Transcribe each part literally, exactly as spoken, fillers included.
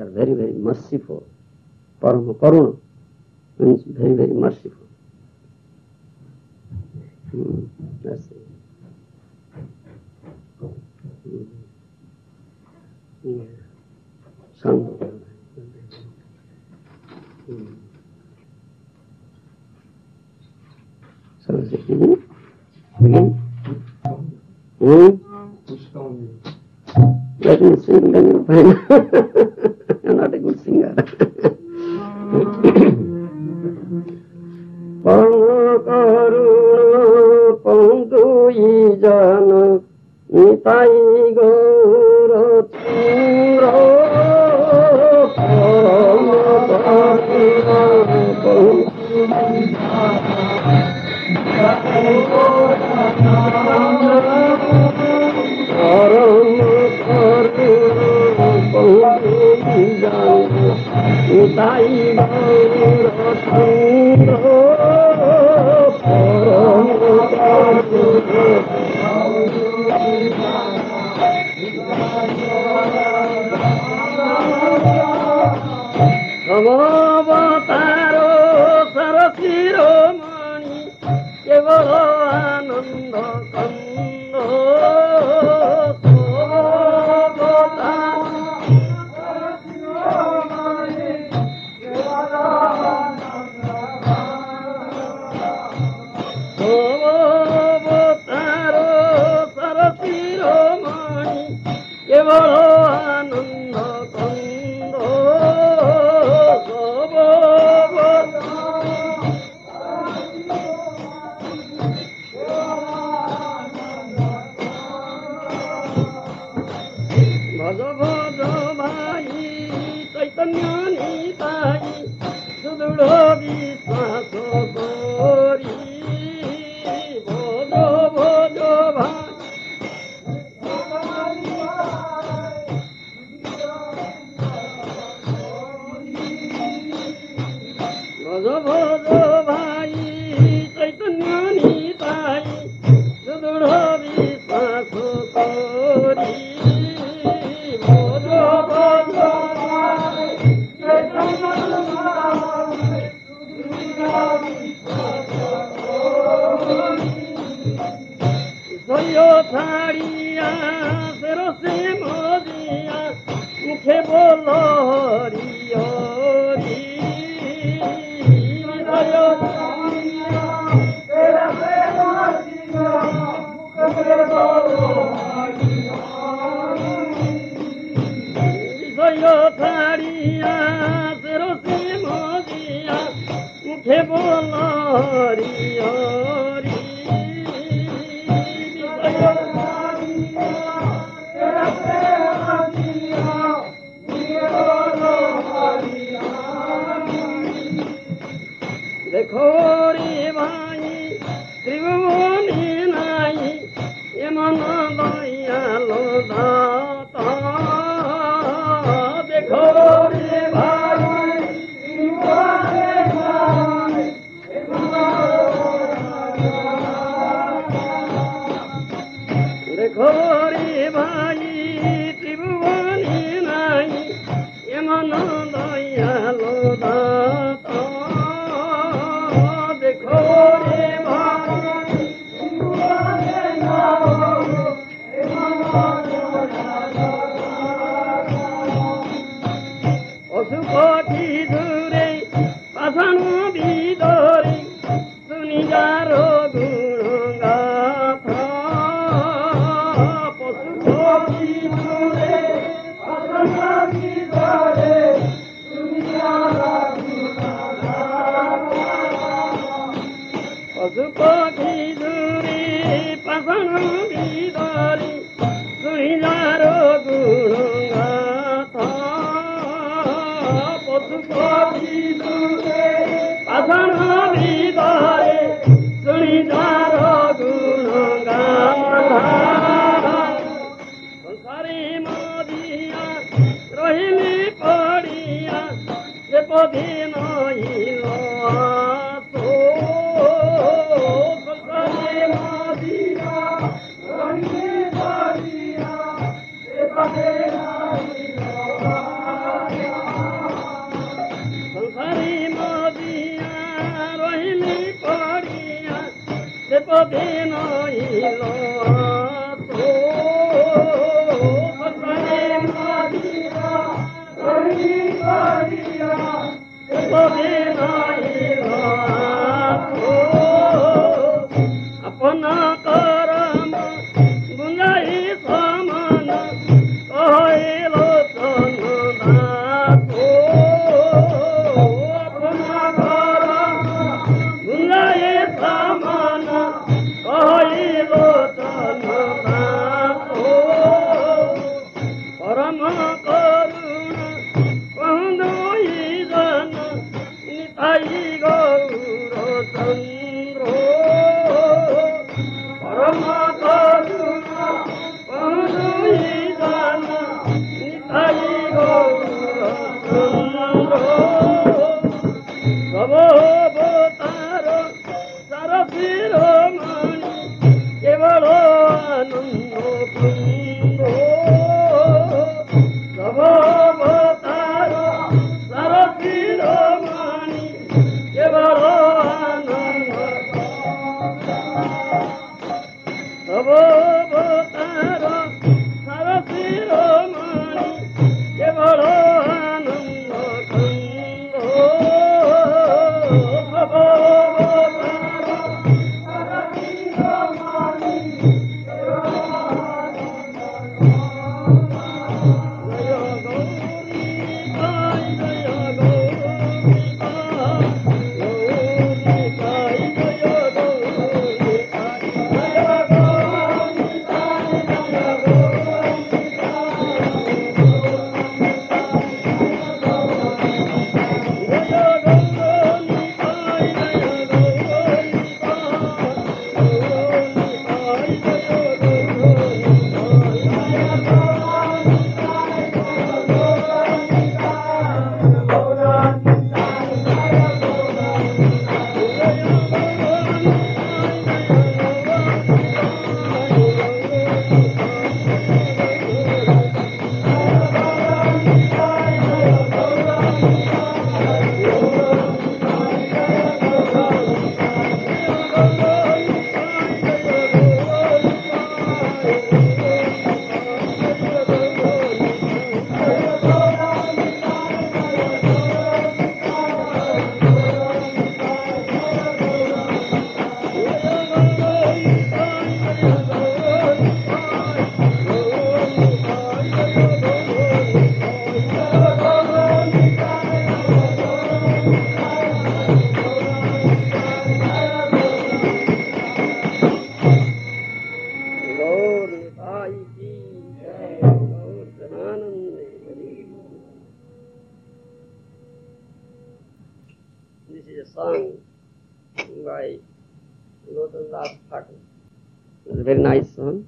very, very merciful. Parama Karuna means very, very merciful. Hmm. That's it. Hmm. Yeah. Sangha. Hmm. So, hmm? Begin. Hmm? Let me sing, then you'll find you're not a good singer. Karuna Pandui Jana Nitai Gaura Chura Avavataro Sarasiro Mani Kevalo Ananda Kando Avavataro Sarasiro Mani Kevalo Ananda Kando Bhaja bhaja bhai Chaitanya Nitai Sudhudha Vishwaso Kori Bhaja bhaja bhai Bhaja bhaja bhai Chaitanya Nitai Sudhudha Vishwaso Kori Soyo thariya sero se modiya mukhe bolo hari hari Soyo thariya sero se modiya mukhe bolo hari hari Soyo thariya sero se modiya mukhe bolo hari hari देखो रे भाई त्रिभुवनी नाई ये मन दयालो दाता देखो रे भाई त्रिभुवनी नाई ये मन देखो रे भाई त्रिभुवनी नाई ये मन दयालो दाता Pasupathi dure pasanu bidore sunijaro gungatha Pasupathi dure pasanu bidore sunijaro gungatha Pasupathi dure pasanu bidore sunijaro gungatha Pasupathi dure pasanu bidore sunijaro gungatha Sansari madiya rahili padiya je padi nahi loaso Sansari madiya Very nice song.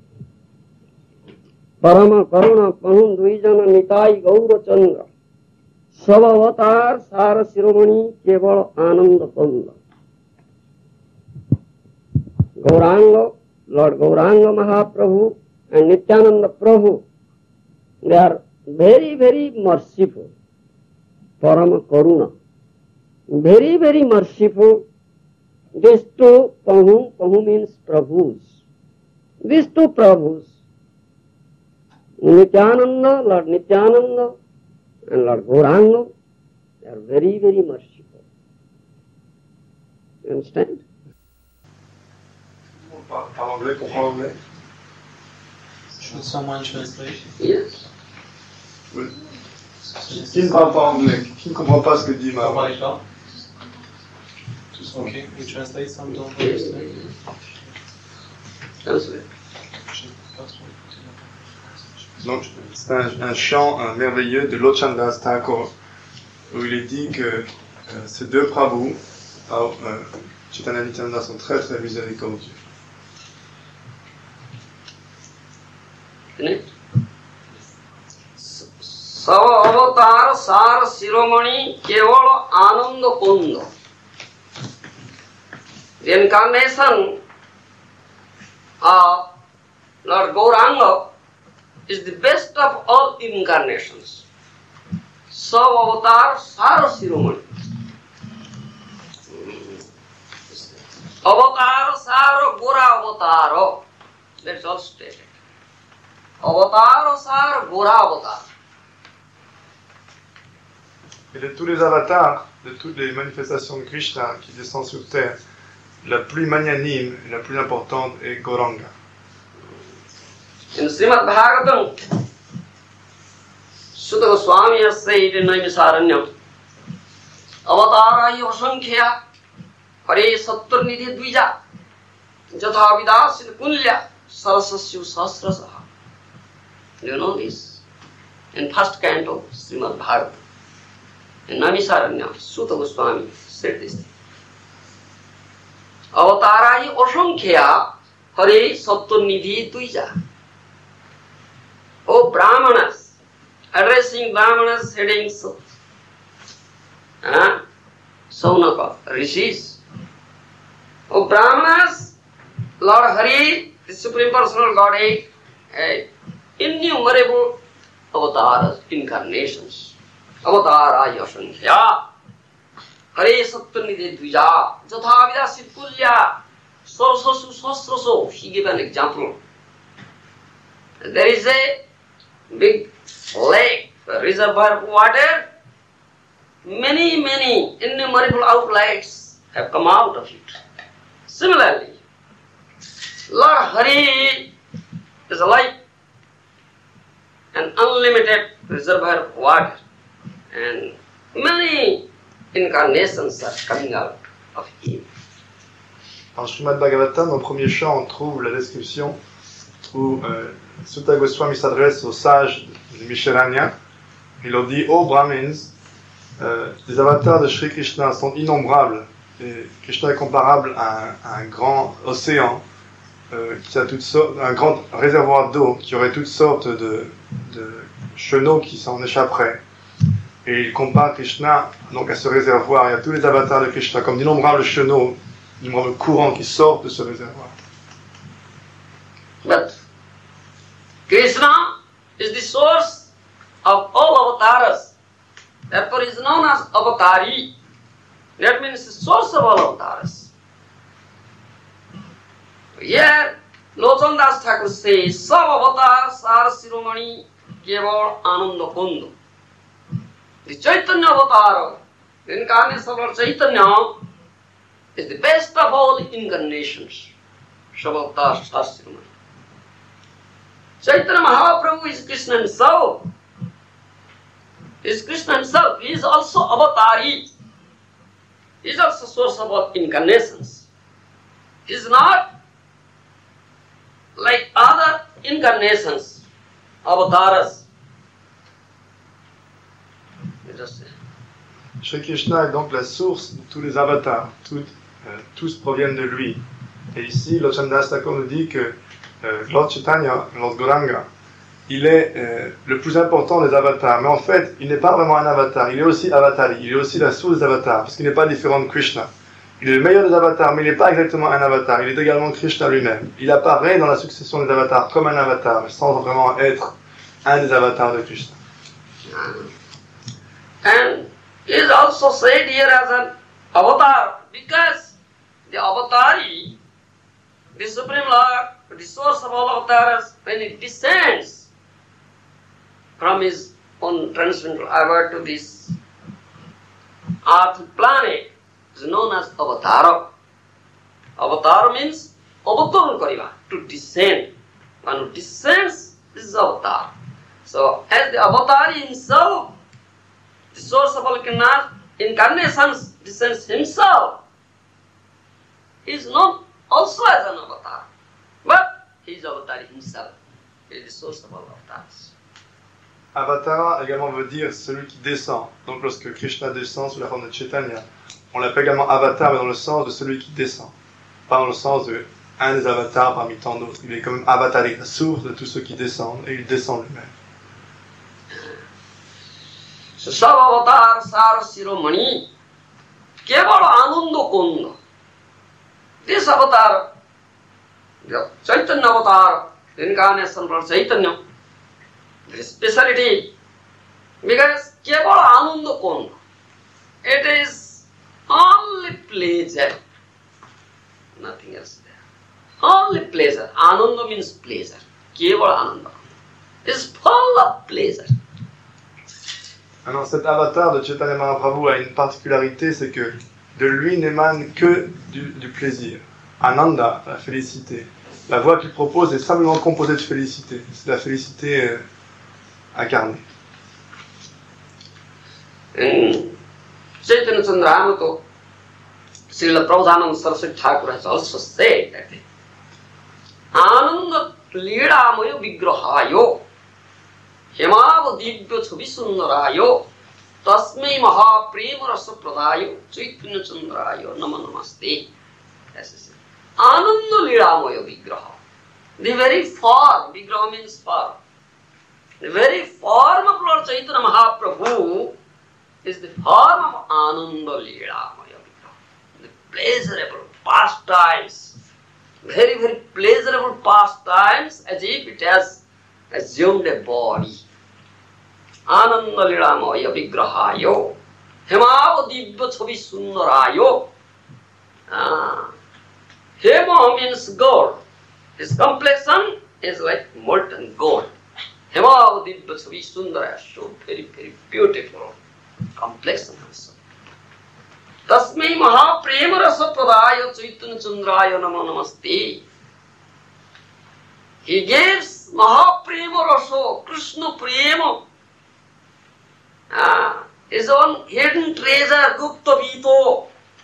Parama Karuna Pahun Duijana Nitai Gaura Chandra Sava Avatar Sara Siromani Keval Ananda Panda. Gauranga, Lord Gauranga Mahaprabhu and Nityananda Prabhu, they are very, very merciful. Parama Karuna. Very, very merciful. These two Pahu, Pahu means Prabhus. These two Prabhus, Nityananda, Lord Nityananda and Lord Gauranga, they are very, very merciful. You understand? Parle anglais, comprends anglais? Should someone translate? Yes. Oui. Qui ne parle pas anglais? Qui ne comprend pas ce que dit ma voix? Okay, you translate some, don't understand. Translate. Donc, c'est un, un chant un merveilleux de Lochandas Thakur, où il est dit que euh, ces deux Prabhus, euh, Chaitanya Nityananda, sont très très miséricordieux. Sava Avatar Sara Siromani Keval Ananda Panda. The incarnation of Lord Gauranga is the best of all incarnations. Sava Avatar Sara Siromani. Avatara saro gora avataro. That's all stated. Avatara saro gora avataro. Et de tous les avatars, de toutes les manifestations de Krishna qui descendent sur terre, la plus magnanime et la plus importante est Gauranga. In Srimad Bhagavatam, Sutta Goswami has said in Naimisaranyam, Avatara yosankhya, Hare Saturnidhi Dvija, Jatha Vidasit Kulya, Sarasasyu Sahasrasaha. Do you know this? In first canto, Srimad Bhagavatam, in Naimisaranyam, Sutta Goswami said this thing. Avatara yosankhya, Hare Saturnidhi Dvija. Oh Brahmanas, addressing Brahmanas heading so, uh, Saunaka, rishis. Oh Brahmanas, Lord Hari, the Supreme Personal Godhead, uh, innumerable avatars, incarnations. Avatara yasankhya, Hare Satyanidhi Dvija, Jatha Vidasit Kulya, Sarasasu Sahasraso. He gave an example. There is a big lake, a reservoir of water. Many, many innumerable outlets have come out of it. Similarly, Lord Hari is like an unlimited reservoir of water, and many incarnations are coming out of him. Dans le Srimad Bhagavatam, au premier chant, on trouve la description où euh, Sutta Goswami s'adresse aux sages du Misharanya. Il leur dit: ô Brahmins, euh, les avatars de Sri Krishna sont innombrables. Et Krishna est comparable à un, à un grand océan, euh, qui a toutes sortes, un grand réservoir d'eau qui aurait toutes sortes de, de chenaux qui s'en échapperaient. Et il compare Krishna donc à ce réservoir et à tous les avatars de Krishna comme d'innombrables chenaux, d'innombrables courants qui sortent de ce réservoir. But Krishna is the source of all avatars. Therefore, he is known as Avatari. That means the source of all avatars. Here, Lochan Das Thakur says, Sab avatar sar siromani keval ananda kundu. The Chaitanya avatar, the incarnation of Lord Chaitanya, is the best of all incarnations. Sab avatar sar siromani. Chaitanya Mahaprabhu is Krishna himself. He is Krishna himself. He is also Avatari. He is also source of all incarnations. He is not like other incarnations, avatars. Shri Krishna est donc la source de tous les avatars. Tout, euh, tous proviennent de lui. Et ici, Lochan Das Thakur nous dit que euh, Lord Chaitanya, Lord Gauranga, il est euh, le plus important des avatars. Mais en fait, il n'est pas vraiment un avatar. Il est aussi avatari. Il est aussi la source des avatars. Parce qu'il n'est pas différent de Krishna. Il est le meilleur des avatars, mais il n'est pas exactement un avatar. Il est également Krishna lui-même. Il apparaît dans la succession des avatars comme un avatar, mais sans vraiment être un des avatars de Krishna. And he is also said here as an avatar, because the avatari, the Supreme Lord, the source of all avatars, when it descends from his own transcendental avatar to this earth planet, is known as avatar. Avatar means avatar kariva, to descend. One who descends is avatar. So, as the avatari himself, the source of all incarnations, descends himself, he is known also as an avatar. But he is avatari himself. He is the source of all avatars. Avatara également veut dire celui qui descend. Donc lorsque Krishna descend sous la forme de Chaitanya, on l'appelle également avatar, mais dans le sens de celui qui descend. Pas dans le sens de un des avatars parmi tant d'autres. Il est quand même avatari, la source de tous ceux qui descendent, et il descend lui-même. Sab avatar sar siromani keval ananda kunda. This avatar, the Chaitanya avatar, the incarnation of Chaitanya, the speciality, because keval ananda kunda, it is only pleasure. nothing else there. Only pleasure. Ananda means pleasure. Keval Ananda. It's full of pleasure. Alors cet avatar de Chaitanya Mahaprabhu a une particularité, c'est que de lui n'émane que du, du plaisir. Ananda, la félicité. La voie qu'il propose est simplement composée de félicité. C'est la félicité euh, incarnée. Mm. Chaitanya Chandramata, Srila Prabhupada Saraswati Thakur has also said that Ananda Leedamaya Vigrahayo Hemava Divya Chavisundarayo Tasmai Mahaprema Rasa Pradayo Chaitanya Chandrayo Nama Namaste. As I said, Ananda Leedamaya Vigraha. The very form, Vigraha means form. The very form of Lord Chaitanya Mahaprabhu is the form of Ananda Leedamaya Vigraha. The pleasurable pastimes, very, very pleasurable pastimes, as if it has assumed a body. Ananda Leedamaya Vigrahayo Hemava Divya Chavi Sundarayo. Ah. Hema means gold. His complexion is like molten gold. Hemava Divya Chavi Sundarayo, so very, very beautiful complexion also. Tasmai Mahaprema Rasa Pradaya Chaitanya Chandraya Namo Namaste. He gives Mahaprema Rasa, Krishna Prema, ah, his own hidden treasure, Gupta Vito.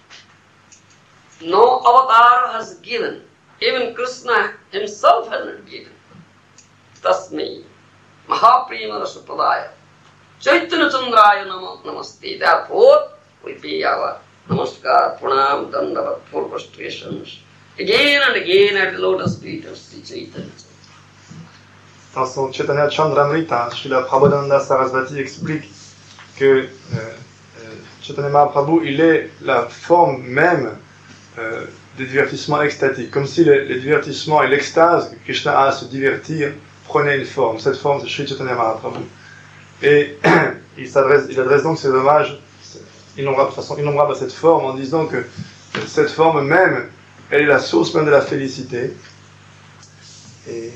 No avatar has given. Even Krishna himself has not given. Tasmai Mahaprema Rasa Pradaya Chaitanya Chandraya Namo Namaste. Therefore, we pay our namaskar, pranam, dandavat, four prostrations again and again at the lotus feet of Sri Chaitanya. Dans son Chaitanya Chandramrita, Srila Prabodhananda Sarasvati explique que euh, euh, Chaitanya Mahaprabhu, il est la forme même euh, des divertissements extatiques, comme si le, le divertissement et l'extase que Krishna a à se divertir prenaient une forme. Cette forme, c'est Sri Chaitanya Mahaprabhu. Et il, s'adresse, il adresse donc ses hommages innombrables, de façon innombrable à cette forme, en disant que cette forme même, elle est la source même de la félicité. Et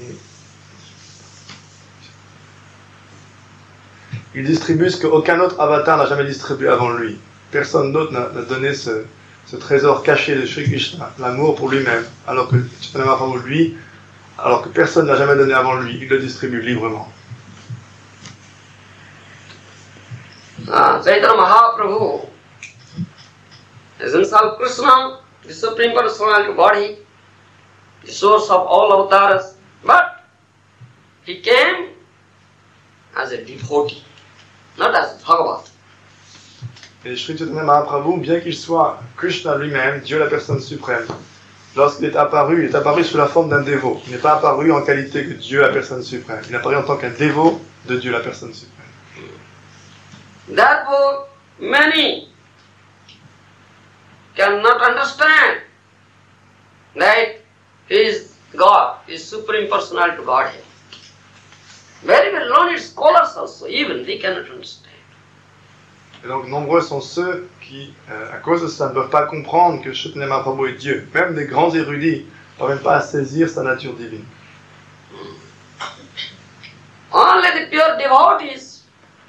il distribue ce qu'aucun autre avatar n'a jamais distribué avant lui. Personne d'autre n'a, n'a donné ce, ce trésor caché de Shri Krishna, l'amour pour lui-même, alors que Chaitanya Mahaprabhu, lui, alors que personne n'a jamais donné avant lui, il le distribue librement. Ah, Chaitanya Mahaprabhu is himself Krishna, the Supreme Personality Body, the source of all avatars, but he came as a devotee, not as Bhagavat. Et Shri Chaitanya Mahaprabhu, bien qu'il soit Krishna lui-même, Dieu la personne suprême, lorsqu'il est apparu, il est apparu sous la forme d'un dévot. Il n'est pas apparu en qualité que Dieu la personne suprême. Il est apparu en tant qu'un dévot de Dieu la personne suprême. Therefore, many cannot understand that he is God, he is Supreme Personality Godhead. Very well learned scholars also, even they cannot understand. Et donc nombreux sont ceux qui, euh, à cause de ça, ne peuvent pas comprendre que Chaitanya Mahaprabhu est Dieu. Même des grands érudits ne parviennent pas à saisir sa nature divine. Only the pure devotees,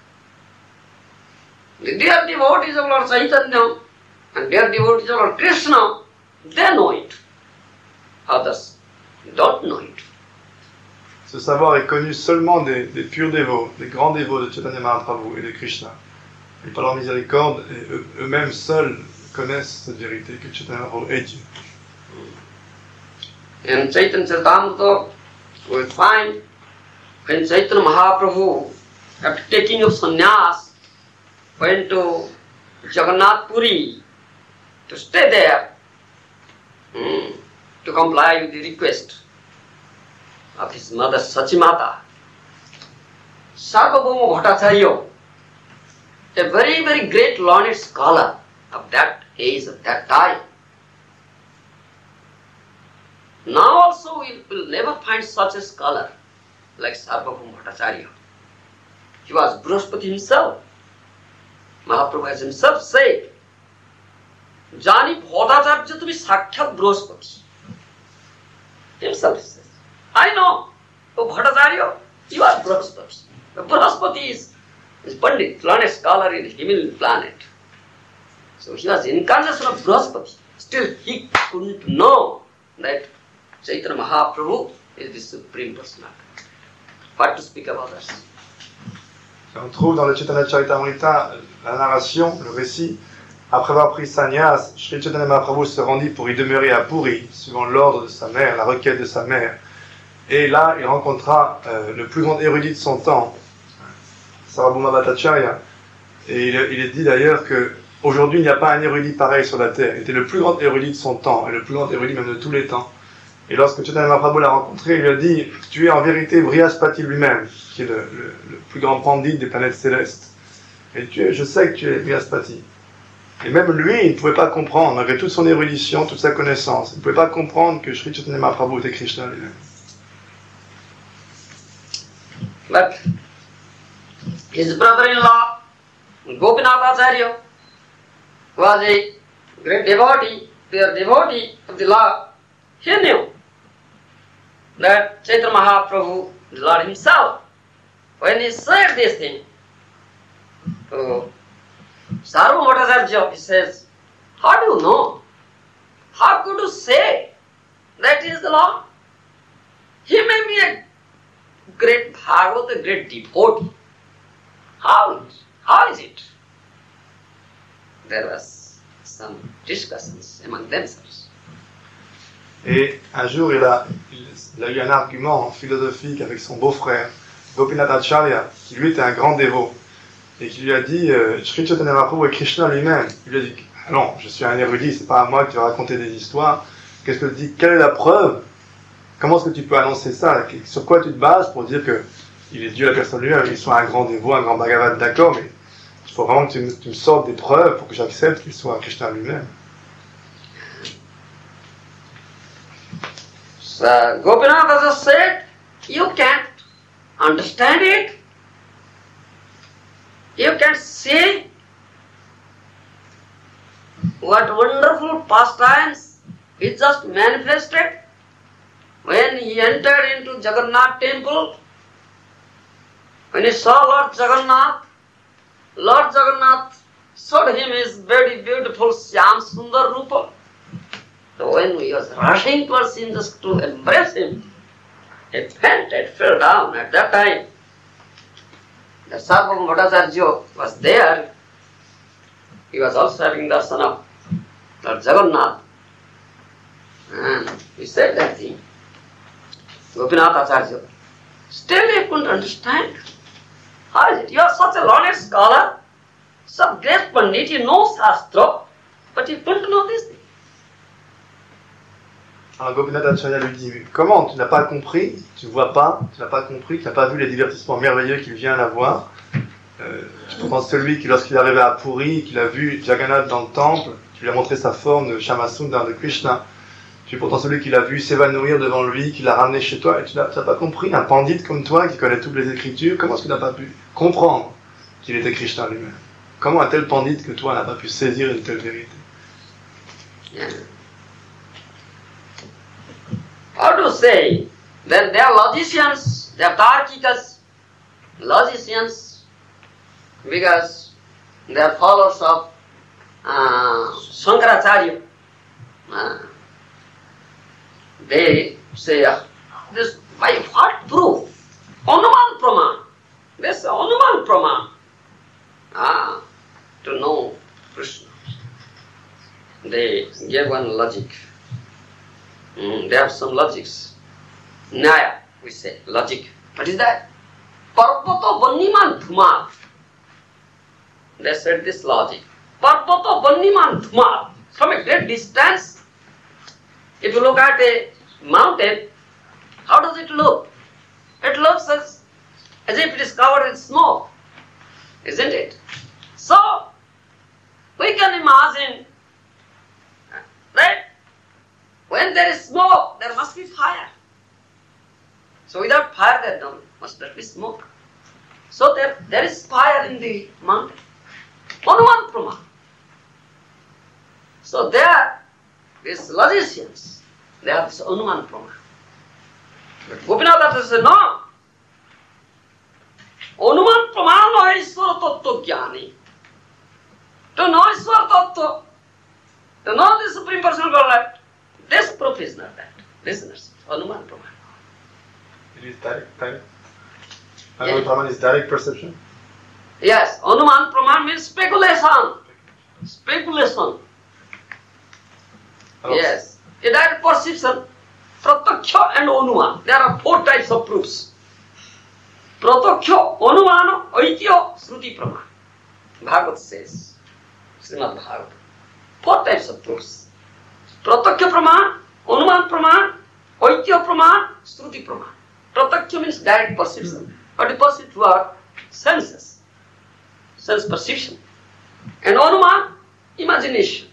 the dear devotees of Lord Chaitanya and dear devotees of Lord Krishna, they know it. Others don't know it. Ce savoir est connu seulement des, des purs dévots, des grands dévots de Chaitanya Mahaprabhu et de Krishna. Et par leur miséricorde, et eux, eux-mêmes seuls connaissent cette vérité que Chaitanya Mahaprabhu est Dieu. In Chaitanya Charitamrita, we find when Chaitanya Mahaprabhu, after taking up sannyas, went to Jagannath Puri to stay there mm, to comply with the request of his mother Sachimata. Sarvabhauma Bhattacharya, a very, very great learned scholar of that age, of that time. Now also we will never find such a scholar like Sarvabhauma Bhattacharya. He was Brihaspati himself. Mahaprabhu has himself said, Jani Bhattacharya tumi sakshat Brihaspati. himself says, I know, oh Bhattacharya, you are Brahaspati. The Brahaspati is, is Pandit, learned scholar in the Himalayan planet. So he was incarnation of Brahaspati. Still he couldn't know that Chaitanya Mahaprabhu is the Supreme Personality. What to speak about us? On trouve dans le Chaitanya Charitamrita la narration, le récit. Après avoir pris sannyas, Sri Chaitanya Mahaprabhu se rendit pour y demeurer à Puri, suivant l'ordre de sa mère, la requête de sa mère. Et là, il rencontra euh, le plus grand érudit de son temps, Sarvabhauma Bhattacharya. Et il, il est dit d'ailleurs que aujourd'hui, il n'y a pas un érudit pareil sur la terre. Il était le plus grand érudit de son temps, et le plus grand érudit même de tous les temps. Et lorsque Chaitanya Mahaprabhu l'a rencontré, il lui a dit « Tu es en vérité Brihaspati lui-même, qui est le, le, le plus grand pandit des planètes célestes. Et tu es, je sais que tu es Brihaspati. » Et même lui, il ne pouvait pas comprendre, malgré toute son érudition, toute sa connaissance, il ne pouvait pas comprendre que Sri Chaitanya Mahaprabhu était Krishna lui-même. But his brother-in-law, Gopinath Acharya, was a great devotee, pure devotee of the Lord. He knew that Chaitanya Mahaprabhu, the Lord himself, when he said this thing to Sarvabhauma Bhattacharya, he says, how do you know? How could you say that is the Lord? He may be a great Bhagavat, a great devotee. How is, how is it? There was some discussions among themselves. Et un jour, il a, il a eu un argument philosophique avec son beau-frère, Gopinath Acharya, qui lui était un grand dévot, et qui lui a dit euh, Sri Chaitanya Mahaprabhu est Krishna lui-même. Il lui a dit non, je suis un érudit, c'est pas à moi que tu vas raconter des histoires. Qu'est-ce que tu dis? Quelle est la preuve? Comment est-ce que tu peux annoncer ça? Sur quoi tu te bases pour dire que il est Dieu la personne lui-même? Il soit un grand dévot, un grand Bhagavat, d'accord, mais il faut vraiment que tu me, tu me sortes des preuves pour que j'accepte qu'il soit Krishna lui-même. So Gopinath has said, you can't understand it. You can't see what wonderful pastimes he just manifested when he entered into Jagannath temple. When he saw Lord Jagannath, Lord Jagannath showed him his very beautiful Syam Sundar Rupa. So when he was rushing towards him just to embrace him, he fainted, fell down. At that time, the Sarvabhauma Bhattacharya was there. He was also having darshan of Lord Jagannath. And he said that thing. Gopinath Acharya. Still he couldn't understand. How is it? You are such a learned scholar, such great Pandit, you know Shastra, but you couldn't know this thing. Alors Gopinath Acharya lui dit, comment tu n'as pas compris, tu ne vois pas, tu n'as pas compris, tu n'as pas vu les divertissements merveilleux qu'il vient d'avoir. Euh, tu penses celui qui, lorsqu'il est arrivé à Puri, qu'il a vu Jagannath dans le temple, tu lui as montré sa forme de Shyamasundar, de Krishna. Tu es pourtant celui qui l'a vu s'évanouir devant lui, qui l'a ramené chez toi, et tu n'as pas compris. Un pandit comme toi, qui connaît toutes les écritures, comment est-ce que tu n'as pas pu comprendre qu'il était Krishna lui-même? Comment un tel pandit que toi n'a pas pu saisir une telle vérité? Yeah. How to say, then they are logicians, they are Tarkikas, logicians, because they are followers of uh, Shankaracharya. Uh, they say, uh, this by what proof? Anuman Praman. They say Anuman Praman. Ah, to know Krishna. They gave one logic. Mm, they have some logics. Nyaya, we say, logic. What is that? Parvata Vanniman Dhumar. They said this logic. Parvata Vanniman Dhumar. From a great distance, if you look at a mountain, how does it look? It looks as, as if it is covered with smoke, isn't it? So, we can imagine, right? When there is smoke, there must be fire. So without fire, there must not be smoke. So there, there is fire in the mountain. Anuman Praman. So there, these logicians, they have this Anuman Praman. But Gopinath said, no. Anuman pramana Ishvara tattva jnani. To know Ishvara tattva, to know the Supreme Personal Godhead, this proof is not that. Listeners, Anuman pramana. It is direct, direct. Anuman praman is direct perception. Yes, Anuman praman means speculation. Speculation. Alors, Yes, a direct perception. Pratyaksha and Anuman. There are four types of proofs. Pratyaksha, Anumana, Aitya, Shruti praman. Bhagavad says, Srimad Bhagavad. Four types of proofs. Pratyaksha praman, Anuman praman, Aitya praman, Shruti praman. Pratyaksha means direct perception. But the perceived what? Senses. Sense perception. And Anuman, imagination.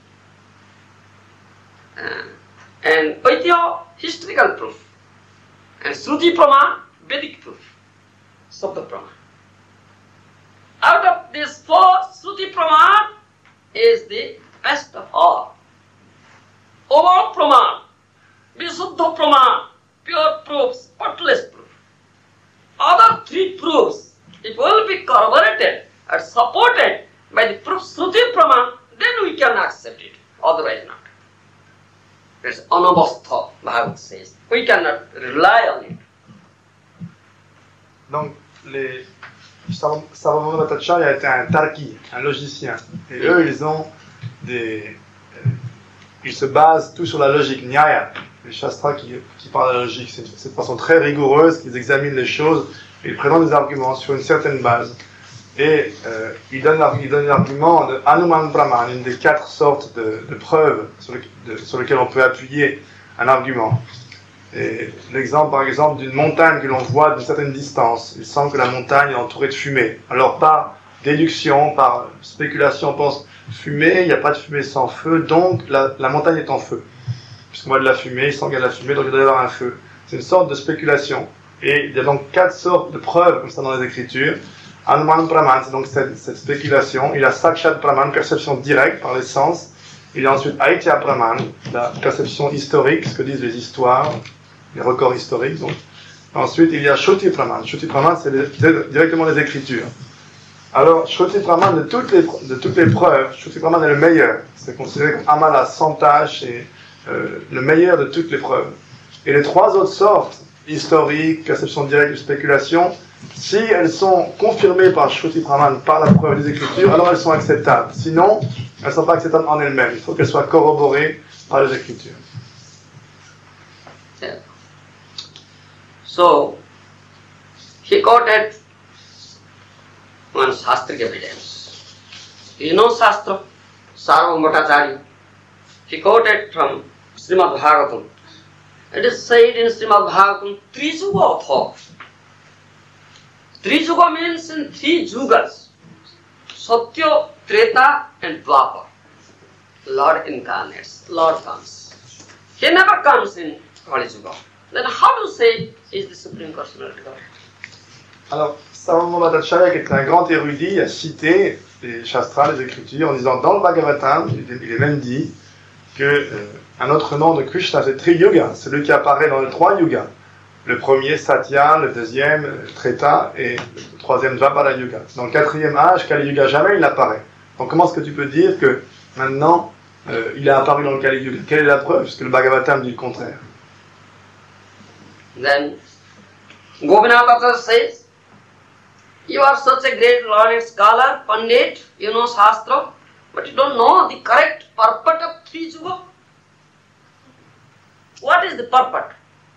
Uh, and Aitya, historical proof. And Shruti praman, Vedic proof. Sabda praman. Out of these four, Shruti praman is the best of all. Overall praman, Visuddha praman, pure proof, spotless proof. Other three proofs, it will be corroborated and supported by the proof Shruti praman, then we can accept it, otherwise not. It's anavastha, Bhagavad says. We cannot rely on it. donc, les Sarvabhauma Bhattacharya était un tarki, un logicien. Et eux, ils ont des... euh, ils se basent tout sur la logique, nyaya. Les shastras qui, qui parlent de la logique, c'est cette façon très rigoureuse qu'ils examinent les choses et ils présentent des arguments sur une certaine base. Et euh, ils donnent l'argument de Hanuman Brahman, une des quatre sortes de, de preuves sur, le, de, sur lesquelles on peut appuyer un argument. Et l'exemple, par exemple, d'une montagne que l'on voit d'une certaine distance. Il semble que la montagne est entourée de fumée. Alors, par déduction, par spéculation, on pense fumée, il n'y a pas de fumée sans feu, donc la, la montagne est en feu. Puisqu'on voit de la fumée, il semble qu'il y a de la fumée, donc il doit y avoir un feu. C'est une sorte de spéculation. Et il y a donc quatre sortes de preuves comme ça dans les Écritures. Hanuman Praman, c'est donc cette, cette spéculation. Il y a Sakshat Praman, perception directe par les sens. Il y a ensuite Aitya Praman, la perception historique, ce que disent les histoires, les records historiques. Donc. Ensuite, il y a Shruti Praman. Shruti Praman, c'est, les, c'est directement les Écritures. Alors, Shruti Praman, de toutes les, de toutes les preuves, Shruti Praman est le meilleur. C'est considéré comme Amala, sans tâche, et euh, le meilleur de toutes les preuves. Et les trois autres sortes, historique, perception directe, spéculation, si elles sont confirmées par Shruti Praman, par la preuve des Écritures, alors elles sont acceptables. Sinon, elles ne sont pas acceptables en elles-mêmes. Il faut qu'elles soient corroborées par les Écritures. Yeah. So, he quoted one Shastric evidence. You know Shastra? Sarvabhauma Bhattacharya. He quoted from Srimad Bhagavatam. It is said in Srimad Bhagavatam, Trijuga Atha. Trijuga means in three jugas. Satya, Treta and Dwapar. Lord incarnates, Lord comes. He never comes in Kali Yuga. Then how to say is the Supreme Personality God? Alors, Sarvabhauma Bhattacharya, qui est un grand érudit, a cité les Shastras, les Écritures, en disant dans le Bhagavatam, il est même dit que euh, un autre nom de Krishna, c'est Tri-Yuga, celui qui apparaît dans les trois yugas. Le premier, Satya, le deuxième, Treta, et le troisième, Dvapara Yuga. Dans le quatrième âge, Kali Yuga, jamais il n'apparaît. Donc comment est-ce que tu peux dire que maintenant, euh, il est apparu dans le Kali Yuga? Quelle est la preuve? Puisque le Bhagavatam dit le contraire. Then, Gopinath says, you are such a great learned scholar, Pandit, you know Shastra, but you don't know the correct purport of three yuga. What is the purport?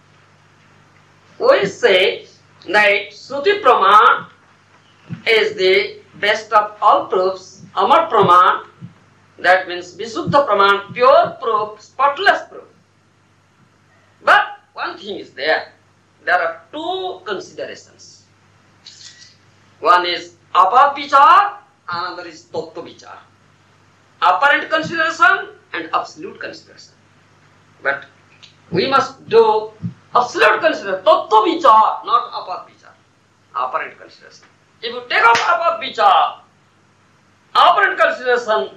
We say that Shruti Praman is the best of all proofs, Amar Praman, that means Visuddha Praman, pure proof, spotless proof. But one thing is there, there are two considerations. One is Apat Vichar, another is Tattva Vichar. Apparent consideration and absolute consideration. But we must do absolute consideration, Tattva Vichar, not Apat Vichar. Apparent consideration. If you take up Apat Vichar, apparent consideration,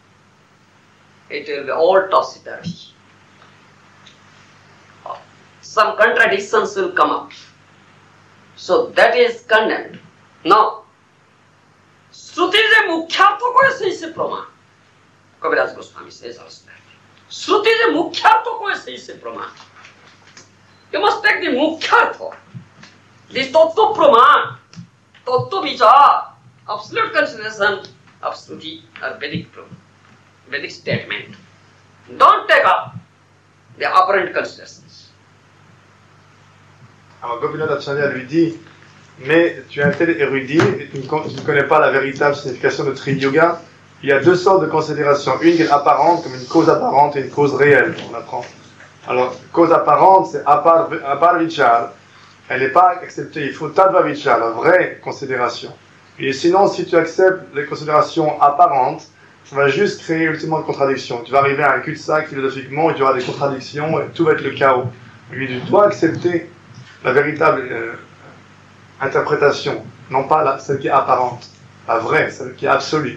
it will be all topsy-turvy. some contradictions will come up. So that is condemned. Now, Shruti je mukhyartha ko sahi se praman. Kaviraj Goswami says also that. Shruti je mukhyartha ko sahi se praman. You must take the mukhyartha, the tattva praman, tattva vichar, absolute consideration of Shruti or Vedic, Vedic statement. Don't take up the apparent considerations. Alors Gopinath Acharya lui dit, mais tu es un tel érudit et tu ne, tu ne connais pas la véritable signification de Tri Yoga. Il y a deux sortes de considérations. Une qui est apparente, comme une cause apparente, et une cause réelle, on apprend. Alors, cause apparente, c'est apar, apar vichar. Elle n'est pas acceptée. Il faut tadva vichar, la vraie considération. Et sinon, si tu acceptes les considérations apparentes, ça va juste créer ultimement une contradiction. Tu vas arriver à un cul-de-sac philosophiquement et tu auras des contradictions et tout va être le chaos. Et tu dois accepter la véritable euh, interprétation, non pas la, celle qui est apparente, la vraie, celle qui est absolue.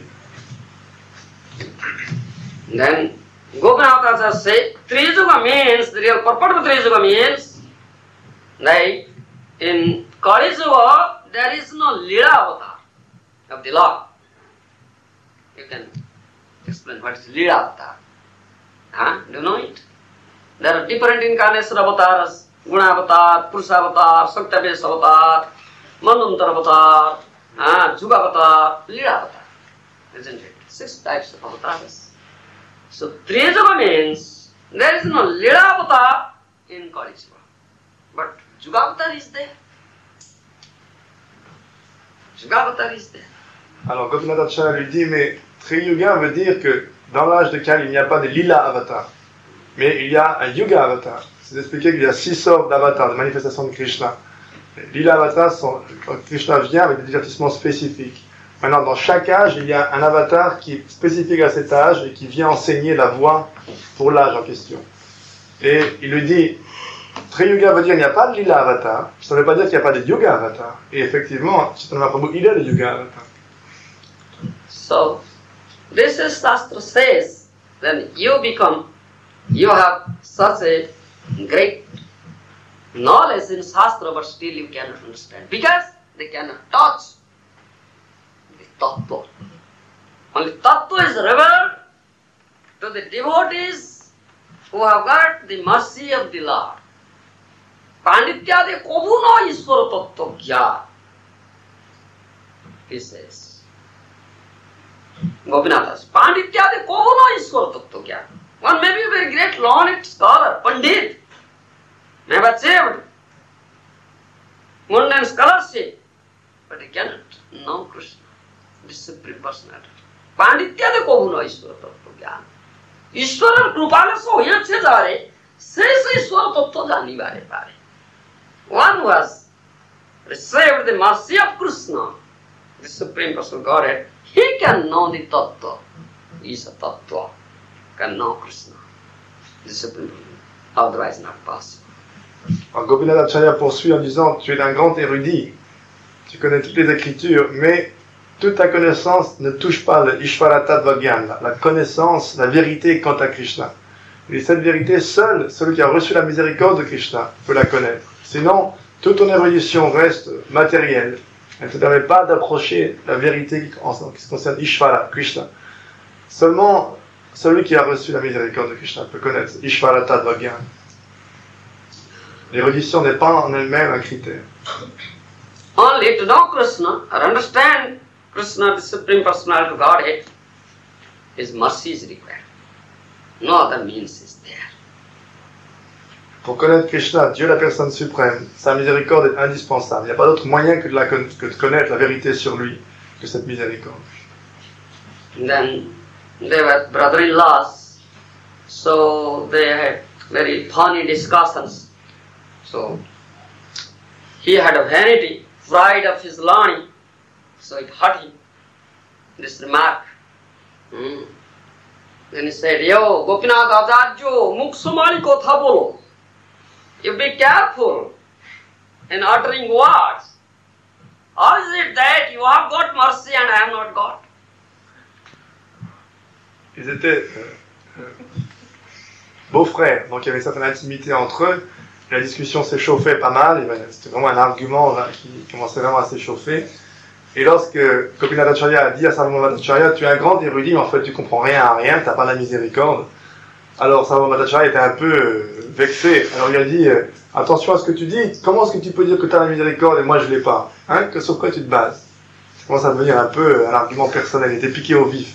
Then Gopinath Acharya says, Trijuga means, the real purport of Trijuga means, that in Kali Yuga there is no Lila avatar of the Lord. You can explain what is Lila avatar. Huh? Do you know it? There are different incarnation avatars, Guna avatar, Purusha avatar, Saktavesh avatar, Manvantar avatar, uh, Juga avatar, Lila avatar. Isn't it? Six types of avatars. So, Trijuga means there is no Lila avatar in Kali Yuga. But Juga avatar is there. Juga avatar is there. Alors Gopinath Acharya lui dit, mais Tri Yuga veut dire que dans l'âge de Kali, il n'y a pas de Lila avatar, mais il y a un Yuga avatar. C'est d'expliquer qu'il y a six sortes d'avatars, de manifestations de Krishna. Les Lila avatars sont, quand Krishna vient avec des divertissements spécifiques. Maintenant, dans chaque âge, il y a un avatar qui est spécifique à cet âge et qui vient enseigner la voie pour l'âge en question. Et il lui dit, Tri Yuga veut dire qu'il n'y a pas de Lila avatar, ça ne veut pas dire qu'il n'y a pas de Yuga avatar. Et effectivement, Chaitanya Mahaprabhu, il est le Yuga avatar. So, this is Shastra says, then you become, you have such a great knowledge in Shastra, but still you cannot understand. Because they cannot touch the Tattva. Only Tattva is revealed to the devotees who have got the mercy of the Lord. Pandityade kobuno Ishvara Tattva Gya, he says. Gopinath, Pandityade kobuno Ishvara Tattva Gya. One may be a very great learned scholar, Pandit, may have achieved mundane scholarship, but he cannot know Krishna, the Supreme Personality. Pandityade kobuno Ishvara Tattva Gya. Ishvara Krupala so yache jare, शेष ईश्वर तत्व जानी बारे बारे. One was received the mercy of Krishna, the Supreme Personal Godhead. He can know the tattva. He is a tattva. Can know Krishna, the Supreme Personal. Otherwise not possible. Alors Gopinath Acharya poursuit en disant, tu es un grand érudit, tu connais toutes les écritures, mais toute ta connaissance ne touche pas le Ishvara Tattva Gyan, la connaissance, la vérité quant à Krishna. Et cette vérité, seul celui qui a reçu la miséricorde de Krishna peut la connaître. Sinon, toute ton érudition reste matérielle. Elle ne te permet pas d'approcher la vérité qui, en ce qui concerne Ishvara, Krishna. Seulement, celui qui a reçu la miséricorde de Krishna peut connaître Ishvara Tattva Gyan. L'érudition n'est pas en elle-même un critère. Only to know Krishna or understand Krishna, the Supreme Personality of Godhead, His mercy is required. No other means is there. Pour connaître Krishna, Dieu la personne suprême, sa miséricorde est indispensable. Il n'y a pas d'autre moyen que de, la, que de connaître la vérité sur lui que cette miséricorde. Then they were brother-in-laws, so they had very funny discussions. So he had a vanity, pride of his learning, so it hurt him, this remark. Hmm. Then he said, Yo, Gopinath Acharya, mukh samali kotha bolo. You be careful in uttering words. How is it that you have got mercy and I have not got? Ils étaient euh, euh, beaux-frères, donc il y avait une certaine intimité entre eux. La discussion s'échauffait pas mal, et ben, c'était vraiment un argument là, qui commençait vraiment à s'échauffer. Et lorsque Gopinath Acharya a dit à Sarvabhauma Bhattacharya, tu es un grand érudit, mais en fait tu comprends rien à rien, tu n'as pas la miséricorde. Alors Sarvabhauma Bhattacharya était un peu euh, vexé. Alors il a dit, euh, attention à ce que tu dis, comment est-ce que tu peux dire que tu as la miséricorde et moi je l'ai pas, hein, que sur quoi tu te bases? Ça commence à devenir un peu un argument personnel, il était piqué au vif.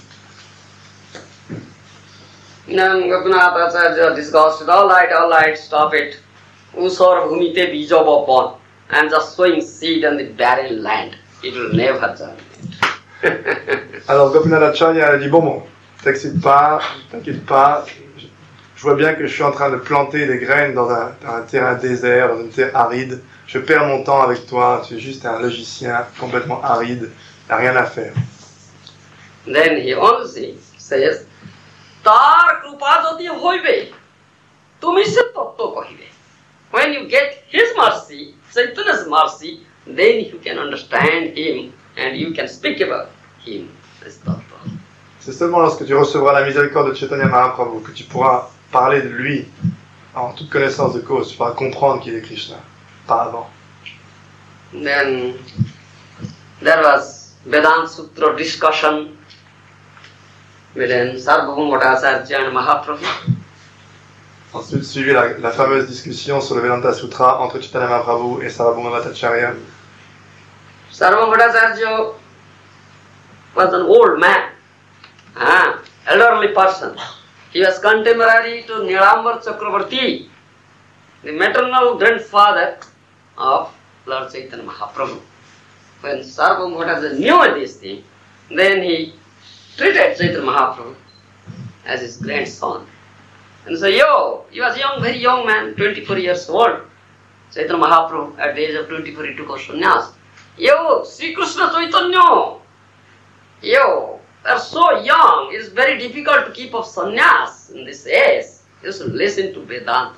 Then Gopinath Acharya discussed, all right, all right, stop it. Usar bhumite bija bapon. I am just sowing seed on the barren land. It will never germinate. Alors Gopinath Acharya a dit, bon bon, t'excites pas, t'inquiète pas, je vois bien que je suis en train de planter des graines dans un, dans un terrain désert, dans une terre aride, je perds mon temps avec toi, tu es juste un logicien complètement aride, t'as rien à faire. Then he only says, Tar krupa jodi hoibe, tumi se tattva kahibe. When you get his mercy, Chaitanya's mercy, then you can understand him and you can speak about him. C'est seulement lorsque tu recevras la miséricorde de Chaitanya Mahaprabhu que tu pourras parler de lui en toute connaissance de cause, tu pourras comprendre qu'il est Krishna, pas avant. Then there was Vedanta Sutra discussion between Sarvabhauma Bhattacharya and Mahaprabhu. Ensuite suivit la, la fameuse discussion sur le Vedanta Sutra entre Chaitanya Mahaprabhu et Sarvabhauma Bhattacharya. Sarvabhauma Bhattacharya was an old man, ah, elderly person. He was contemporary to Nilambar Chakravarti, the maternal grandfather of Lord Chaitanya Mahaprabhu. When Sarvabhauma Bhattacharya knew this thing, then he treated Chaitanya Mahaprabhu as his grandson. And so, yo, he was young, very young man, twenty-four years old. Chaitanya Mahaprabhu, at the age of twenty-four, he took a sannyas. Yo, Sri Krishna Chaitanya, yo, they are so young, it is very difficult to keep up sannyas in this age. You should listen to Vedanta.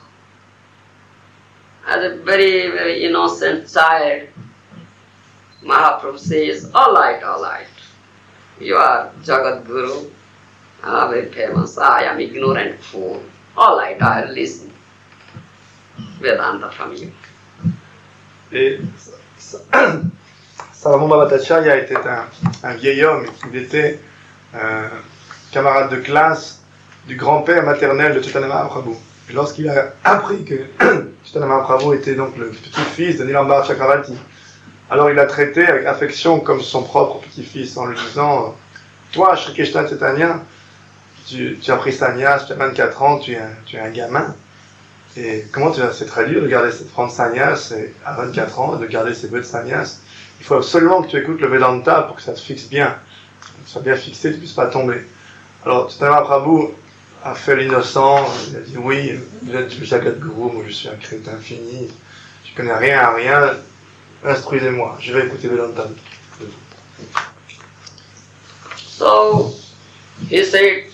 As a very, very innocent child, Mahaprabhu says, all right, all right, you are Jagat Guru, ah, very famous, I am ignorant fool. All right, I will listen Vedanta from you. Et Sarvabhauma Bhattacharya était un, un vieil homme, il était euh, camarade de classe du grand-père maternel de Chaitanya Mahaprabhu. Et lorsqu'il a appris que Chaitanya Mahaprabhu était donc le petit-fils de Nilambar Chakravarti, alors il l'a traité avec affection comme son propre petit-fils en lui disant, toi, Shri Krishna Chaitanya, tu, tu as pris sannyas, tu as vingt-quatre ans, tu es un, tu es un gamin. Et comment tu vas, c'est très dur de garder, de prendre sannyas à vingt-quatre ans, de garder ses vœux de sannyas. Il faut absolument que tu écoutes le Vedanta pour que ça te fixe bien, que tu sois bien fixé, que tu ne puisses pas tomber. Alors, Chaitanya Mahaprabhu a fait l'innocent, il a dit oui, vous êtes le Jagat Guru, moi je suis un crétin fini, je connais rien à rien, instruisez-moi, je vais écouter Vedanta. So, he said,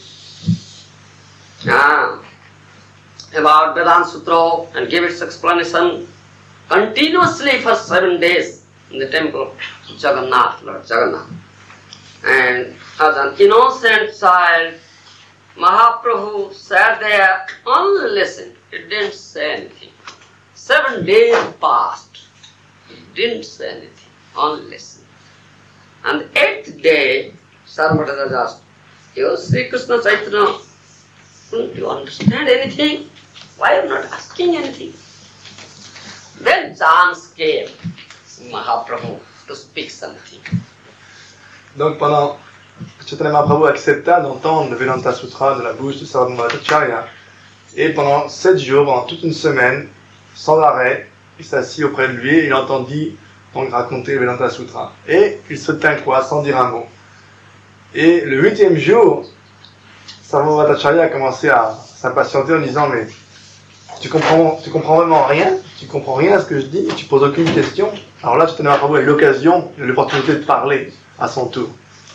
ah, about Vedanta Sutra and gave its explanation continuously for seven days in the temple of Jagannath, Lord Jagannath. And as an innocent child, Mahaprabhu sat there, only listened, he didn't say anything. Seven days passed, he didn't say anything, only listened. And the eighth day, Sarvabhauma asked, you Sri Krishna Chaitanya, don't you understand anything? Why are you not asking anything? Then chance came, Mahaprabhu, to speak something. Donc pendant Chaitanya Mahaprabhu accepta d'entendre le Vedanta Sutra de la bouche de Sarvabhauma Bhattacharya, et pendant sept jours, pendant toute une semaine, sans arrêt, il s'assit auprès de lui et il entendit donc raconter le Vedanta Sutra. Et il se tint quoi, sans dire un mot. Et le huitième jour, Sarvabhauma Bhattacharya a commencé à s'impatienter en disant, mais tu comprends, tu comprends vraiment rien, tu comprends rien à ce que je dis, tu poses aucune question. Alors là, Chaitanya Mahaprabhu a eu l'occasion, l'opportunité de parler à son tour.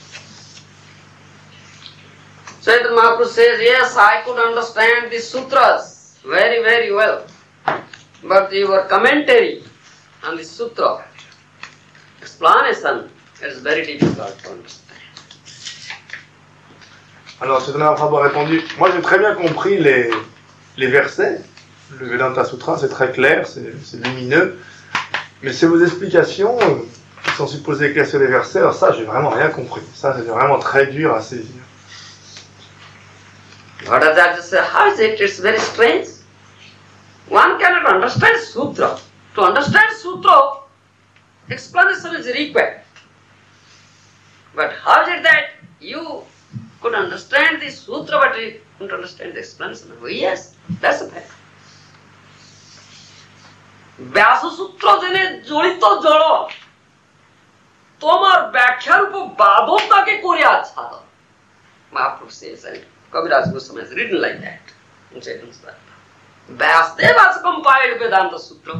Chaitanya Mahaprabhu says, yes, I could understand the sutras very, very well. But your commentary on the sutra, explanation, is very difficult to understand. Alors Chaitanya Mahaprabhu a répondu, moi j'ai très bien compris les, les versets, le Vedanta Sutra, c'est très clair, c'est, c'est lumineux, mais c'est vos explications euh, qui sont supposées éclaircir les versets, alors ça, j'ai vraiment rien compris. Ça, c'est vraiment très dur à saisir. Bhattacharya says, how is it? It's very strange. One cannot understand Sutra. To understand Sutra, explanation is required. But how is it that you could understand the Sutra but you couldn't understand the explanation? Oh, yes, that's a fact. ব্যাস সূত্র জেনে জড়িত জড় তোমার ব্যাখ্যার উপর বাধ্যতাকে করে আচ্ছাদন। Mahaprabhu says, and Kaviraj Goswami has written like that. Vyasdev has compiled Vedanta Sutra.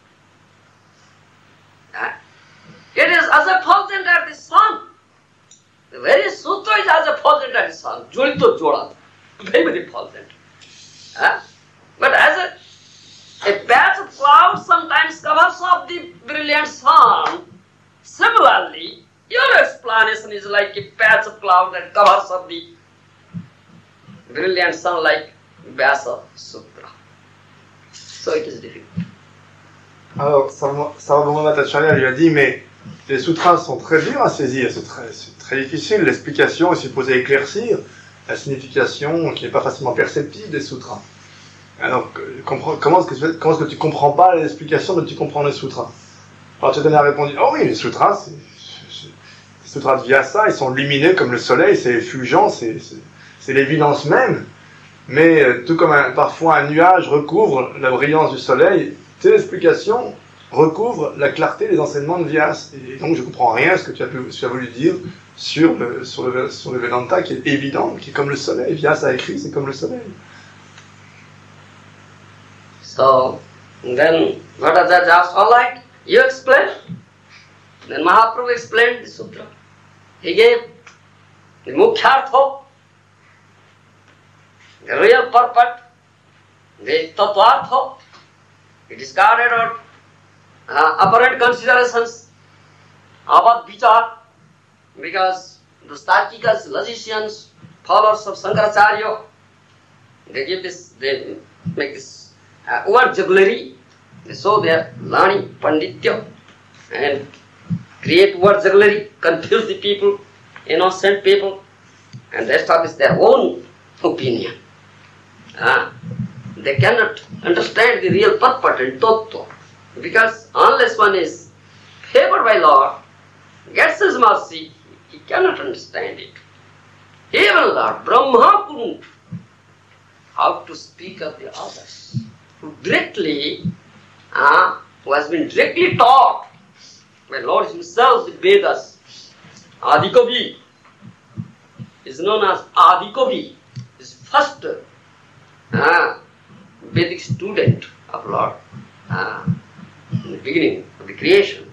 It is as a fulgent at the sun. The very sutra is as a fulgent at the sun. Jolito joda. Very, very fulgent. But as a, a patch of cloud sometimes covers up the brilliant sun. Similarly, your explanation is like a patch of cloud that covers up the brilliant sun like Vyasa Sutra. So it is difficult. Alors, Sarvabhauma Bhattacharya lui a dit, mais les sutras sont très durs à saisir, c'est très, c'est très difficile, l'explication est supposée éclaircir la signification qui n'est pas facilement perceptible des sutras. Alors, comment est-ce que, comment est-ce que tu comprends pas l'explication dont tu comprends les sutras? Alors Chaitanya a répondu, oh oui, les sutras, c'est, c'est, les sutras de Vyasa, ils sont lumineux comme le soleil, c'est effulgent, c'est, c'est, c'est l'évidence même, mais euh, tout comme un, parfois un nuage recouvre la brillance du soleil, tes explications recouvrent la clarté des enseignements de Vyasa. Et donc je ne comprends rien à ce que tu as, pu, tu as voulu dire sur le, sur, le, sur le Vedanta qui est évident, qui est comme le soleil. Vyasa a écrit, c'est comme le soleil. So, then Bhattacharya asked, all right, you explain. Then Mahaprabhu explained the sutra. He gave the Mukhyartha, the real purport, the Tattvartha. He discarded our uh, apparent considerations about vichar, because the Starkikas, logicians, followers of Shankaracharya, they give this, they make this uh, word jugglery. They show their learning, panditya, and create word jugglery, confuse the people, innocent people, and they establish their own opinion. Uh, they cannot understand the real purport and tattva, because unless one is favored by Lord, gets His mercy, he cannot understand it. Even Lord Brahma couldn't. How to speak of the others who directly, uh, who has been directly taught by Lord Himself, the Vedas. Adikavi is known as Adikavi, is first uh, Vedic student of Lord uh, in the beginning of the creation.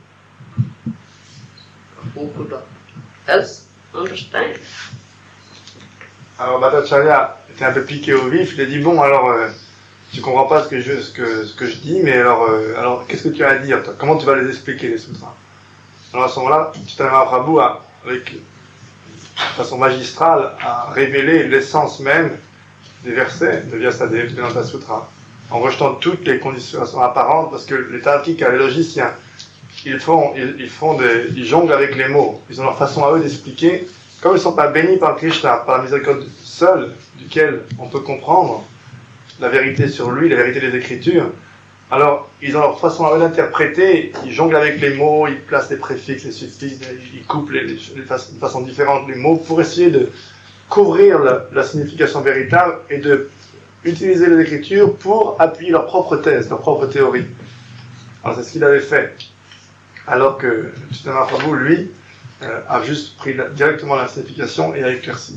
Who could else understand? Alors Bhattacharya était un peu piqué au vif, il a dit bon alors euh, tu comprends pas ce que je, ce que, ce que je dis, mais alors, euh, alors qu'est-ce que tu as à dire toi? Comment tu vas les expliquer les sutras? Alors à ce moment-là, Chaitanya Mahaprabhu a, avec de façon magistrale, a révélé l'essence même des versets de Vyasadeva, du Vedanta Sutra, en rejetant toutes les conditions apparentes, parce que les tatriques, les logiciens, ils font, ils, ils font des, ils jonglent avec les mots, ils ont leur façon à eux d'expliquer. Comme ils ne sont pas bénis par Krishna, par la miséricorde seule, duquel on peut comprendre la vérité sur lui, la vérité des Écritures, alors ils ont leur façon à eux d'interpréter, ils jonglent avec les mots, ils placent les préfixes, les suffixes, ils coupent les, les, les façons, de façon différente les mots pour essayer de couvrir la, la signification véritable et de utiliser les Écritures pour appuyer leur propre thèse, leur propre théorie. Alors c'est ce qu'il avait fait. Alors que Chaitanya Mahaprabhu, lui, euh, a juste pris la, directement la signification et a éclairci.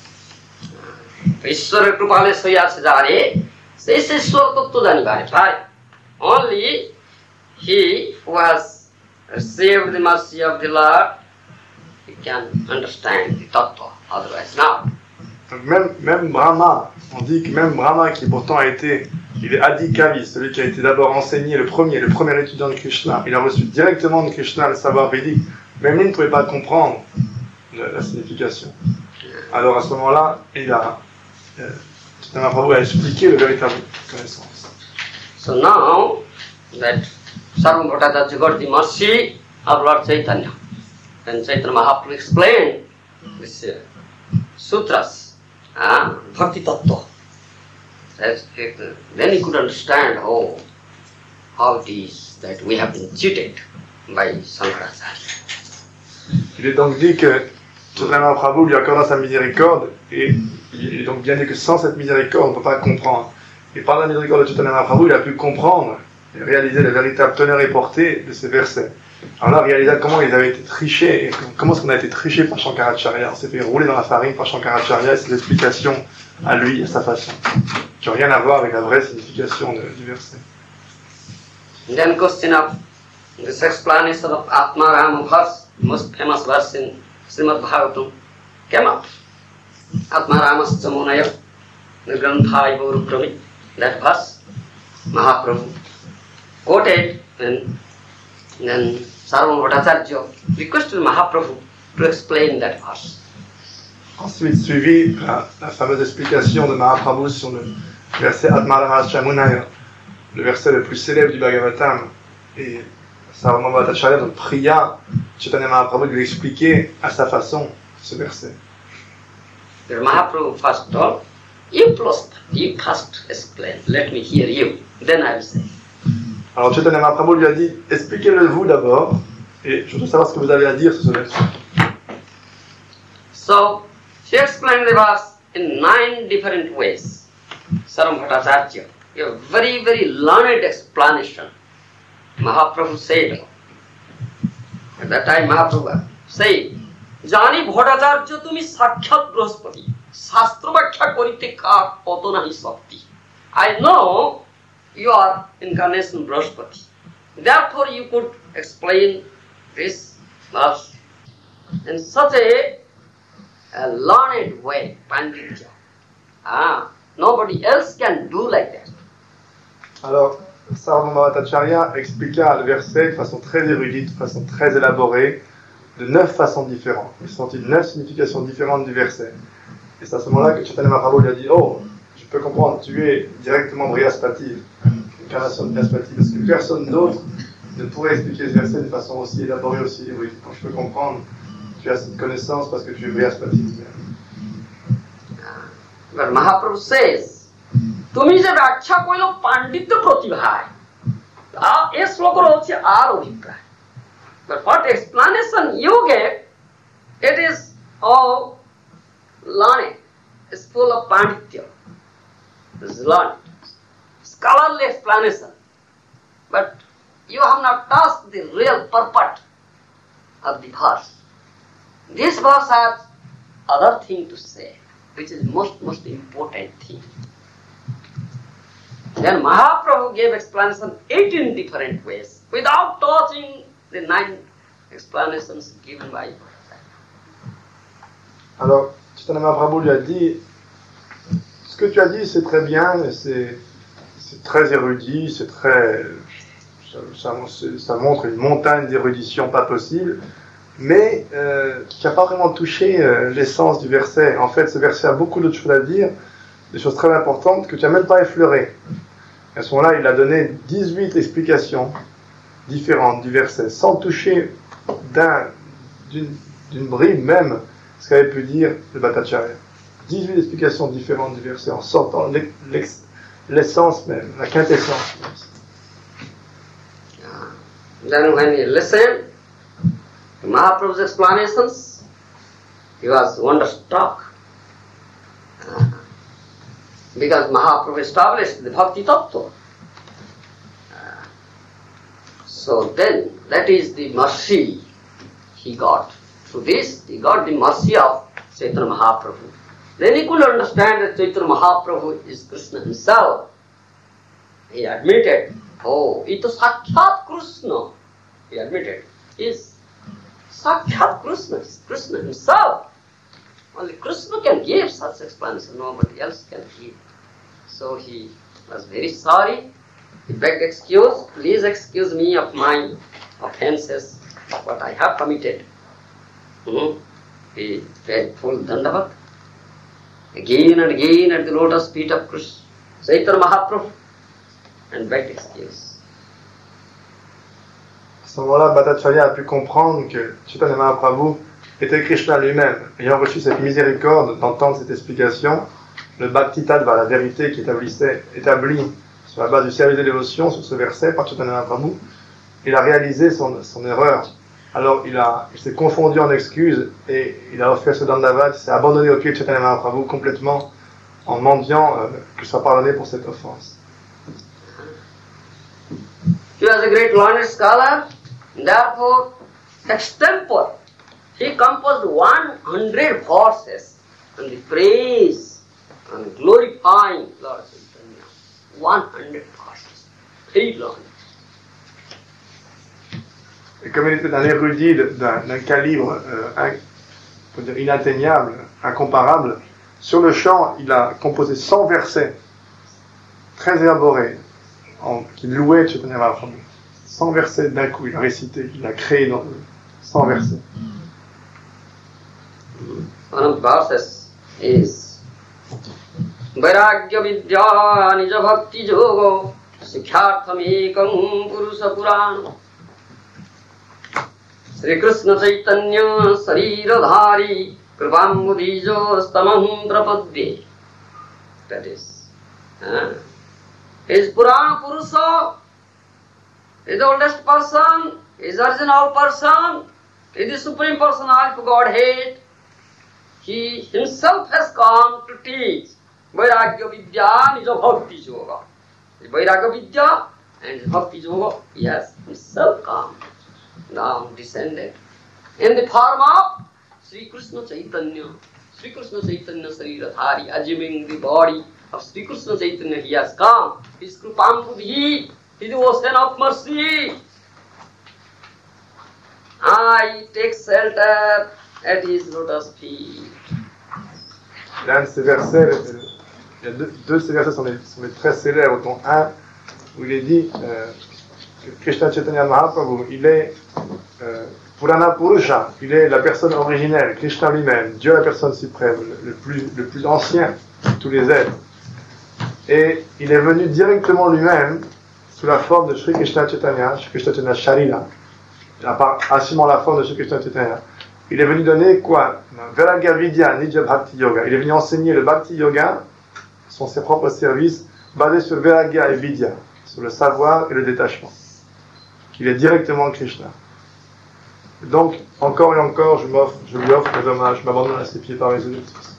Only he who has received the mercy of the Lord, he can understand the tattva, otherwise not. Donc même, même Brahma, on dit que même Brahma, qui pourtant a été, il est Adi Kavi, celui qui a été d'abord enseigné, le premier, le premier étudiant de Krishna, il a reçu directement de Krishna le savoir védique, même lui ne pouvait pas comprendre la, la signification. Alors à ce moment-là, il a, euh, Chaitanya Mahaprabhu a expliqué le véritable connaissance. So now that Sarvam Bhattacharya got the mercy of Lord Chaitanya, and Chaitanya Mahaprabhu explained this uh, sutras, uh, Bhakti Tattva. Then he could understand oh, how it is that we have been cheated by Shankaracharya. Il est donc dit que Chaitanya Mahaprabhu lui accorda sa miséricorde, et il est donc bien dit que sans cette miséricorde, on ne peut pas comprendre. Et par la miséricorde de Chaitanya Mahaprabhu, il a pu comprendre et réaliser la véritable teneur et portée de ces versets. Alors là, réaliser comment ils avaient été trichés, et comment est-ce qu'on a été triché par Shankaracharya. On s'est fait rouler dans la farine par Shankaracharya et ses explications à lui, à sa façon, qui n'ont rien à voir avec la vraie signification de, du verset. Then question of this explanation of Atma Rama verse, most famous verse in Srimad Bhagavatam, came up. Atma Rama Samunaya, the Granthai Baurukrami, that verse, Mahaprabhu quoted, and then Sarvam Bhattacharya requested Mahaprabhu to explain that verse. Ensuite, suivi la, la fameuse explication de Mahaprabhu sur le verset Atma Rama Samunaya, le verset le plus célèbre du Bhagavatam, et Sarvam Bhattacharya donc pria Chaitanya Mahaprabhu de lui expliquer à sa façon ce verset. The Mahaprabhu first told, you first, you first explain, let me hear you, then I will say. Alors Chaitanya Mahaprabhu lui a dit, expliquez-le vous d'abord, et je veux savoir ce que vous avez à dire sur ce verset. So, she explained the verse in nine different ways. Sarvam Bhattacharya, a very, very learned explanation. Mahaprabhu said, at that time Mahaprabhu said, Jani Bhattacharya tumi sakshat Brahaspati, Shastra Bhakkha korite ka oto nahi sakti. I know you are incarnation Brahaspati. Therefore you could explain this verse in such a, a learned way, Panditya. Ah, nobody else can do like that. Alors, Sarvam Bhattacharya expliqua le verset de façon très érudite, de façon très élaborée, de neuf façons différentes. Il sortit neuf significations différentes du verset. Et c'est à ce moment-là que Chaitanya Mahaprabhu lui a dit, oh, je peux comprendre, tu es directement Brihaspati, incarnation de Brihaspati, parce que personne d'autre ne pourrait expliquer ce verset de façon aussi élaborée, aussi érudite. Donc je peux comprendre, tu as cette connaissance parce que tu es Brihaspati. But Mahaprabhu says, তুমি যে ব্যাখ্যা কইল পাণ্ডিত্য প্রতিভায় এ শ্লোকের হচ্ছে আর অভিপ্রায়। But what explanation you gave, it is all learning. It's full of panditya. It's learned. Scholarly explanation. But you have not touched the real purport of the verse. This verse has other thing to say, which is most, most important thing. Then Mahaprabhu gave explanation eighteen different ways, without touching the nine explanations given by Bhattacharya. Alors, Chaitanya Mahaprabhu lui a dit, ce que tu as dit c'est très bien, c'est, c'est très érudit, c'est très, ça, ça, ça montre une montagne d'érudition pas possible, mais euh, tu n'as pas vraiment touché euh, l'essence du verset. En fait, ce verset a beaucoup d'autres choses à dire, des choses très importantes que tu n'as même pas effleurées. Et à ce moment-là, il a donné dix-huit explications différentes du verset, sans toucher d'un, d'une, d'une bribe même ce qu'avait pu dire le Bhattacharya. dix-huit explications différentes du verset, en sortant l'essence même, la quintessence. Then when he listened to Mahaprabhu's explanations, he was wonderstruck. Uh, because Mahaprabhu established the Bhakti Tattva. Uh, so then, that is the mercy he got. Through this, he got the mercy of Chaitanya Mahaprabhu. Then he could understand that Chaitanya Mahaprabhu is Krishna himself. He admitted, oh, it is Sakshat Krishna. He admitted, is Sakshat Krishna, is Krishna himself. Only Krishna can give such explanation, nobody else can give. So he was very sorry. He begged excuse, please excuse me of my offenses, what I have committed. Hmm? He paid full dandavat. Again and again at the lotus feet of Krishna, Chaitanya Mahaprabhu. and bad excuse. À ce moment-là, Bhattacharya a pu comprendre que Chaitanya Mahaprabhu était Krishna lui-même. Ayant reçu cette miséricorde d'entendre cette explication, le Bhakti Tattva, la vérité qui établissait, établie sur la base du service de dévotion, sur ce verset par Chaitanya Mahaprabhu, il a réalisé son, son erreur. Alors il, a, il s'est confondu en excuses et il a offert ce Dandavad, il s'est abandonné au pied de Chaitanya Mahaprabhu complètement en mendiant euh, qu'il soit pardonné pour cette offense. He was a great learned scholar, therefore, extempore, he composed one hundred verses on the praise and glorifying Lord Chaitanya. one hundred verses. Very long. Et comme il était un érudit d'un, d'un calibre euh, un, on peut dire inatteignable, incomparable, sur le chant, il a composé cent versets très élaborés en, qui louaient Chaitanya Mahaprabhu. cent versets d'un coup, il a récité, il a créé dans cent versets. One of the verses is Vairagya Vidya Nija Bhakti Yoga Sikhyartham Ekam Purusa Purana Sri Krishna Chaitanya Sariradhari Kripambudijo Stamam Prapadye. That is, uh, is Purana Purusa, is the oldest person, is the original person, is the Supreme Personality of Godhead. He himself has come to teach Vairagya Vidya Nija Bhakti Yoga. Vairagya Vidya and Bhakti Yoga, he has himself come, now descended in the form of Sri Krishna Chaitanya. Sri Krishna Chaitanya Sariradhari, assuming the body of Sri Krishna Chaitanya, he has come. His Kripambudhi, he is the ocean of mercy. I take shelter at his lotus feet. L'un de ces versets, il y a deux, deux de ces versets sont les, sont les très célèbres, dont un où il est dit euh, que Krishna Chaitanya Mahaprabhu, il est euh, Purana Purusha, il est la personne originelle, Krishna lui-même, Dieu la personne suprême, le, le, plus, le plus ancien de tous les êtres. Et il est venu directement lui-même sous la forme de Sri Krishna Chaitanya, Sri Krishna Chaitanya Sharira, assumant la forme de Sri Krishna Chaitanya. Il est venu donner quoi? Vairagya Vidya Nija Bhakti Yoga. Il est venu enseigner le Bhakti Yoga, sont ses propres services, basés sur Vairagya et Vidya, sur le savoir et le détachement. Qu'il est directement Krishna. Donc, encore et encore, je, m'offre, je lui offre mes hommages, je m'abandonne à ses pieds par mes objectifs.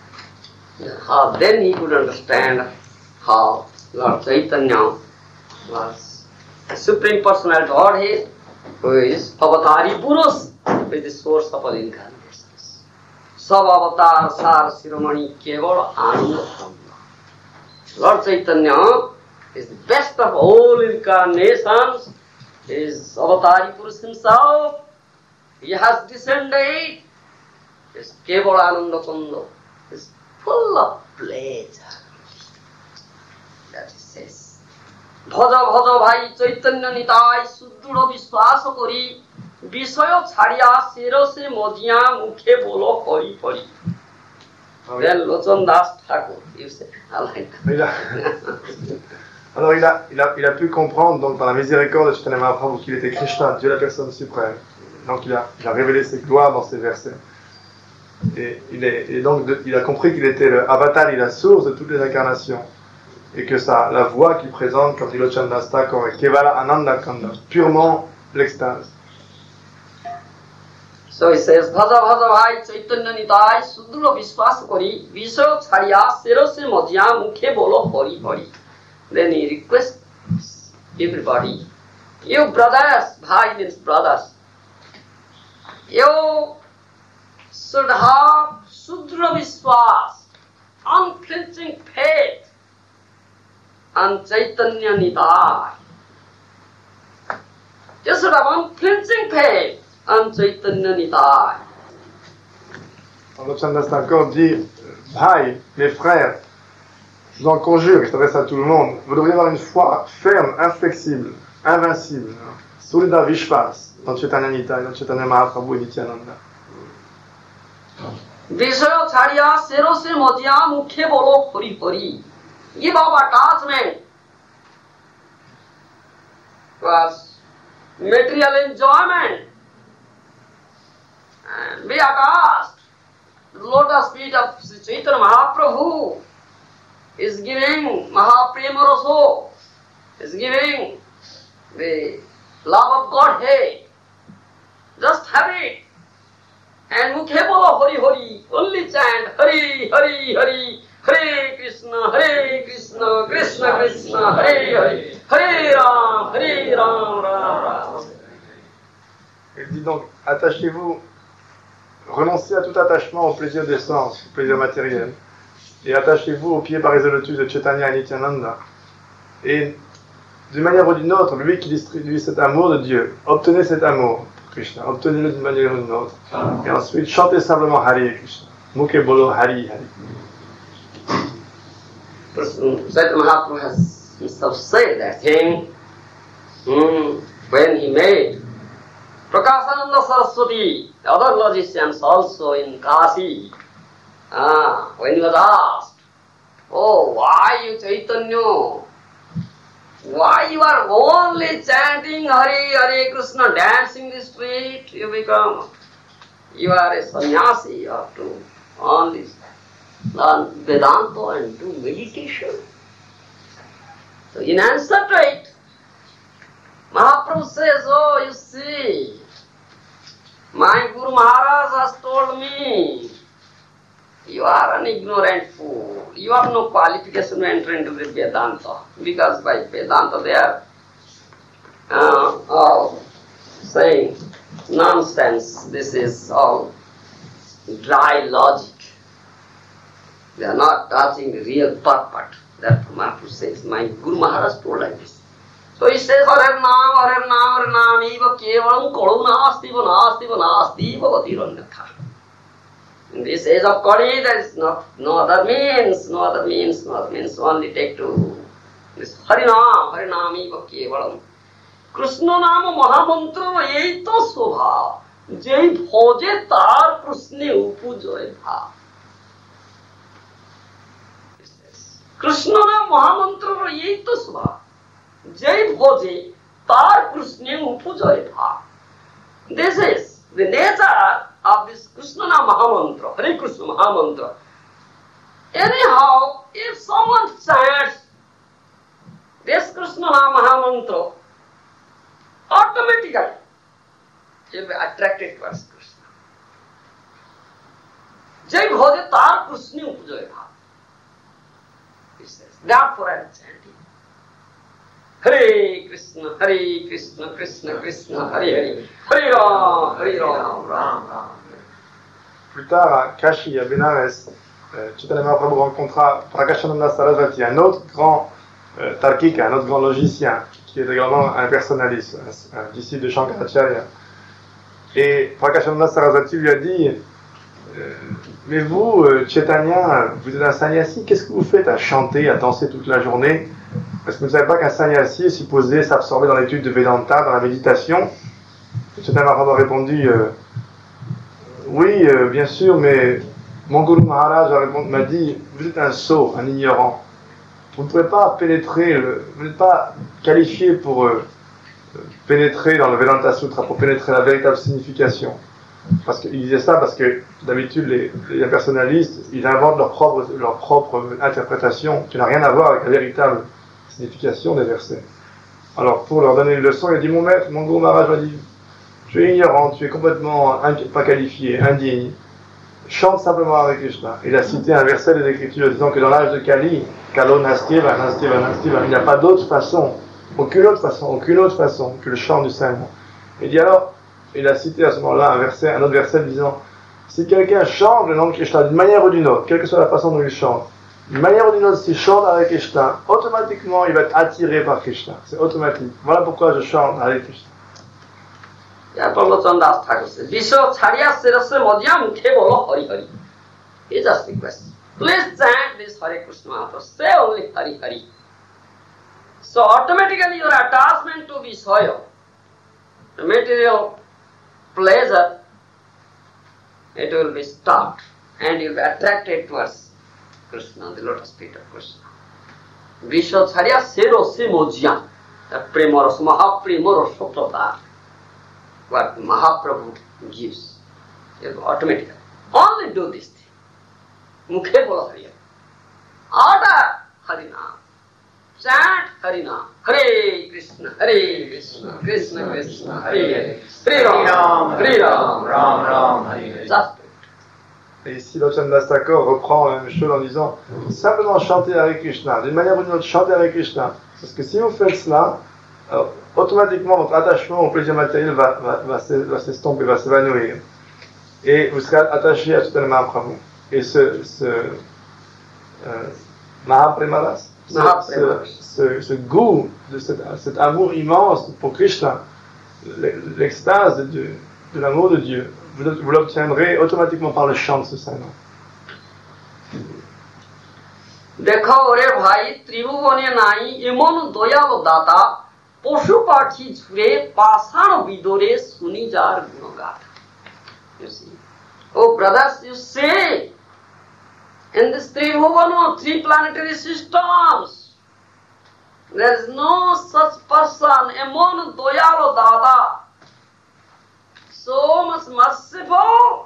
How then he could understand how Lord Chaitanya was the Supreme Personality of Godhead, who is Avatari Purush, who is the source of all incarnations. Sab Avatar Sar Siromani Keval Ananda Brahma. Lord Chaitanya is the best of all incarnations. He is Avatari Purush himself. He has descended. His Keval Ananda Kunda is full of pleasure. That he says. ভজ ভজ ভাই চৈতন্য নিতাই সুদৃঢ় বিশ্বাস করি বিষয় ছাড়িয়া শিরসে মজিয়া মুখে বলো Hari Hari. Then Lochan Das Thakur, you say, I like that. Alors il a, il, a, il a pu comprendre donc par la miséricorde de Chaitanya Mahaprabhu qu'il était Krishna, Dieu la personne suprême. Donc il a, il a révélé ses gloires dans ces versets. Et, il, est, et donc de, il a compris qu'il était le avatar, la source de toutes les incarnations. Et que ça, la voix qu'il présente, comme dit Lochan Das Thakur, est Kevala Ananda Kanda, purement l'extase. So he says, Bhaja Bhaja Bhai Chaitanya Nitai Sudhura Vishwas Kori Visho Chariya Serose Madhya Mukhe Bolo Hari Hari. Then he requests everybody, you brothers, Bhai means brothers, you should have Sudhura Vishwas, unflinching faith and Chaitanya Nitai. You should have unflinching faith and Chaitanya Nitai. Lochan Das Thakur dit, Bhai, mes frères, je vous en conjure, il s'adresse à tout le monde, vous devriez avoir une foi ferme, inflexible, invincible, Surida Vishwas, dans Chaitanya Nitai, dans Chaitanya Mahaprabhu et Nityananda. Visaya Chariya Serose Madhya Mukhe Bolo Hari Hari. Give up attachment was material enjoyment. And we are asked, the lotus feet of Sri Chaitanya Mahaprabhu is giving Mahaprema Raso, is giving the love of Godhead. Just have it. And Mukhe Bolo Hari Hari, only chant Hari Hari Hari, Hare Krishna, Hare Krishna, Krishna Krishna, Hare Hare, Hare Ram, Hare Ram, Ram Ram. Il dit donc, attachez-vous, renoncez à tout attachement au plaisir des sens, au plaisir matériel, et attachez-vous au pied Pariser Lotus de Chaitanya et Nityananda. Et d'une manière ou d'une autre, lui qui distribue cet amour de Dieu, obtenez cet amour pour Krishna, obtenez-le d'une manière ou d'une autre. Et ensuite, chantez simplement Hare Krishna. Mukhe Bolo Hari Hari. Chaitanya Mahaprabhu has himself said that thing hmm, when he made Prakasananda Saraswati, the other logicians also in Kasi, ah, when he was asked, oh, why you Chaitanya? Why you are only chanting Hare Hare Krishna, dancing the street? You become, you are a sannyasi, you have to only learn Vedanta and do meditation. So in answer to it, Mahaprabhu says, oh, you see, my Guru Maharaj has told me, you are an ignorant fool. You have no qualification to enter into the Vedanta. Because by Vedanta they are uh, all saying nonsense. This is all dry logic. They are not touching the real purport. That Mahaprabhu says, my Guru Maharaj told like this. So he says, Hare Nam, Hare Nam, Hare Nam, Eva Kevalam Kolu Nasti, Nasti, Nasti, Bhavatiranyatha. In this age of Kali, there is no, no other means, no other means, no other means, only take to this Harinam, Harinam eva kevalam. Krishna Nama Mahamantra Eito Sobha, Jai Bhoje Tar Krishna Upujoy Bha. Krishna Nama Mahamantra Eito Sobha, Jai Bhoje Tar Krishna Upujoy Bha. This is the nature of this Krishna Mahamantra, Hare Krishna Mahamantra. Anyhow, if someone chants this Krishna Mahamantra, automatically he will be attracted towards Krishna. Jai Bhoje Tar Krishna Upujoy Bha. He says, therefore I am chanting. Hare Krishna, Hare Krishna, Krishna Krishna, Hare Hare, Hare Ram, Hare Ram, Ram Ram. Plus tard, à Kashi, à Benares, euh, Chaitanya Mahaprabhu rencontra Prakashananda Sarasvati, un autre grand euh, Tarkika, un autre grand logicien, qui est également un personnaliste, un, un disciple de Shankaracharya. Et Prakashananda Sarasvati lui a dit, euh, mais vous, euh, Chaitanya, vous êtes un sannyasi, qu'est-ce que vous faites à chanter, à danser toute la journée? Parce que vous ne savez pas qu'un sannyasi est supposé s'absorber dans l'étude de Vedanta, dans la méditation. Chaitanya Mahaprabhu a répondu, euh, oui, euh, bien sûr, mais mon Guru Maharaj m'a dit, vous êtes un sot, un ignorant. Vous ne pouvez pas pénétrer, le, vous n'êtes pas qualifié pour euh, pénétrer dans le Vedanta Sutra, pour pénétrer la véritable signification. Parce qu'il disait ça parce que d'habitude les, les personnalistes, ils inventent leur propre, leur propre interprétation qui n'a rien à voir avec la véritable signification des versets. Alors pour leur donner une leçon, il a dit, mon maître, mon Guru Maharaj m'a dit, tu es ignorant, tu es complètement pas qualifié, indigne. Chante simplement avec Krishna. Il a cité un verset des Écritures disant que dans l'âge de Kali, Kalo Nastiva, Nastiva, Nastiva, il n'y a pas d'autre façon, aucune autre façon, aucune autre façon que le chant du Saint-Nom. Il dit alors, il a cité à ce moment-là un verset, un autre verset disant, si quelqu'un chante le nom de Krishna d'une manière ou d'une autre, quelle que soit la façon dont il chante, d'une manière ou d'une autre, s'il chante avec Krishna, automatiquement il va être attiré par Krishna. C'est automatique. Voilà pourquoi je chante avec Krishna. Prabhupada Thakur says, Visho Charya Sirasya Madhyam Kevalo Hari Hari. He just requests, please chant this Hare Krishna mantra, say only Hari Hari. So automatically your attachment to Vishaya, the material pleasure, it will be stopped and you will be attracted towards Krishna, the lotus feet of Krishna. Visho Charya Sirasya Madhyam. That Premaras, Mahapremaras Prabhupada, what Mahaprabhu gives, you automatically. Only do this thing. Mukhe bola Hari. Order Harinam. Chant Harinam. Hare Krishna, Hare Krishna, Krishna Krishna, Hare Hare. Hare Ram, Hare Ram, Ram Ram, Hare Hare. Just Et ici, Lochandas Thakur reprend la même chose en disant simplement chanter Hare Krishna, d'une manière ou d'une autre, chanter Hare Krishna. Parce que si vous faites cela, alors, automatiquement votre attachement au plaisir matériel va, va, va, va s'estomper, va s'évanouir. Et vous serez attaché à Chaitanya Mahaprabhu. Et ce, ce euh, Mahapremaras, ce, ce, ce, ce goût, de cet, cet amour immense pour Krishna, l'extase de, de l'amour de Dieu, vous, vous l'obtiendrez automatiquement par le chant de ce saint nom. देखो रे भाई त्रिभुवने नाई एमन दयालो दाता पशु पाठी झुरे पाषाण विदोरे सुनी जार गुणगाथा. You see, oh brothers, you see, in this Tribhuvana, three planetary systems, there is no such person among Doyalo Dada, so much merciful,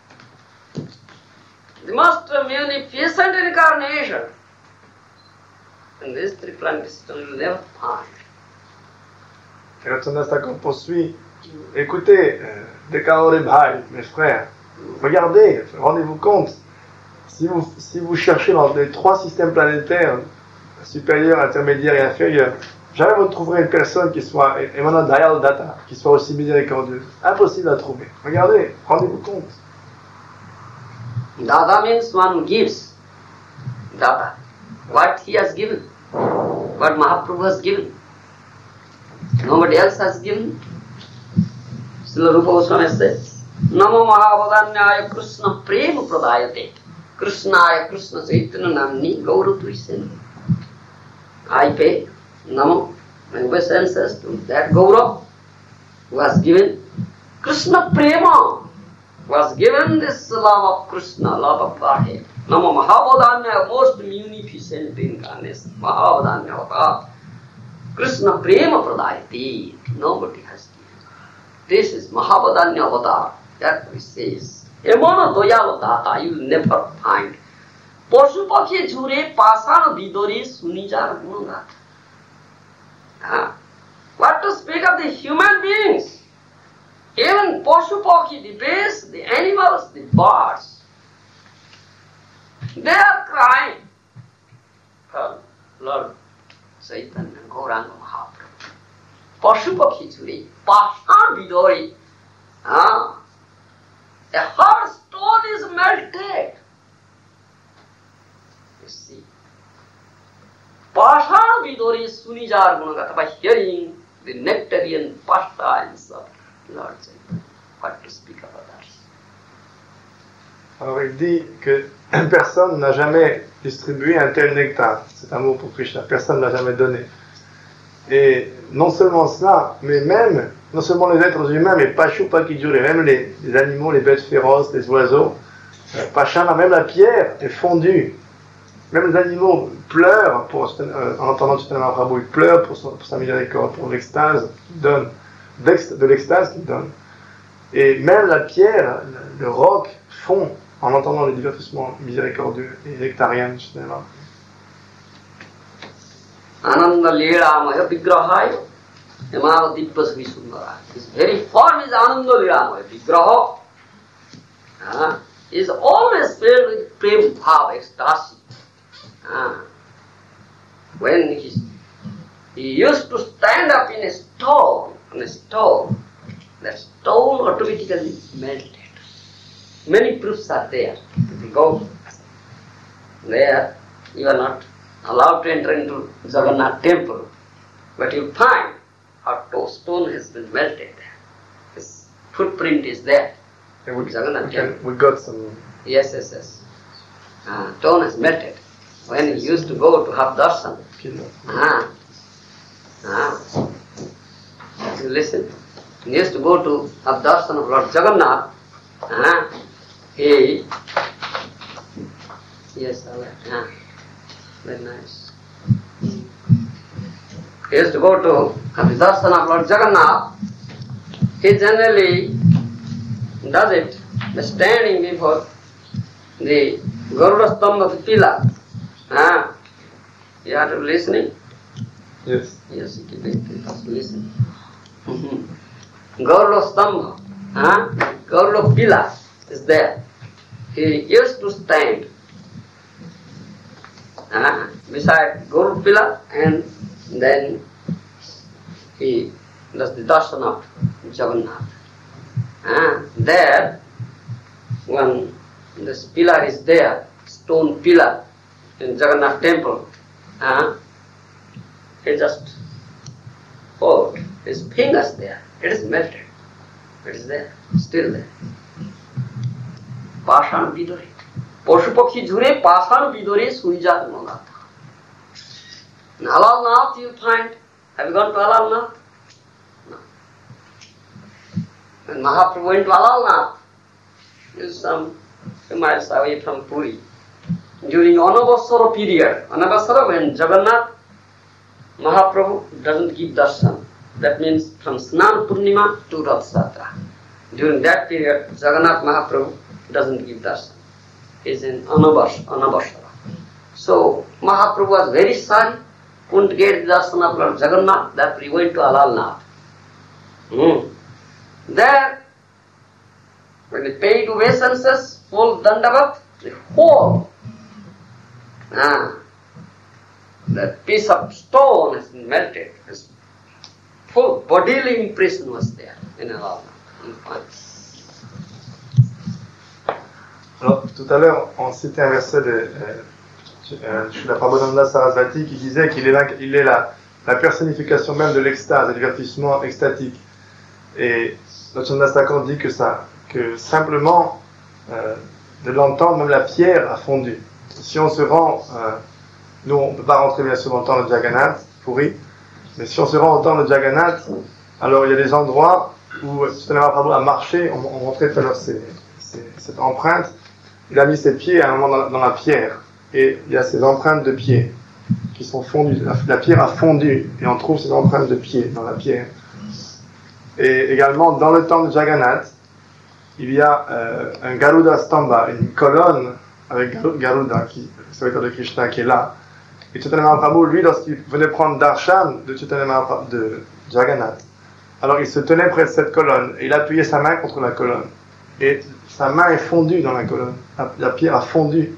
the most magnificent incarnation. In this three planetary system, you will never find. Et Lochandas Thakur poursuit. Écoutez, euh, Dekaro les Bhai, mes frères, regardez, rendez-vous compte, si vous, si vous cherchez dans les trois systèmes planétaires, supérieur, intermédiaire et inférieur, jamais vous ne trouverez une personne qui soit émanant Dayal Data, qui soit aussi miséricordieuse. Impossible à trouver. Regardez, rendez-vous compte. Dada means one who gives. Dada. What he has given. What Mahaprabhu has given. Nobody else has given. Srila Rupa Goswami says, Namo Mahavadanyaya Krishna Prema Pradayate Krishnaya Krishna Chaitanya Namni Gaura Tuisen. I pay Namo, my obeisances to that Gaura who has given Krishna Prema, who has given this love of Krishna, love of Godhead. Namo Mahavadanyaya, most munificent incarnation, Mahavadanyaya Krishna Prema Pradayate. Nobody has given. This is Mahavadanya Avatar. That which says, Emana Doyalo Data, you will never find. Poshupakhi Jure Pasana Vidori Sunijar Gunagata. Ah. What to speak of the human beings? Even Poshupakhi, the beasts, the animals, the birds, they are crying for Lord Chaitanya Gauranga Mahaprabhu. Pashupakhi Jure, Pasana Vidori. Ah. A hard stone is melted. You see. Pasana Vidori Sunijar Gunagata, by hearing the nectarian pastimes of Lord Chaitanya. What to speak of others? Alors il dit que personne n'a jamais distribué un tel nectar, cet amour pour Krishna, personne ne l'a jamais donné. Et non seulement cela, mais même, non seulement les êtres humains, mais Pashupakhi Jure, même les, les animaux, les bêtes féroces, les oiseaux, euh, Pashana, même la pierre est fondue. Même les animaux pleurent pour, euh, en entendant Chaitanya Mahaprabhu, ils pleurent pour, son, pour sa miséricorde, pour l'extase qu'il donne, de l'extase qu'il donne. Et même la pierre, le, le roc, fond en entendant les divertissements miséricordieux et nectariens de Chaitanya Mahaprabhu. Ananda Leelamaya Vigrahaya Yamava Dippasvi Sundara. His very form is Ananda Leelamaya Vigraha. Uh, is always filled with prem bhav, ecstasy. Uh, when he, he used to stand up in a stone, on a stone, that stone automatically melted. Many proofs are there. If you go there, you are not allowed to enter into Jagannath temple, but you find a stone has been melted. His footprint is there. And we, Jagannath we, can, temple. we got some. Yes, yes, yes. Uh, stone has melted. When he used to go to have darshan. Ah. Ah. You listen. He used to go to have darshan of Lord Jagannath. Ah. He. Yes, all right. Ah. Very nice. he used to go to have the darshan of Lord Jagannath, he generally does it by standing before the Garuda Stambha of the pillar. Ah, you have to be listening? Yes. Yes, you keep it, you have to listen. Mm-hmm. Garuda Stambha, ah, Garuda pillar is there. He used to stand ah, beside Garuda pillar, and then he does the darshan of Jagannath. Ah, there, when this pillar is there, stone pillar in Jagannath temple, ah, he just put his fingers there. It is melted. It is there, still there. Pashan Vidore. Poshupakhi Jure, Pashan Vidore, Surija Monata. In Alalnath you find, have you gone to Alalnath? No. When Mahaprabhu went to Alalnath, it is some few miles away from Puri. During Anavasara period, Anavasara, when Jagannath Mahaprabhu doesn't give darshan, that means from Snan Purnima to Rath Yatra. During that period, Jagannath Mahaprabhu doesn't give darshan. He is in Anavasara. So Mahaprabhu was very sorry, couldn't get the darshan of Lord Jagannath, that he went to Alalnath. Hmm. There, when he paid obeisances, full dandavat, the whole ah, that piece of stone has been melted. His full bodily impression was there in Alalnath. Alors, tout à l'heure, on citait un verset de euh, Srila Prabhupada Sarasvati qui disait qu'il est, la, il est la, la personnification même de l'extase, du divertissement extatique. Et Lochandas Thakur dit que ça, que simplement euh, de l'entendre, même la pierre a fondu. Si on se rend, euh, nous on ne peut pas rentrer bien sûr entendre le Jagannath, Puri, mais si on se rend entendre le Jagannath, alors il y a des endroits où Chaitanya Mahaprabhu a marché, on, on montrait tout à l'heure cette empreinte, il a mis ses pieds à un moment dans la, dans la pierre, et il y a ces empreintes de pieds qui sont fondues, la, la pierre a fondu, et on trouve ces empreintes de pieds dans la pierre. Et également, dans le temple de Jagannath, il y a euh, un Garuda Stamba, une colonne avec Garuda, qui, le serviteur de Krishna, qui est là. Et Chaitanya Mahaprabhu, lui, lorsqu'il venait prendre darshan de Chaitanya Mahaprabhu, de Jagannath, alors il se tenait près de cette colonne, et il appuyait sa main contre la colonne. Et sa main est fondue dans la colonne. La, la pierre a fondu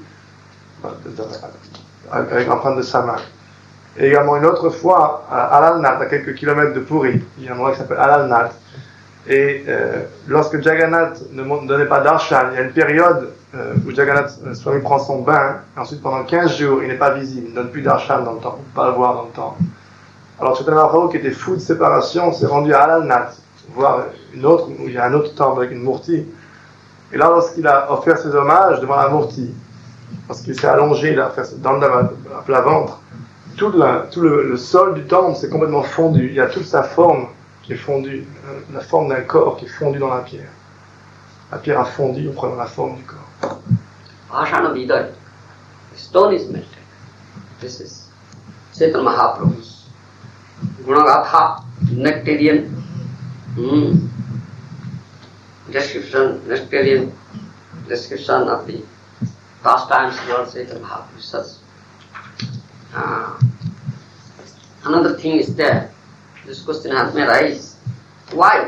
avec l'empreinte de sa main. Et également une autre fois, à Alalnath, à quelques kilomètres de Puri, il y a un endroit qui s'appelle Alalnath. Et euh, lorsque Jagannath ne donnait pas darshan, il y a une période euh, où Jagannath euh, Swami prend son bain, et ensuite pendant quinze jours, il n'est pas visible, il ne donne plus darshan dans le temple, on ne peut pas le voir dans le temple. Alors Chaitanya Mahaprabhu, qui était fou de séparation, s'est rendu à Alalnath, voir une autre, où il y a un autre temple avec une murti. Et là, lorsqu'il a offert ses hommages devant la murti, lorsqu'il s'est allongé, il a fait dans le à plat ventre, tout, la, tout le, le sol du temple s'est complètement fondu. Il y a toute sa forme qui est fondue, la forme d'un corps qui est fondu dans la pierre. La pierre a fondu en prenant la forme du corps. Ashana Vidai, the stone is melted. This is Chaitanya Mahaprabhu's Gunagatha, nectarian mm, description, nectarian description of the pastimes of Lord Chaitanya Mahaprabhu. Such. Uh, another thing is there. This question has may arise. Why?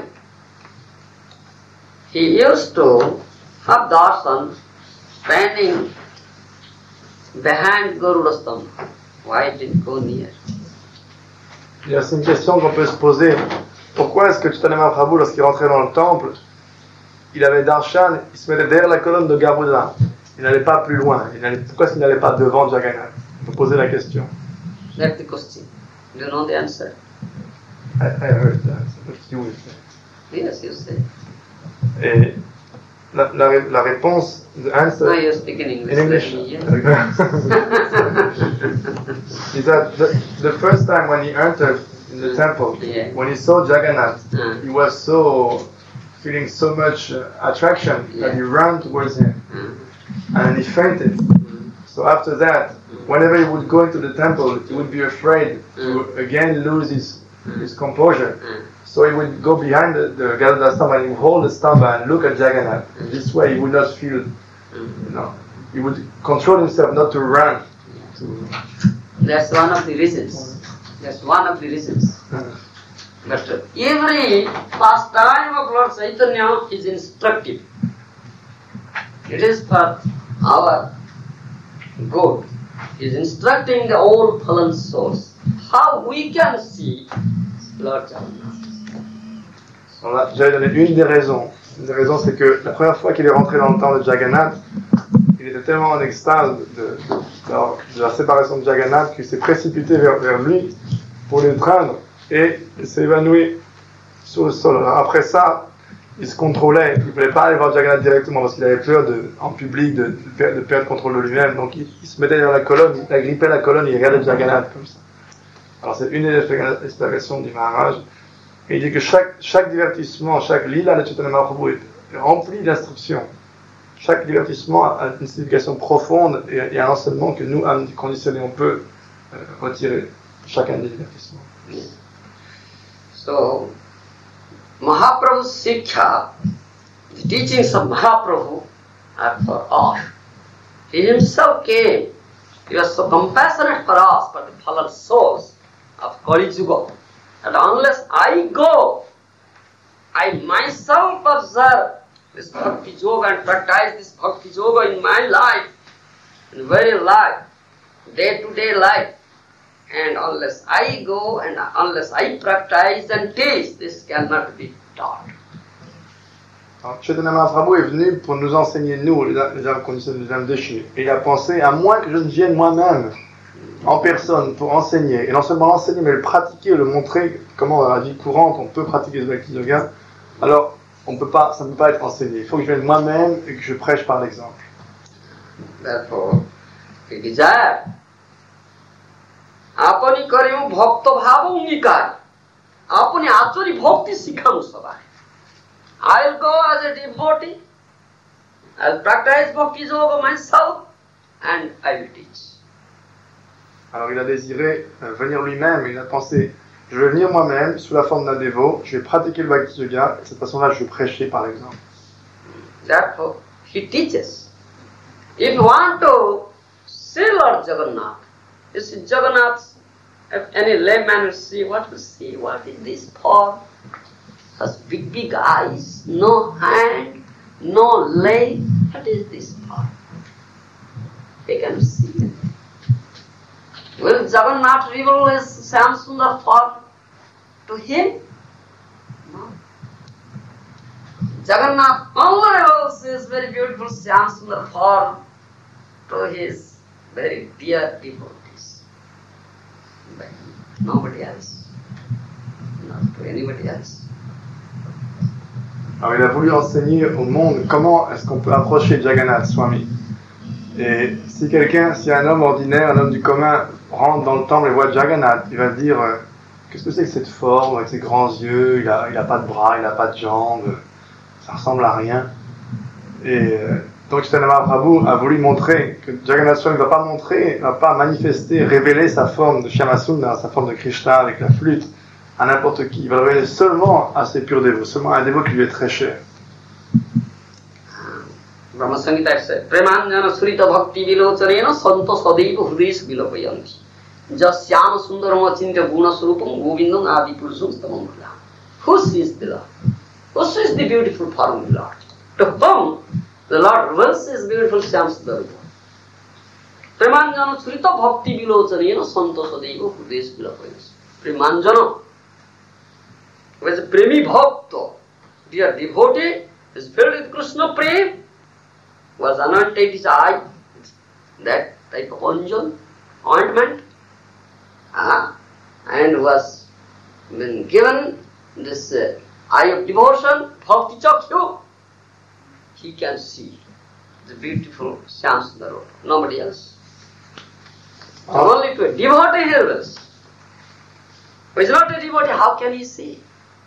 He used to have darshan standing behind Garuda Stambha. Why didn't go near? C'est une question qu'on peut se poser. Pourquoi est-ce que Chaitanya Mahaprabhu, lorsqu'il rentrait dans le temple, il avait darshan, il se mettait derrière la colonne de Garuda. Il n'allait pas plus loin. Il n'allait, pourquoi est-ce qu'il n'allait pas devant Jagannath? On peut poser la question. That's the question. Do you know the answer? I, I heard the answer, but you will say. Yes, you say. Et la, la, la réponse, the answer. Now you speak in English. In English. Yes. Is that the, the first time when he entered in the temple, yeah. when he saw Jagannath, uh. he was so feeling so much uh, attraction yeah. that he ran towards him, uh. and he fainted. Mm. So after that, Mm. whenever he would go into the temple, he would be afraid to again lose his, his composure. So he would go behind the, the Garuda Stamba and he would hold the Stamba and look at Jagannath. And this way he would not feel, you know, he would control himself not to run. To That's one of the reasons. That's one of the reasons. But every pastime of Lord Chaitanya is instructive. It is for our good. He is instructing the old fallen souls how we can see Lord Jagannath. Voilà, j'avais donné une des raisons. Une des raisons, c'est que la première fois qu'il est rentré dans le temple de Jagannath, il était tellement en extase de, de, de, de la séparation de Jagannath qu'il s'est précipité vers, vers lui pour l'étreindre et il s'est évanoui sur le sol. Alors après ça, il se contrôlait. Il ne voulait pas aller voir Jagannath directement parce qu'il avait peur de, en public de, de, perdre, de perdre le contrôle de lui-même. Donc il, il se mettait dans la colonne, il agrippait la colonne et il regardait Jagannath comme ça. Alors c'est une des explications du Maharaj. Et il dit que chaque, chaque divertissement, chaque lila de Chaitanya Mahaprabhu est rempli d'instructions. Chaque divertissement a une signification profonde et, et un enseignement que nous, âmes conditionnés, on peut euh, retirer chacun des divertissements. So, Mahaprabhu's Siksha, the teachings of Mahaprabhu are for all. He himself came. He was so compassionate for us, for the fallen souls of Kali Yuga. And unless I go, I myself observe this Bhakti Yoga and practice this Bhakti Yoga in my life, in very life, day-to-day life. And unless I go and unless I practice and teach, this cannot be taught. Alors, Chaitanya Mahaprabhu est venu pour nous enseigner, nous, les âmes conditionnées, les âmes déchues. Et il a pensé, à moins que je ne vienne moi-même, en personne, pour enseigner, et non seulement l'enseigner, mais le pratiquer, le montrer comment dans la vie courante on peut pratiquer le Bhakti Yoga, alors on peut pas, ça ne peut pas être enseigné. Il faut que je vienne moi-même et que je prêche par l'exemple. Therefore, he desired, apani karyu bhakta bhava ungikar, apani achari bhakti sikhanu sabai. I'll go as a devotee, I'll practice Bhakti Yoga myself, and I will teach. Alors il a désiré euh, venir lui-même, il a pensé, je vais venir moi-même sous la forme d'un dévot, je vais pratiquer le Bhakti Yoga, et de cette façon-là je vais prêcher par l'exemple. Therefore, he teaches. If you want to see Lord Jagannath, you see Jagannath, if any layman will see, what will see? What is this for? Has big, big eyes, no hand, no leg. What is this for? They can see it. Will Jagannath reveal his Shyam-sundar form to him? No. Jagannath only reveals his very beautiful Shyam-sundar form to his very dear devotees. But nobody else. Not to anybody else. Alors il a voulu enseigner au monde comment est-ce qu'on peut approcher Jagannath Swami. Et si quelqu'un, si un homme ordinaire, un homme du commun rentre dans le temple et voit Jagannath, il va se dire euh, qu'est-ce que c'est que cette forme avec ses grands yeux, il a, il a pas de bras, il a pas de jambes, ça ressemble à rien. Et euh, donc Chaitanya Mahaprabhu a voulu montrer que Jagannath Swami ne va pas montrer, ne va pas manifester, révéler sa forme de Shyamasundara, sa forme de Krishna avec la flûte à n'importe qui. Il va le révéler seulement à ses purs dévots, seulement à un dévot qui lui est très cher. Brahma Samhita said, Premanjana surita bhakti vilochanena santo sadaiva hridesh vilapayanti. Jasyama sundaram achintya guna surupam govindam adi purusham stamam bhula. Who sees the Lord? Who sees the beautiful form of the Lord? To whom the Lord reveals his beautiful Shyam Sundar. Premanjana surita bhakti vilochanena santo sadaiva hridesh vilapayanti. Premanjana, who is a premi bhakta, dear devotee, is filled with Krishna prem, was anointed his eye, that type of anjan, ointment, uh, and was been given this uh, eye of devotion, bhakti chakyu. He can see the beautiful Shyam Sundar, nobody else. Oh. Only to a devotee he reveals. Who is not a devotee, how can he see?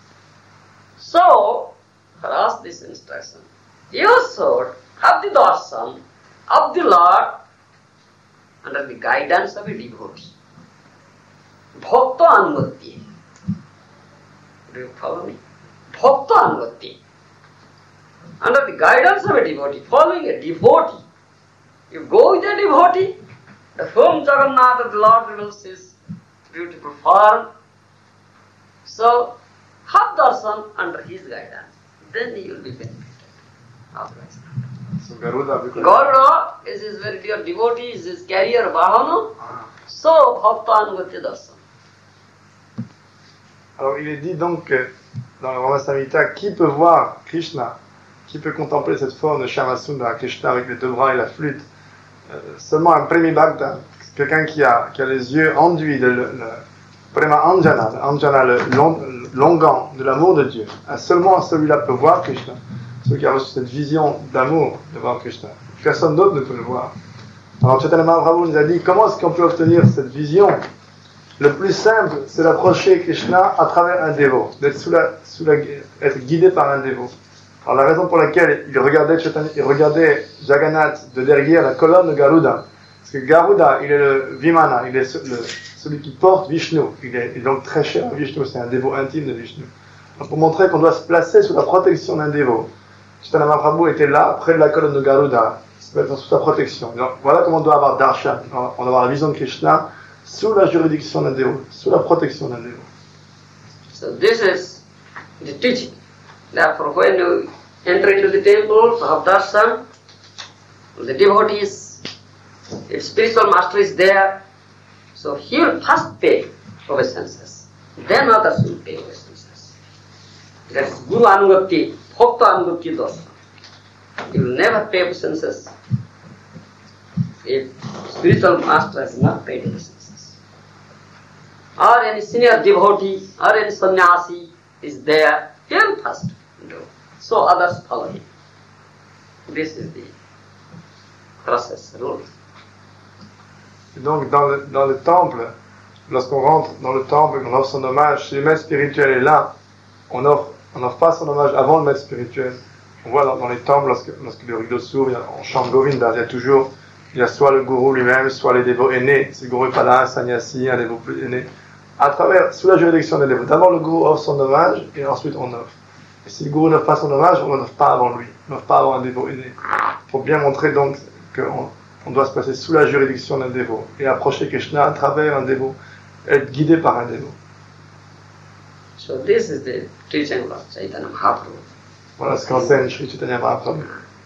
So, for us this instruction, you should have the darshan of the Lord under the guidance of a devotee. Bhakta Anugati. Do you follow me? Bhakta Anugati. Under the guidance of a devotee, following a devotee. You go with a devotee, of whom Jagannatha, the Lord, reveals his beautiful form. So, have darshan under his guidance. Then you will be benefited. Otherwise not. So Garuda, because Garuda is his very dear devotee, is his carrier Vahana. So, Bhakta Anugati darshan. alors il est dit donc que dans le Brahma Samhita, qui peut voir Krishna, qui peut contempler cette forme de Shyamasundara, Krishna avec les deux bras et la flûte, euh, seulement un Premi Bhakta, quelqu'un qui a, qui a les yeux enduits de le, le Prema Anjana, le Anjana, le long, longan de l'amour de Dieu. Seulement celui-là peut voir Krishna, celui qui a reçu cette vision d'amour de voir Krishna. Personne d'autre ne peut le voir. Alors Chaitanya Mahaprabhu nous a dit comment est-ce qu'on peut obtenir cette vision. Le plus simple, c'est d'approcher Krishna à travers un dévot, d'être sous la, sous la, être guidé par un dévot. Alors la raison pour laquelle il regardait, Chaitanya, il regardait Jagannath de derrière la colonne de Garuda, parce que Garuda, il est le Vimana, il est le, celui qui porte Vishnu, il est, il est donc très cher à Vishnu, c'est un dévot intime de Vishnu. Alors pour montrer qu'on doit se placer sous la protection d'un dévot, Chaitanya Mahaprabhu était là, près de la colonne de Garuda, sous sa protection. Donc, voilà comment on doit avoir darshan, on doit avoir la vision de Krishna, sous la juridiction d'un dévot, sous la protection d'un dévot. So this is the teaching. Therefore, when you enter into the temple of darshan, the devotees, if spiritual master is there, so he will first pay obeisances, then others will pay obeisances. That is Guru Anugati, Bhakta Anugati darshan. You will never pay obeisances if spiritual master has not paid obeisances. Or any senior devotee, or any sannyasi is there, he will first do. So others follow him. This is the process, rule. Et donc dans le, dans le temple, lorsqu'on rentre dans le temple et qu'on offre son hommage, si le maître spirituel est là, on offre, on offre pas son hommage avant le maître spirituel. On voit dans, dans les temples, lorsque, lorsque le rideau s'ouvre, on chante Govinda, il y a toujours, il y a soit le gourou lui-même, soit les dévots aînés. Si le gourou n'est pas là, un sannyasi, un dévot plus aîné. À travers, sous la juridiction des dévots. D'abord le gourou offre son hommage et ensuite on offre. Et si le gourou n'offre pas son hommage, on n'offre pas avant lui. On n'offre pas avant un dévot aîné. Pour bien montrer donc qu'on on doit se placer sous la juridiction d'un dévot et approcher Krishna à travers un dévot, être guidé par un dévot. So this is the teaching of Chaitanya Mahaprabhu. Voilà ce qu'enseigne Sri Chaitanya Mahaprabhu.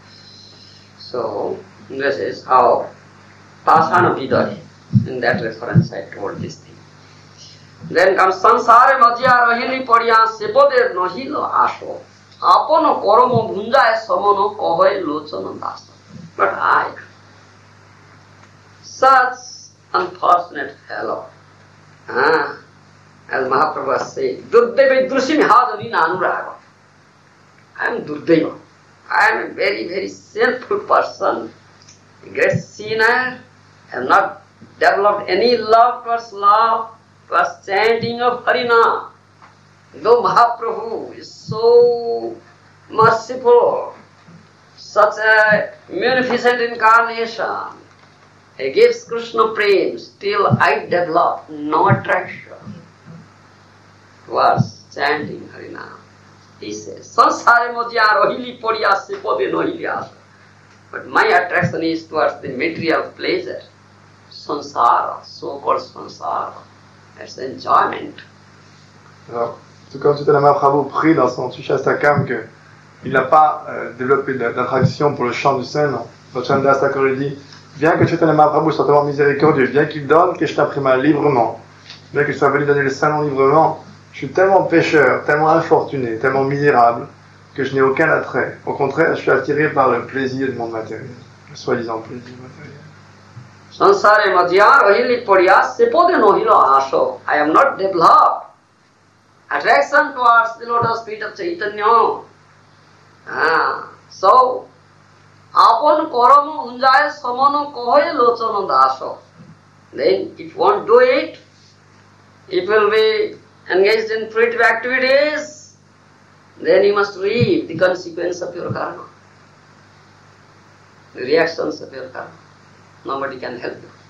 So this is how Pasana Vidari, in that reference I told this thing. Then comes Sansare Madhya Rahili Padya Sepode Nohilo Asho Apono Koromo Bhunjaye Samono Kohoy Lochana Dasa. But I, such unfortunate fellow, ah, as Mahaprabhu said, Durdeva Drushimi Hadani Nanuraga. I am Durdeva. I am a very, very sinful person, a great sinner, have not developed any love towards love, towards chanting of Harina. Though Mahaprabhu is so merciful, such a munificent incarnation, he gives Krishna prem, still I develop no attraction towards chanting Harina. He says, Sansare Madhya Rahili Padya Sepode Nohili Asha. But my attraction is towards the material pleasure, sansara, so-called sansara. That's enjoyment. Alors, tout comme Chaitanya Mahaprabhu prie dans son Shastakam que il n'a pas euh, développé d'attraction pour le chant du Saint, Bhaktivinoda Thakur lui dit, bien que Chaitanya Mahaprabhu soit tellement miséricordieux, bien qu'il donne Krishna Prema librement, bien qu'il soit venu donner le Saint librement, je suis tellement pécheur, tellement infortuné, tellement misérable, que je n'ai aucun attrait. Au contraire, je suis attiré par le plaisir du monde matériel, le soi-disant plaisir matériel. Sansare Madhya Rahili Padya Sepode Nohilo Asho. I am not developed attraction towards the lotus feet of Chaitanya. Ah, so, Apon Koromo Unjaya Samono Kohoy Lochana Daso. Then, if you want to do it, if you will be engaged in fruitive activities, then you must reap the consequence of your karma, the reactions of your karma. Nobody can help you.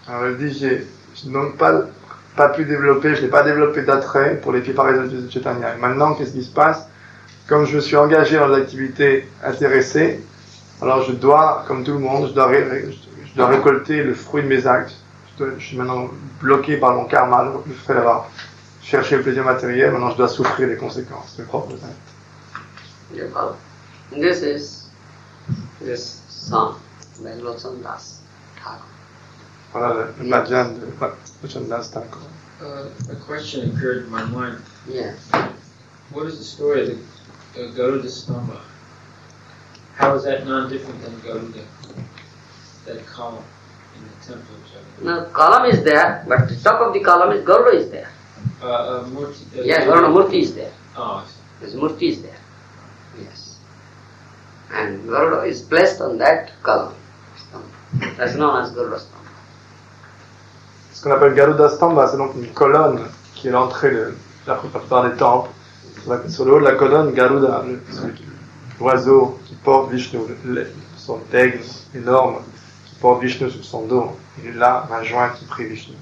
Alors elle dit, j'ai, je n'ai donc pas, pas pu développer, je n'ai pas développé d'attrait pour les pieds parallèles de Chaitanya. Et maintenant, qu'est-ce qui se passe? Comme je me suis engagé dans l'activité intéressée, alors je dois, comme tout le monde, je dois, ré, je dois récolter le fruit de mes actes. Je, dois, je suis maintenant bloqué par mon karma, le fait d'avoir cherché le plaisir matériel. Maintenant, je dois souffrir les conséquences de mes propres actes. Yeah, well, this is this song by Lochan Das Thakur. Voilà le, le bhajan de Lochan Das Thakur. Uh, a question occurred in my mind. Yeah. What is the story of the uh, Garuda Stamba? How is that non-different than Garuda? That column in the temple of Jagannath? Now, column is there, but the top of the column is Garuda is there. Uh, uh, Murti, uh, Yes, Garuda Murti is there. Oh, His Murti is there. Yes. And Garuda is placed on that column. That's known as Garuda Stamba. Ce qu'on appelle Garuda Stamba, c'est donc une colonne qui est l'entrée de la plupart des temples. Sur le haut de la colonne, Garuda, l'oiseau qui porte Vishnu, son aigle énorme qui porte Vishnu sur son dos, il est là, main jointe, qui prie Vishnu.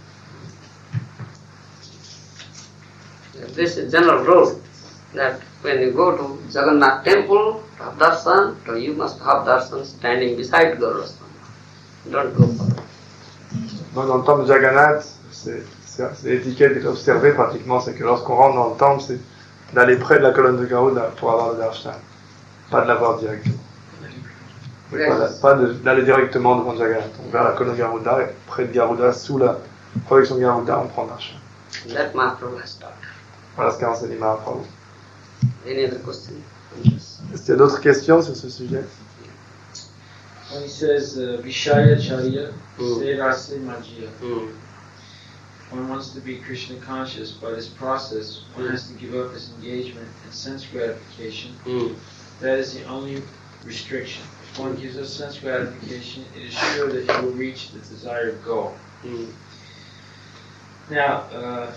This is general rule that when you go to Jagannath temple to have darshan, so you must have darshan standing beside Garuda Stamba. Don't go further. Donc dans le temple de Jagannath, c'est, c'est, c'est l'étiquette qui est observée pratiquement, c'est que lorsqu'on rentre dans le temple, c'est d'aller près de la colonne de Garuda pour avoir le darshan, pas de l'avoir directement. Oui, pas, pas de, d'aller directement devant Jagannath, on vers la colonne de Garuda, et près de Garuda, sous la projection de Garuda, on prend darshan. That Mahaprabhu has taught. Voilà ce qu'a enseigné Mahaprabhu. Any other question? Yes. Est-ce qu'il y a d'autres questions sur ce sujet? when he says uh, Vishaya Charya, Mm. Serase Majya, Mm. one wants to be Krishna conscious, but this process, one has to give up his engagement in sense gratification. Mm. That is the only restriction. If one gives up sense gratification, it is sure that he will reach the desired goal. Mm. Now, uh,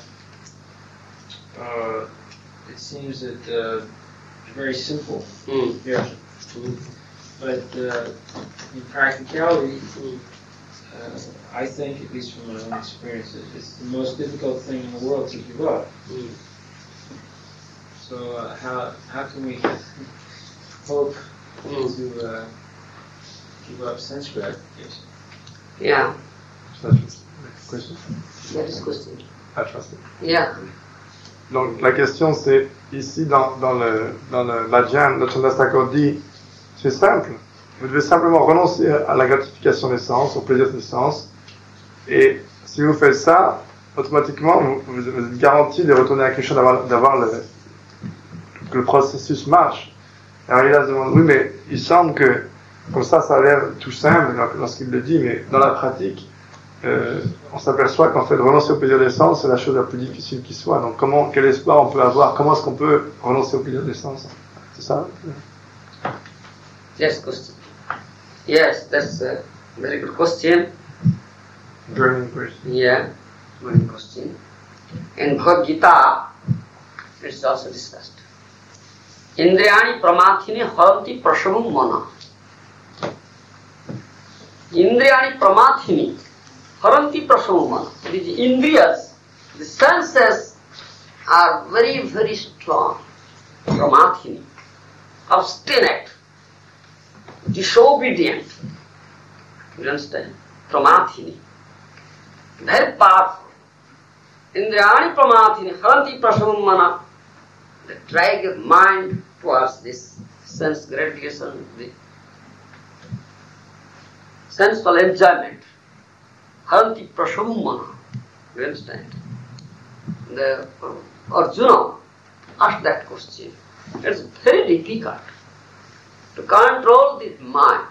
uh, it seems that uh, it's very simple Mm. here, Mm. but uh, in practicality, Mm. uh, I think, at least from my own experience, it- it's the most difficult thing in the world to give up. Mm. So uh, how how can we hope Mm. to uh, give up sense gratification? Yeah, Question? that is question. Ah, je pense. Yeah. Donc la question c'est, ici dans, dans le, dans le bhajan, notre Chandas Thakur dit, c'est simple, vous devez simplement renoncer à la gratification des sens, au plaisir des sens, et si vous faites ça, automatiquement vous, vous, vous êtes garanti de retourner à Krishna, d'avoir, d'avoir le, que le processus marche. Alors il a demandé, oui mais il semble que, comme ça ça a l'air tout simple lorsqu'il le dit, mais dans la pratique, Euh, on s'aperçoit qu'en fait renoncer au plaisir des sens c'est la chose la plus difficile qui soit. Donc comment, quel espoir on peut avoir, comment est-ce qu'on peut renoncer au plaisir des sens? C'est ça? Yes, question. Yes, that's a very good question. Burning question. Yeah, very good question. In Bhagavad Gita, it's also discussed. Indriyani pramathini haranti prashamam mana. Indriyani pramathini haranti prashamam mana. The indriyas, the senses are very, very strong. Pramathini, obstinate, disobedient. You understand? Pramathini. Very powerful. Indriyani pramathini haranti prashamam mana. They drag your mind towards this sense gratification, the sensual enjoyment. Haranti prashamam mana. You understand? The uh, Arjuna asked that question. It's very difficult to control this mind.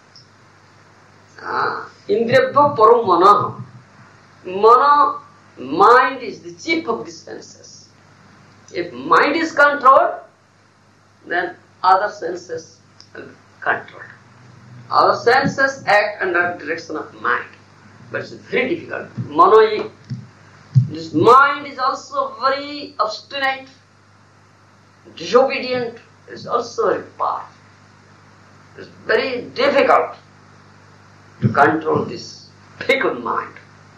Ah, Indriyabhya param mana. Mana, mind is the chief of the senses. If mind is controlled, then other senses will be controlled. Other senses act under direction of mind. But it's very difficult. Mana, this mind is also very obstinate, disobedient, is also very powerful. It's very difficult to control this fickle mind.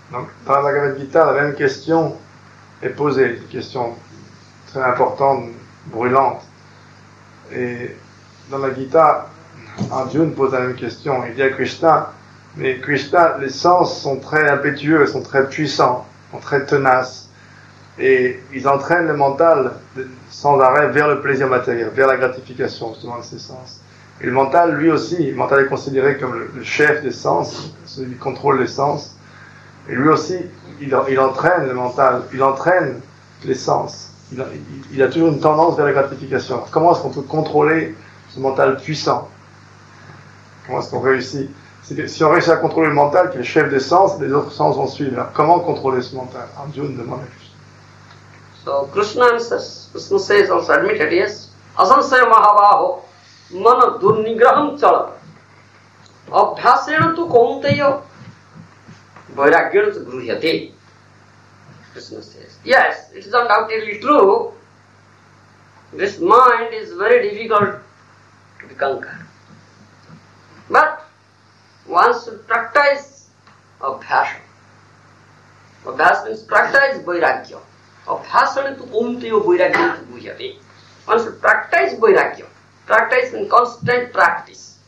Donc, dans la Bhagavad Gita, la même question est posée, une question très importante, brûlante. Et dans la Gita, Arjuna pose la même question. Il dit à Krishna, mais Krishna, les sens sont très impétueux, sont très puissants, sont très tenaces. Et ils entraînent le mental sans arrêt vers le plaisir matériel, vers la gratification justement de ces sens. Et le mental, lui aussi, le mental est considéré comme le, le chef des sens, celui qui contrôle les sens. Et lui aussi, il, il entraîne le mental, il entraîne les sens. Il a, il, il a toujours une tendance vers la gratification. Alors, comment est-ce qu'on peut contrôler ce mental puissant? Comment est-ce qu'on réussit? C'est, si on réussit à contrôler le mental, qui est le chef des sens, les autres sens vont suivre. Alors, comment contrôler ce mental? Arjuna demande à Krishna. So Krishna answers, Krishna says also admitted, yes, asansaya mahabaho mana durnigraham chala abhyasena tu kaunteya vairagyana tu gruhyate. Krishna says, yes, it is undoubtedly true. This mind is very difficult to be conquered. But one should practice abhyasa. Abhyasa means practice vairagya. Abhyasana tu kaunteya vairagya tu guhyate. One should practice vairagya. Practice means constant practice.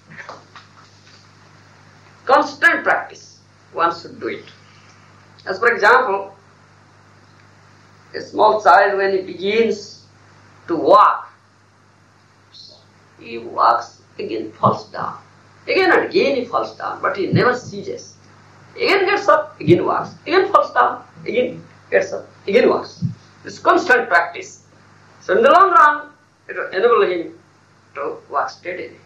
Constant practice. One should do it. As for example, a small child, when he begins to walk, he walks, again falls down. Again and again he falls down, but he never ceases. Again gets up, again walks. Again falls down, again gets up, again walks. This constant practice. So in the long run, it will enable him to walk steadily.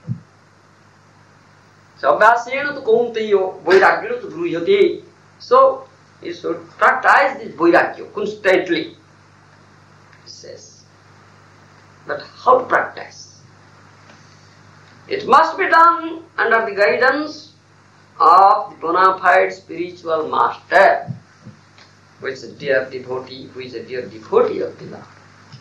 So abhyasena tu kaunteya vairagya tu gruhyate. So he should practice this vairagya constantly. He says. But how to practice? It must be done under the guidance of the bona fide spiritual master, who is a dear devotee, who is a dear devotee of the Lord.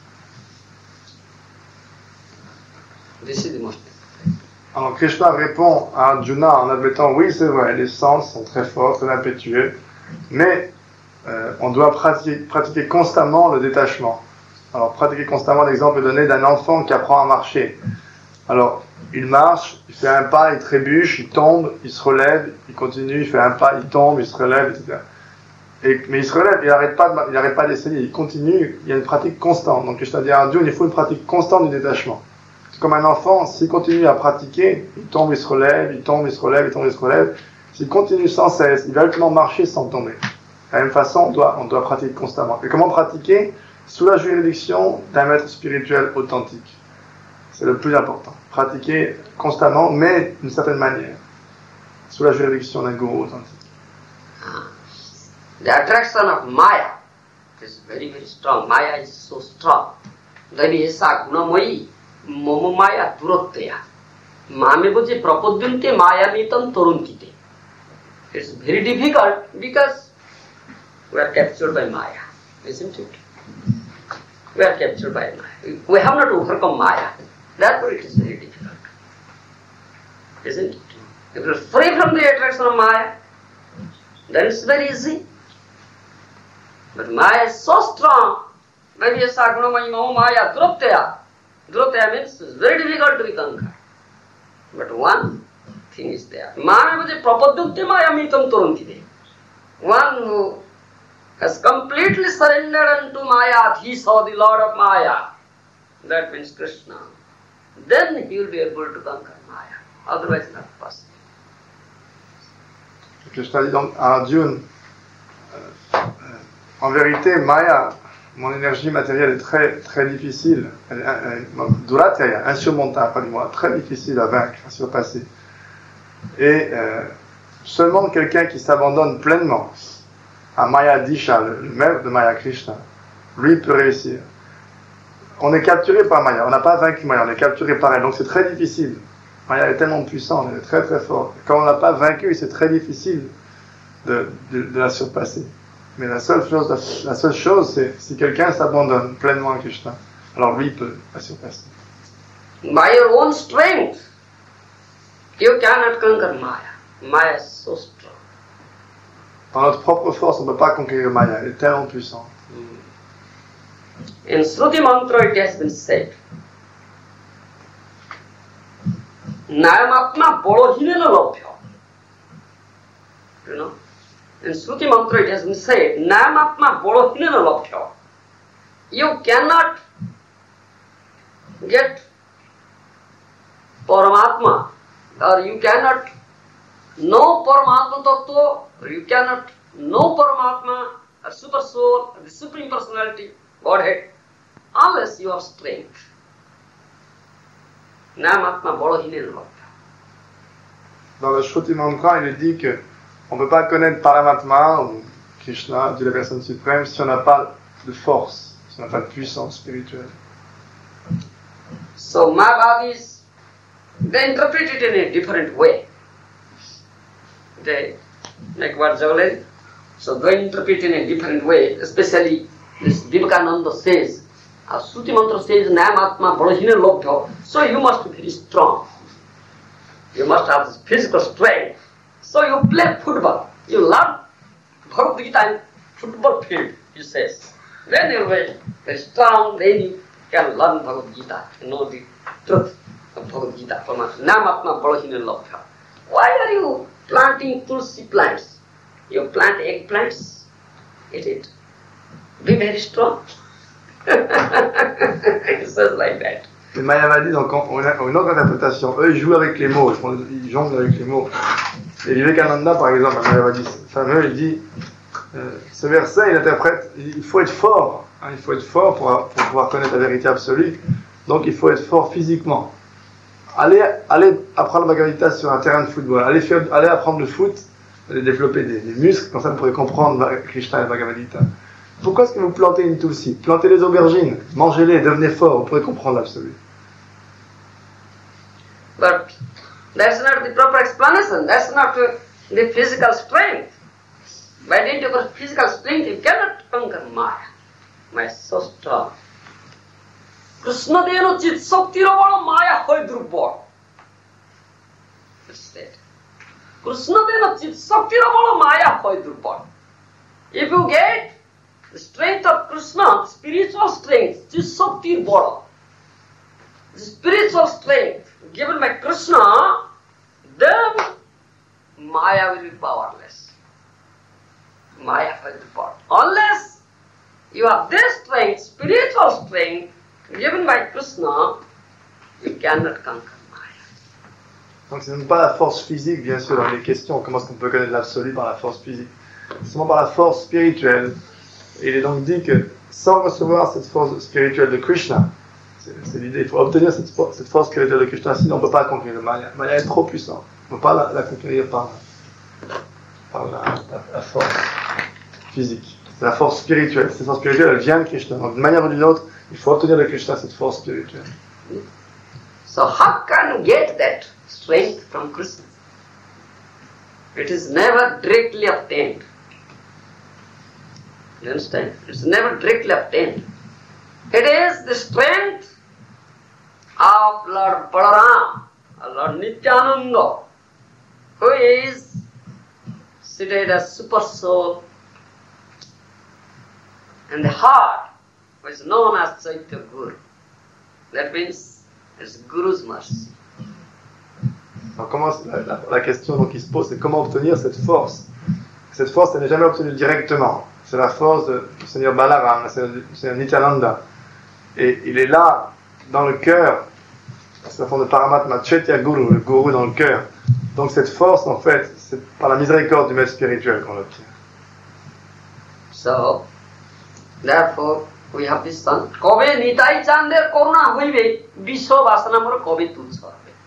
This is the most important. Alors Krishna répond à Arjuna en admettant, oui c'est vrai, les sens sont très forts, très impétueux, mais euh, on doit pratiquer, pratiquer constamment le détachement. Alors pratiquer constamment, l'exemple est donné d'un enfant qui apprend à marcher. Alors il marche, il fait un pas, il trébuche, il tombe, il se relève, il continue, il fait un pas, il tombe, il se relève, et cetera. Et, mais il se relève, il n'arrête pas, de, il n'arrête pas d'essayer, il continue, il y a une pratique constante. Donc Krishna dit à Arjuna, il faut une pratique constante du détachement. C'est comme un enfant, s'il continue à pratiquer, il tombe, il se relève, il tombe, il se relève, il tombe, il se relève. S'il continue sans cesse, il va ultimement marcher sans tomber. De la même façon, on doit, on doit pratiquer constamment. Et comment pratiquer? Sous la juridiction d'un maître spirituel authentique. C'est le plus important. Pratiquer constamment, mais d'une certaine manière. Sous la juridiction d'un gourou authentique. The attraction of Maya is very, very strong. Maya is so strong. Davi esa gunamayi mama Maya duratteya. Mame boje prapadyante Maya mitam toruntite. It's very difficult because we are captured by Maya, isn't it? We are captured by Maya. We have not overcome Maya. Therefore it is very difficult. Isn't it? If you are free from the attraction of Maya, then it's very easy. But Maya is so strong. Maybe a sagunamayi mama Maya duratteya. Duratteya means it's very difficult to be conquered. But one thing is there. Mame boje prapadyante Maya mitam toruntite. One who has completely surrendered unto Maya, he saw the Lord of Maya. That means Krishna. Then he will be able to conquer Maya. Otherwise not possible. Krishna dit donc à Arjuna, euh, en vérité, Maya, mon énergie matérielle est très, très difficile, duratteya, insurmontable, pas du moins, très difficile à vaincre, à surpasser. Et euh, seulement quelqu'un qui s'abandonne pleinement à Maya Disha, le, le maître de Maya Krishna, lui peut réussir. On est capturé par Maya, on n'a pas vaincu Maya, on est capturé par elle, donc c'est très difficile. Maya est tellement puissante, elle est très très forte. Quand on ne l'a pas vaincue, c'est très difficile de, de, de la surpasser. Mais la seule chose, la, la seule chose, c'est si quelqu'un s'abandonne pleinement à Krishna, alors lui peut la surpasser. By your own strength, you cannot conquer Maya. Maya is so strong. Par notre propre force, on ne peut pas conquérir Maya, elle est tellement puissante. In Shruti Mantra it has been said, Nayamatma Bolohinena Lobhya. You know? In Shruti Mantra it has been said, Nayamatma Bolohinena Lobhya. You cannot get Paramatma, or you cannot know Paramatma Tattva, or you cannot know Paramatma, a super soul, the Supreme Personality, Godhead, unless you have strength. Nayamatma Bolohinena Lobhya. Dans le Shruti Mantra, il est dit que on ne peut pas connaître Paramatma ou Krishna, Dieu la personne suprême, si on n'a pas de force, si on n'a pas de puissance spirituelle. So Mayavadis, they interpret it in a different way. They, like what Javalari, so they interpret in a different way, especially this Vivekananda says, our Shruti Mantra says, Nayamatma Bolohinena Lobhya, so you must be very strong. You must have this physical strength. So you play football, you learn Bhagavad Gita in football field, he says. Then you will be very strong, then you can learn Bhagavad Gita, know the truth of Bhagavad Gita. Nayamatma Bolohinena Lobhya. Why are you planting tulsi plants? You plant eggplants, eat it. Be very strong. It says like that. Les Mayavadis, donc, ont une autre interprétation. Eux, ils jouent avec les mots, ils jonglent avec les mots. Et Vivekananda, par exemple, un Mayavadi fameux, il dit, euh, ce verset, il interprète, il faut être fort, hein, il faut être fort pour, pour pouvoir connaître la vérité absolue, donc il faut être fort physiquement. Allez, allez apprendre la Bhagavad Gita sur un terrain de football, allez, faire, allez apprendre le foot, allez développer des, des muscles, comme ça vous pourrez comprendre Krishna et la Bhagavad Gita. Pourquoi est-ce que vous plantez une tulsi? Plantez les aubergines, mangez-les, devenez fort, vous pourrez comprendre l'absolu. But that's not the proper explanation. That's not uh, the physical strength. By dint of your physical strength, you cannot conquer Maya. Maya is so strong. Krishna deno chit sakti ravana Maya hoy durbal. It's that. Krishna deno chit sakti ravana Maya hoy durbal. If you get the strength of Krishna, spiritual strength, chit sakti bala. The spiritual strength given by Krishna, then Maya will be powerless. Maya will be powerless. Unless you have this strength, spiritual strength, given by Krishna, you cannot conquer Maya. Donc ce n'est pas la force physique, bien sûr, dans les questions, comment est-ce qu'on peut connaître l'absolu par la force physique. C'est seulement par la force spirituelle. Et il est donc dit que sans recevoir cette force spirituelle de Krishna, C'est, c'est l'idée, il faut obtenir cette, cette force spirituelle de Krishna, sinon on ne peut pas conquérir le Maya. Maya est trop puissant. On ne peut pas la, la conquérir par, par la, la, la force physique. C'est la force spirituelle. Cette force spirituelle, elle vient de Krishna. Donc d'une manière ou d'une autre, il faut obtenir de Krishna cette force spirituelle. So how can you get that strength from Krishna? It is never directly obtained. You understand? It's never directly obtained. It is the strength of Lord Balaram, Lord Nityananda, who is seated as Super Soul, and the heart, which is known as Chaitya Guru. That means it's Guru's mercy. Alors, comment, la, la, la question donc, qui se pose, c'est comment obtenir cette force. Cette force, elle n'est jamais obtenue directement. C'est la force de, du Seigneur Balaram, du Seigneur Nityananda. Et il est là, dans le cœur, c'est la forme de Paramatma, Chaitya Guru, le Guru dans le cœur. Donc cette force, en fait, c'est par la miséricorde du maître spirituel qu'on l'obtient. So, therefore, we have this song. Kobe nitai chander koruna hoibe, bisho vasanamor kobe tuchha.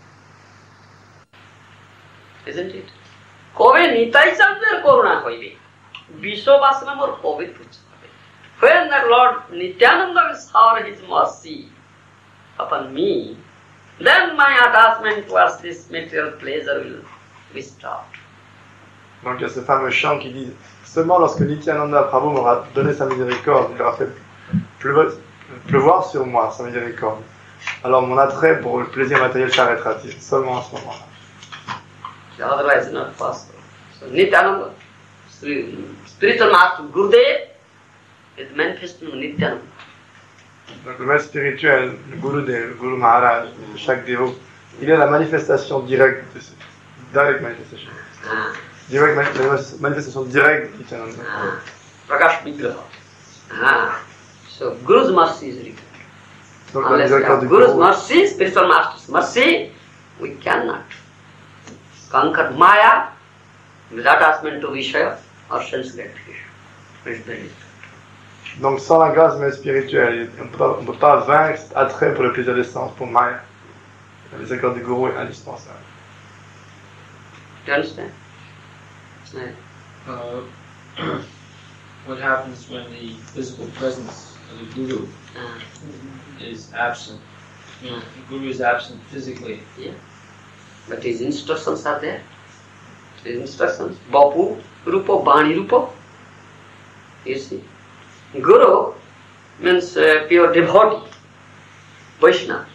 Isn't it? Kobe nitai chander koruna hoibe, bisho vasanamor kobe tuchha. When the Lord Nityananda will shower his mercy upon me, then my attachment towards this material pleasure will be stopped. Donc il y a ce fameux chant qui dit seulement lorsque Nityananda Prabhu m'aura donné sa miséricorde, il aura fait pleuvoir, pleuvoir sur moi sa miséricorde. Alors mon attrait pour le plaisir matériel s'arrêtera-t-il seulement à ce moment-là. Otherwise, not possible. So Nityananda, spiritual master Gurudev is manifesting Nityananda. Donc le maître spirituel, le Gurudev, le Guru Maharaj, chaque dévot, il est la manifestation directe de ce, direct manifestation. Ah. Direct mani- manifestation directe de Nityananda. Ah. Prakash Vigraha. Ah. So Guru's mercy is required. Donc la Unless we miséricorde have du Guru's Guru. mercy, spiritual master's mercy, we cannot conquer Maya without attachment to Vishaya or sense gratification. It's very difficult. Donc sans la grâce du maître spirituel, on ne peut pas vaincre cet attrait pour le plaisir des sens, pour Maya. La miséricorde du Guru est indispensable. Do you understand? Yeah. Uh, what happens when the physical presence of the Guru Ah. is absent? Yeah. The Guru is absent physically. Yeah. But his instructions are there. His instructions. Bapu, Rupa, Bani Rupa. You see. Guru means uh, pure devotee. Vaishnava.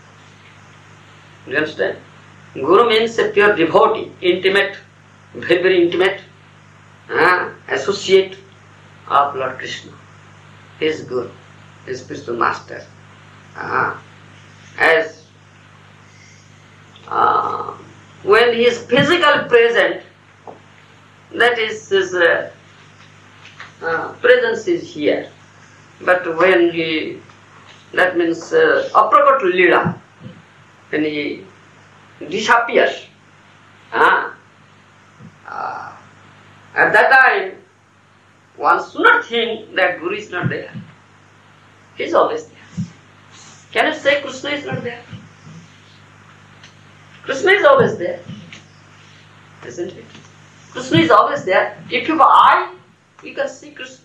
Do you understand? Guru means a pure devotee, intimate, very very intimate, uh, associate of Lord Krishna. He is Guru, he is spiritual master. Uh, as uh, when he is physically present, that is his uh, uh, presence is here. But when he, that means uh, aprakat lila, when he disappears, uh, uh, at that time, one should not think that Guru is not there. He is always there. Can you say Krishna is not there? Krishna is always there, isn't it? Krishna is always there. If you have eye, you can see Krishna.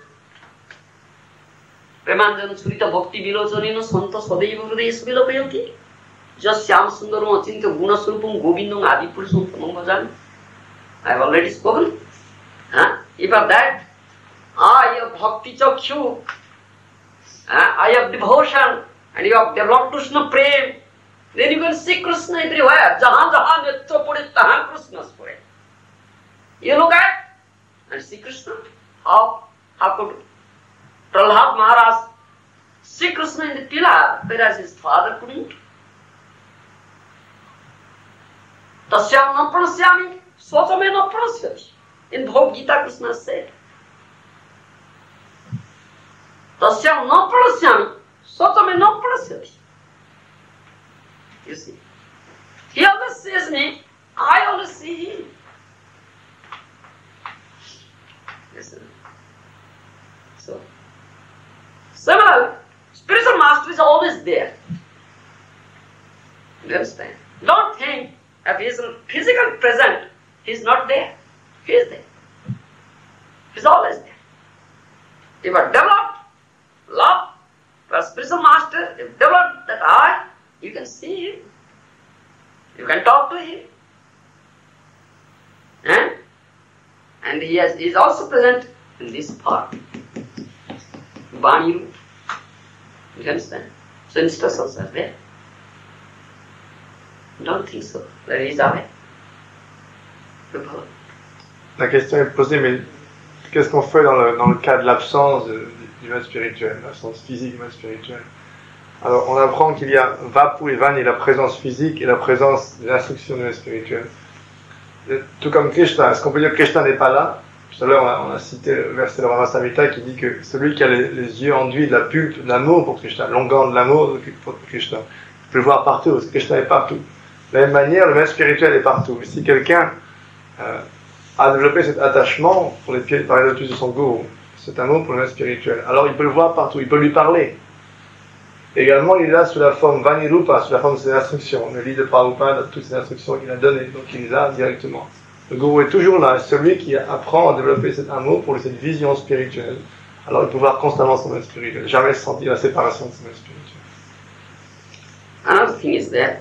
Premanjan Surita Bhakti Vilojanina Santa Sadeva Hridaya Suvilapayati Jasyam Sundaram Achintya Gunasrupam Govindam Adi Purusham Tamam Bhajan. I have already spoken. Huh? If of that, I have Bhakti Chakshu, huh? I have devotion, and you have developed Krishna Prem, then you can see Krishna everywhere. Jahan Jahan Netra Pure, Tahan Krishna Pure. You look at and see Krishna. How? How could Prahlad Maharaj see Krishna in the pillar, whereas his father couldn't? Tasyam na pranasyami, swachame na pranasyati. In Bhagavad Gita, Krishna said, Tasyam na pranasyami, swachame na pranasyati. You see, he always sees me, I always see him. Listen. So, similarly, spiritual master is always there. You understand? Don't think if he is physically present, he is not there. He is there. He is always there. If you have developed love for a spiritual master, if you develop that eye, you can see him. You can talk to him. Eh? And he, has, he is also present in this part. Bani, you understand? So instructions are there. Don't think so. That he is away. La question est posée, mais qu'est-ce qu'on fait dans le, dans le cas de l'absence de, du maître spirituel, l'absence physique du maître spirituel? Alors, on apprend qu'il y a Vapu et Vani, la présence physique et la présence de l'instruction du maître spirituel. Tout comme Krishna, est-ce qu'on peut dire que Krishna n'est pas là? Tout à l'heure, on a, on a cité le verset de Rama Samhita qui dit que celui qui a les, les yeux enduits de la pulpe de l'amour pour Krishna, l'onguent de l'amour pour Krishna, peut le voir partout, parce que Krishna est partout. De la même manière, le maître spirituel est partout. Et si quelqu'un euh, a développé cet attachement pour les pieds par les lotus de son gourou, cet amour pour le maître spirituel, alors il peut le voir partout, il peut lui parler. Également, il est là sous la forme Vanirupa, sous la forme de ses instructions. Le lit de Prabhupada, toutes ces instructions qu'il a données, donc il les a directement. Le gourou est toujours là, celui qui apprend à développer cet amour pour cette vision spirituelle. Alors il peut voir constamment son maître spirituel, jamais sentir la séparation de son maître spirituel. Another thing is that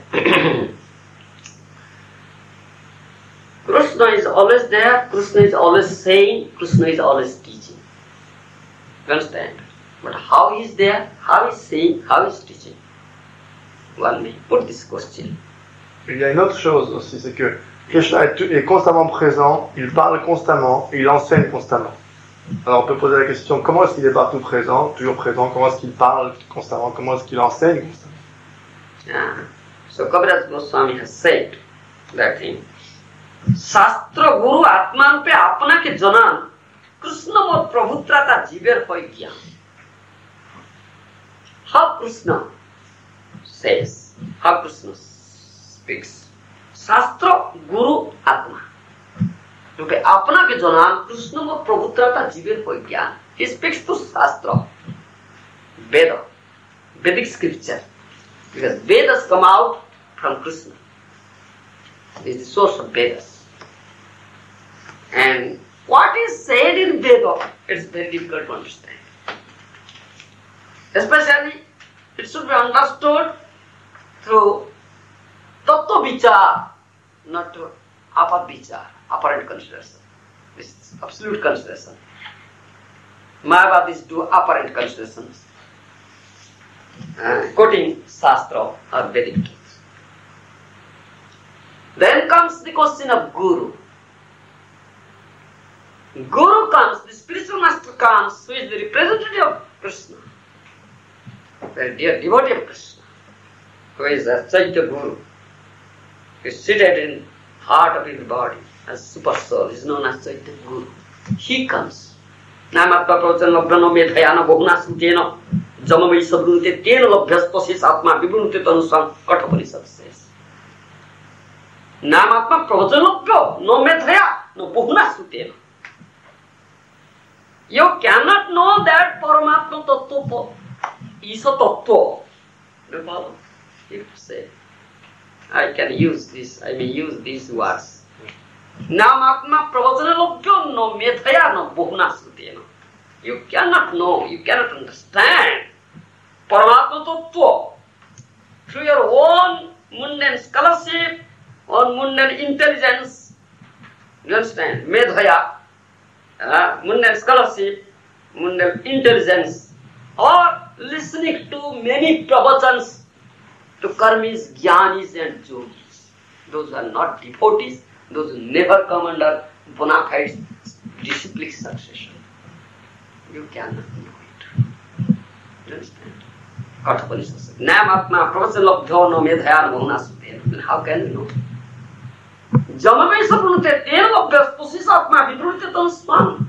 Krishna is always there, Krishna is always saying, Krishna is always teaching. You understand? But how he is there, how he is saying, how he is teaching? One may put this question. il y a une autre chose aussi, c'est que Krishna est, est constamment présent, il parle constamment, et il enseigne constamment. Alors on peut poser la question, comment est-ce qu'il est partout présent, toujours présent, comment est-ce qu'il parle constamment, comment est-ce qu'il enseigne constamment? Yeah. So Kaviraj Goswami has said that thing. Shastra Guru Atman pe apna ke janan Krishna mod prabhutrata jiver hoy gyan. How Krishna says, how Krishna speaks. Shastra Guru Atma. Look at apna ke janan Krishna mod prabhutrata jiver hoy gyan. He speaks to Shastra, Veda, Vedic scripture. Because Vedas come out from Krishna. It is the source of Vedas. And what is said in Veda, it is very difficult to understand. Especially, it should be understood through Tattva Vichar, not through Apat Vichar, apparent consideration. This is absolute consideration. Mayavadis do apparent considerations. Uh, quoting Shastra or Vedic truths. Then comes the question of Guru. Guru comes, the spiritual master comes, who is the representative of Krishna, the dear devotee of Krishna, who is a Chaitya Guru, who is seated in heart of his body as super soul, is known as Chaitya Guru. He comes. Namatva pravacana labdhano medhayana bhugna sutena Jamavai sabhrunte tena labhyaspasis atma vibhrunte tanusam Kathapanishat says. Namatma pravajanabhyo no medhaya no bhugna sutena. You cannot know that Paramatma Tattva is a Tattva. You follow? You say, I can use this, I may use these words. Namatma pravajanabhyo no medhaya no bhugna sutena. You cannot know, you cannot understand Paramatma Tattva through your own mundane scholarship, own mundane intelligence. You understand? Medhaya, uh, mundane scholarship, mundane intelligence, or listening to many pravachans to karmis, jnanis and yogis. Those who are not devotees, those who never come under bona fide disciplic succession. You cannot know it. You understand? Kathapanishat says, Namatma pravachanabhyo no medhayana bhugna sutena. Then how can you know? Jamavai sabhrunte tena labhyaspasis atma vibhrunte tanusam.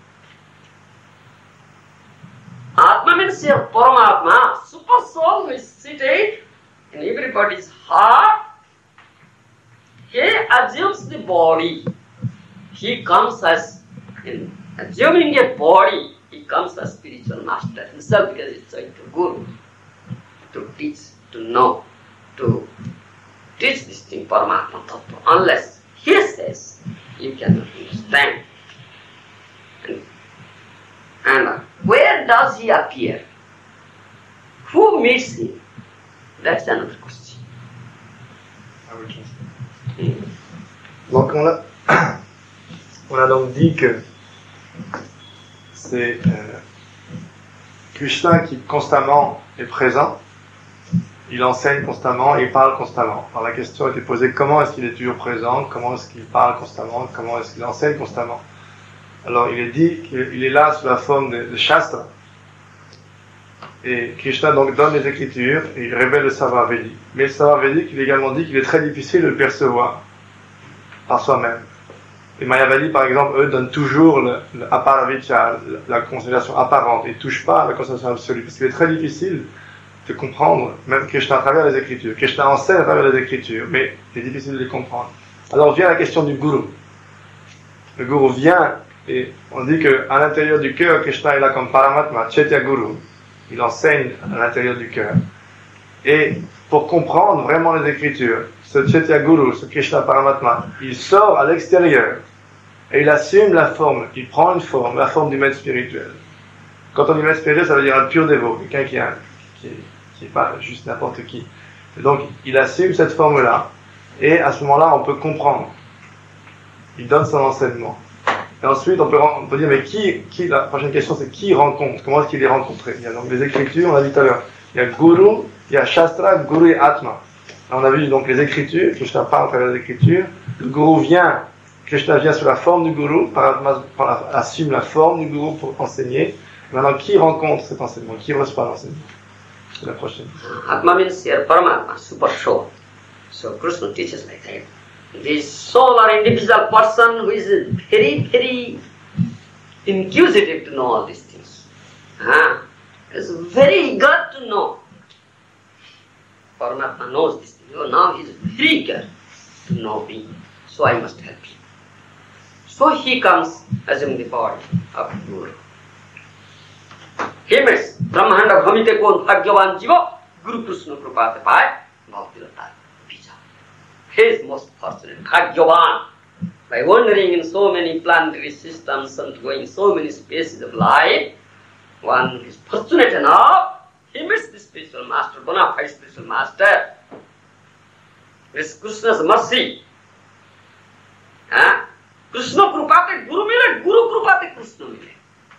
Atma means here Paramatma, super soul who is seated in everybody's heart. He assumes the body. He comes as, in assuming a body, he comes as spiritual master himself because it's like a guru to teach, to know, to teach this thing, Paramatma Tattva. Unless he says, you cannot understand. And, and uh, where does he appear? Who meets him? That's another question. Mm. Donc on a, on a donc dit que c'est euh, Krishna qui constamment est présent, il enseigne constamment et il parle constamment. Alors la question a été posée, comment est-ce qu'il est toujours présent, comment est-ce qu'il parle constamment, comment est-ce qu'il enseigne constamment. Alors il est dit qu'il est là sous la forme de, de Shastra. Et Krishna donc donne les écritures et il révèle le savoir védique. Mais le savoir védique, il est également dit qu'il est très difficile de le percevoir par soi-même. Les Mayavadis, par exemple, eux donnent toujours le, le aparavicha, la considération apparente, et ne touchent pas à la considération absolue, parce qu'il est très difficile de comprendre, même Krishna à travers les écritures. Krishna enseigne à travers les écritures, mais c'est difficile de les comprendre. Alors vient la question du gourou. Le gourou vient, et on dit qu'à l'intérieur du cœur, Krishna est là comme Paramatma, Chaitya Guru. Il enseigne à l'intérieur du cœur. Et pour comprendre vraiment les écritures, ce Chaitya Guru, ce Krishna Paramatma, il sort à l'extérieur et il assume la forme, il prend une forme, la forme du maître spirituel. Quand on dit maître spirituel, ça veut dire un pur dévot, quelqu'un qui a, qui, qui est pas juste n'importe qui. Et donc, il assume cette forme-là, et à ce moment-là, on peut comprendre. Il donne son enseignement. Et ensuite, on peut, on peut dire, mais qui, qui, la prochaine question, c'est qui rencontre? Comment est-ce qu'il est rencontré? Il y a donc les écritures, on l'a dit tout à l'heure. Il y a Guru, il y a Shastra, Guru et Atma. On a vu donc les écritures, Krishna parle à travers les écritures, le gourou vient, Krishna vient sous la forme du gourou, Paramatma assume la forme du gourou pour enseigner. Maintenant, qui rencontre cet enseignement? Qui reçoit l'enseignement? C'est la prochaine. Atma means here Paramatma, super soul. So Krishna teaches like that. This soul or individual person who is very, very inquisitive to know all these things. Huh? Is very eager to know. Paramatma knows this thing. Oh, now he is very eager to know me. So I must help him. So he comes assuming the body of Guru. He means Brahmanda Bhamite Kon Bhagyavan Jiva Guru Krishna Krupate Pai Bhakti Rata Bija. He is most fortunate, Bhagyavan. By wandering in so many planetary systems and going so many spaces of life, one is fortunate enough, he meets the spiritual master, bona fide spiritual master. This Krishna's mercy. Huh? Krishna Krupate Guru mile, Guru Krupate Krishna mile.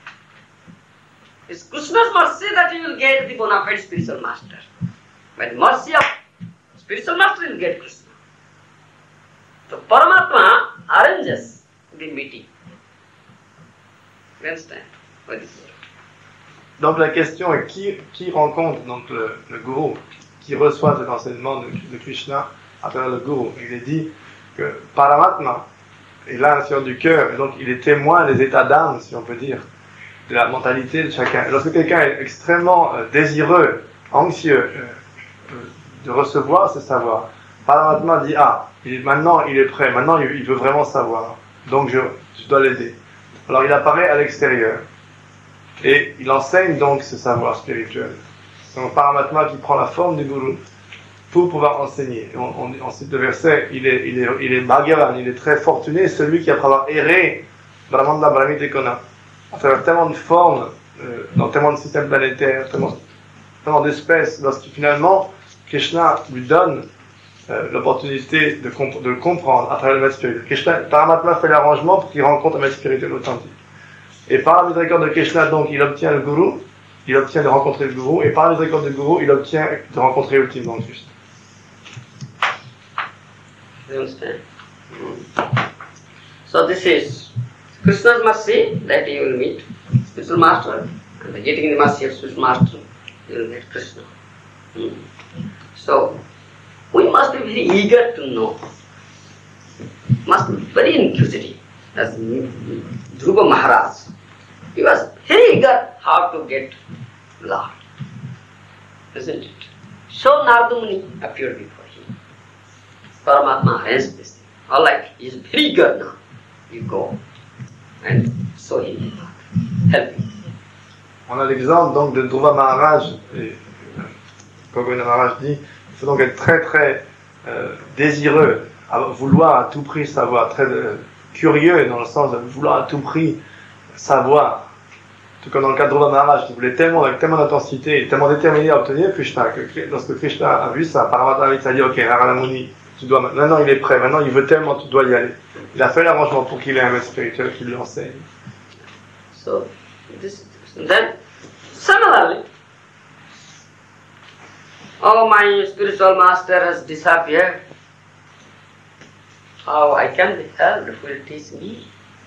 It's Krishna's mercy that you will get the bona fide spiritual master. By the mercy of spiritual master, you will get Krishna. So Paramatma arranges the meeting. You understand? What is it? Donc la question est qui, qui rencontre donc le, le gourou, qui reçoit cet enseignement de, de Krishna à travers le gourou. Il est dit que Paramatma est là à l'intérieur du cœur, et donc il est témoin des états d'âme, si on peut dire, de la mentalité de chacun. Et lorsque quelqu'un est extrêmement euh, désireux, anxieux euh, euh, de recevoir ce savoir, Paramatma dit ah, il, maintenant il est prêt, maintenant il, il veut vraiment savoir, donc je, je dois l'aider. Alors il apparaît à l'extérieur. Et il enseigne donc ce savoir spirituel. C'est un Paramatma qui prend la forme du gourou pour pouvoir enseigner. Et on, on, ensuite, le verset, il est, il est, il est Bhagavan, il est très fortuné, celui qui, après avoir erré, Brahmanda Brahmite Kona, à travers tellement de formes, euh, dans tellement de systèmes planétaires, tellement, tellement d'espèces, lorsque finalement, Krishna lui donne euh, l'opportunité de, comp- de le comprendre à travers le maître spirituel. Krishna, Paramatma fait l'arrangement pour qu'il rencontre un maître spirituel authentique. Et par la miséricorde de Krishna, donc, il obtient le gourou, il obtient de rencontrer le gourou, et par la miséricorde du gourou, il obtient de rencontrer ultimement Krishna. You understand? Mm. So this is Krishna's mercy that you will meet spiritual master, and by getting the mercy of spiritual master, you will meet Krishna. Mm. So we must be very eager to know, must be very inquisitive, as Dhruva Maharaj. He was very eager how to get Lord, isn't it? So Narada Muni appeared before him. Paramatma arranged this thing. All right, he is very eager now. You go and show him, help him. On a l'exemple donc de Dhruva Maharaj, et Govinda Maharaj dit, il faut donc être très très euh, désireux, à vouloir à tout prix savoir, très euh, curieux dans le sens de vouloir à tout prix savoir. Tout comme dans le cas de Dhruva Maharaj, qui voulait tellement, avec tellement d'intensité, et tellement déterminé à obtenir Krishna, que lorsque Krishna a vu ça, Paramatma il a dit, ok, Narada Muni, tu dois, maintenant il est prêt, maintenant il veut tellement, tu dois y aller. Il a fait l'arrangement pour qu'il ait un maître spirituel qui lui enseigne. So, this, then, similarly, oh, my spiritual master has disappeared. How I can be helped? Who will teach me?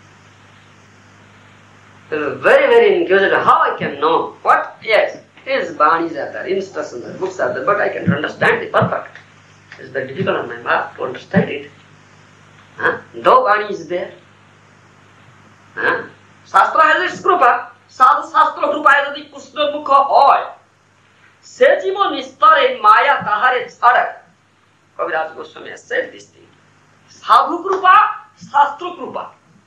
So very, very inquisitive. How I can know? What? Yes, his banis are there, instructions are, books are there, but I can understand the perfect. It's very difficult on my part to understand it. Huh? No bani is there. Huh? Shastra has its krupa. Sadhu Shastra krupa has the Krishna mukha hoy. Sejimo nistare maya tahare chhadak. Kaviraj Goswami has said this thing. Sadhu krupa, Shastra krupa.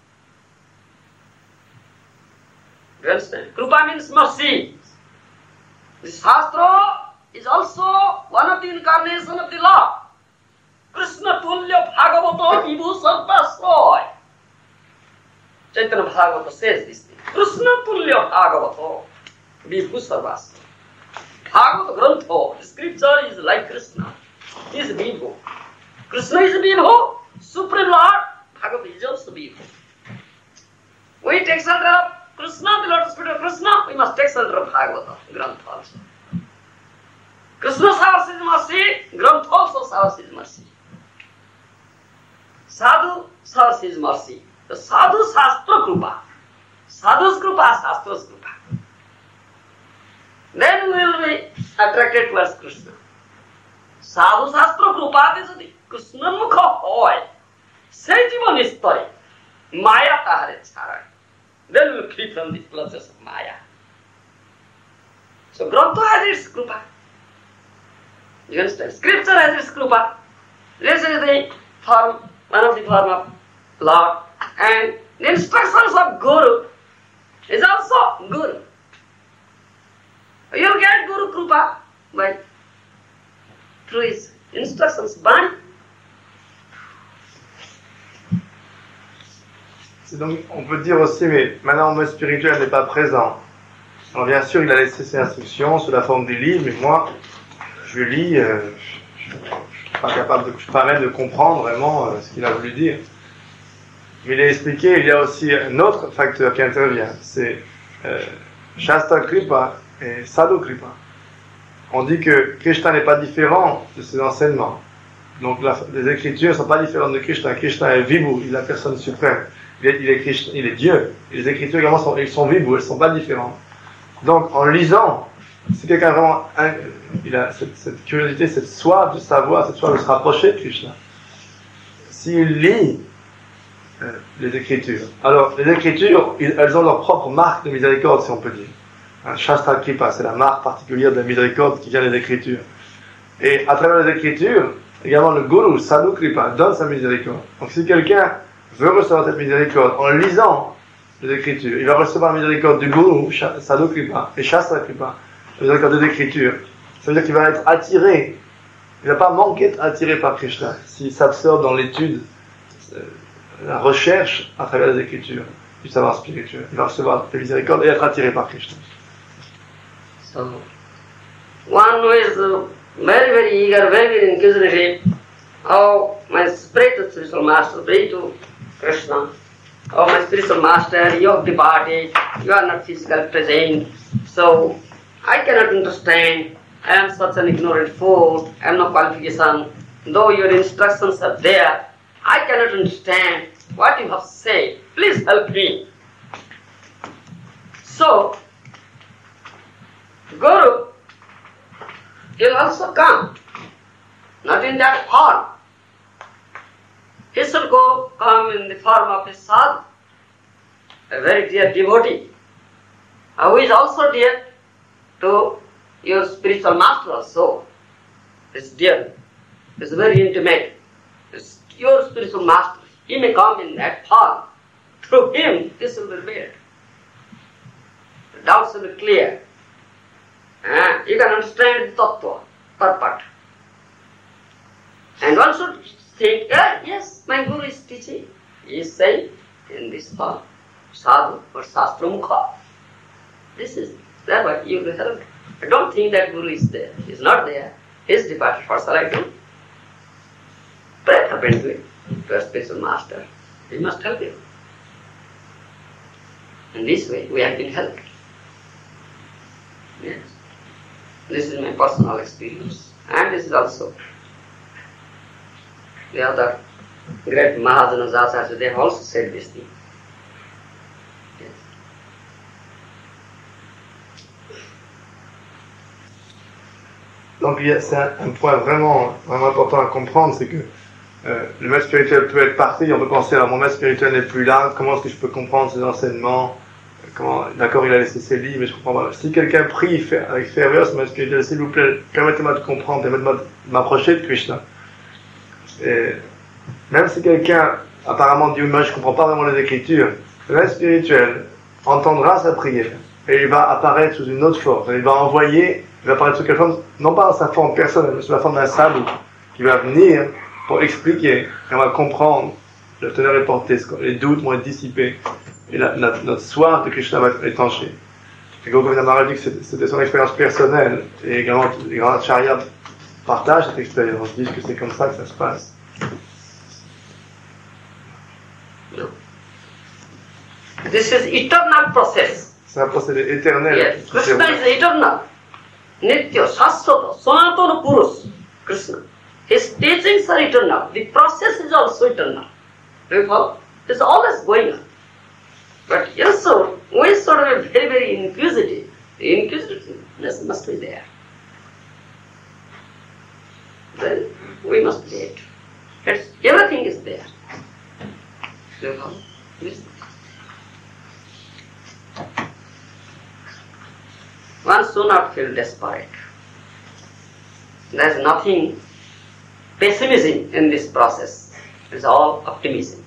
You understand? Krupa means mercy. The Shastra is also one of the incarnation of the Lord. Krishna Tulya Bhagavato Vibhu Sarva Soy. Chaitanya Bhagavata says this thing. Krishna Tulya Bhagavato Vibhu Sarva Soy. Bhagavata Grantho, the scripture is like Krishna. He is Vibhu. Krishna is Vibhu, Supreme Lord. Bhagavata is also Vibhu. We take shelter of Krishna, the Lord Spirit of Krishna, we must take shelter of Bhagavata Grantha also. Krishna showers his mercy, Grantha also showers his mercy. Sadhu showers his mercy. The Sadhu Shastra Krupa. Sadhu's Krupa, Shastra's Krupa. Then we will be attracted towards Krishna. Sadhu Shastra Krupa is the Krishna Mukha hoy. Say Jivan is story. Maya tahare chara. Then we will free from the clutches of Maya. So Grantha has its Krupa. You understand? Scripture has its Krupa. This is the form, one of the form of Lord. And the instructions of Guru is also Guru. You will get Guru Krupa by through his instructions, Bani. Donc, on peut dire aussi, mais maintenant, le mode spirituel n'est pas présent. Alors, bien sûr, il a laissé ses instructions sous la forme des livres, mais moi, je lis, euh, je ne suis pas capable de, je suis pas à même de comprendre vraiment euh, ce qu'il a voulu dire. Mais il a expliqué, il y a aussi un autre facteur qui intervient, c'est euh, Shastra Kripa et Sadhu Kripa. On dit que Krishna n'est pas différent de ses enseignements. Donc la, les écritures ne sont pas différentes de Krishna. Krishna est Vibhu, il est la personne suprême. Il est, il est, Krishna, il est Dieu. Et les écritures également sont, ils sont Vibhu, elles ne sont pas différentes. Donc en lisant, si quelqu'un vraiment, un, il a cette, cette curiosité, cette soif de savoir, cette soif de se rapprocher de Krishna, s'il lit euh, les écritures, alors les écritures, elles ont leur propre marque de miséricorde, si on peut dire. Hein, Shastra Kripa, c'est la marque particulière de la miséricorde qui vient des écritures. Et à travers les écritures, également le Guru, Sadhu Kripa, donne sa miséricorde. Donc si quelqu'un veut recevoir cette miséricorde en lisant les écritures, il va recevoir la miséricorde du Guru, Sadhu Kripa, et Shastra Kripa, la miséricorde des écritures. Ça veut dire qu'il va être attiré, il ne va pas manquer d'être attiré par Krishna, s'il s'absorbe dans l'étude, euh, la recherche à travers les écritures du savoir spirituel. Il va recevoir la miséricorde et être attiré par Krishna. So, one who is uh, very, very eager, very, very inquisitive, oh, my spiritual, spiritual master, pray to Krishna. Oh, my spiritual master, you have departed, you are not physically present, so I cannot understand. I am such an ignorant fool, I have no qualification. Though your instructions are there, I cannot understand what you have said. Please help me. So, Guru will also come, not in that form. He should go come in the form of a sadhu, a very dear devotee, who is also dear to your spiritual master also. It's dear, it's very intimate. It's your spiritual master. He may come in that form. Through him, this will be made. The doubts will be clear. Uh, you can understand the tattva, purport. And one should think, ah, yes, my Guru is teaching. He is saying in this form, sadhu or shastra mukha. This is, thereby you will help. I don't think that Guru is there. He is not there. He is departed. What shall I do? Pray happen to him, to a spiritual master. He must help you. In this way, we have been helped. Yes. This is my personal experience. And this is also the other great Mahajanas Acharya, they have also said this thing. Yes. Donc c'est un, un point vraiment, vraiment important à comprendre, c'est que euh, le maître spirituel peut être parti, on peut penser, alors mon maître spirituel n'est plus là, comment est-ce que je peux comprendre ses enseignements? Comment, d'accord, il a laissé ses livres, mais je comprends pas. Si quelqu'un prie avec ferveur, ce maître spirituel, s'il vous plaît, permettez-moi de comprendre, permettez-moi de m'approcher de Krishna. Et même si quelqu'un apparemment dit, moi je comprends pas vraiment les écritures, le maître spirituel entendra sa prière et il va apparaître sous une autre forme. Il va envoyer, il va apparaître sous quelle forme? Non pas dans sa forme personnelle, mais sous la forme d'un sadhu qui va venir pour expliquer, et on va comprendre, le teneur est porté, les doutes vont être dissipés et la, notre, notre soif de Krishna va être étanché. Et Guru Govinda Maharaj dit que c'était son expérience personnelle et également les grands acharyas partagent cette expérience, disent que c'est comme ça que ça se passe. No. This is eternal process. C'est un procédé éternel. Yes, Krishna is eternal. Nitya, Shaswata, Sanatana Purus, Krishna. His teachings are eternal. The process is also eternal. Do you follow? It is always going on. But yes, sir, we sort of very, very inquisitive. The inquisitiveness must be there. Then we must be it. It's, everything is there. Do you follow? Yes. One should not feel desperate. There is nothing pessimism in this process. It's all optimism.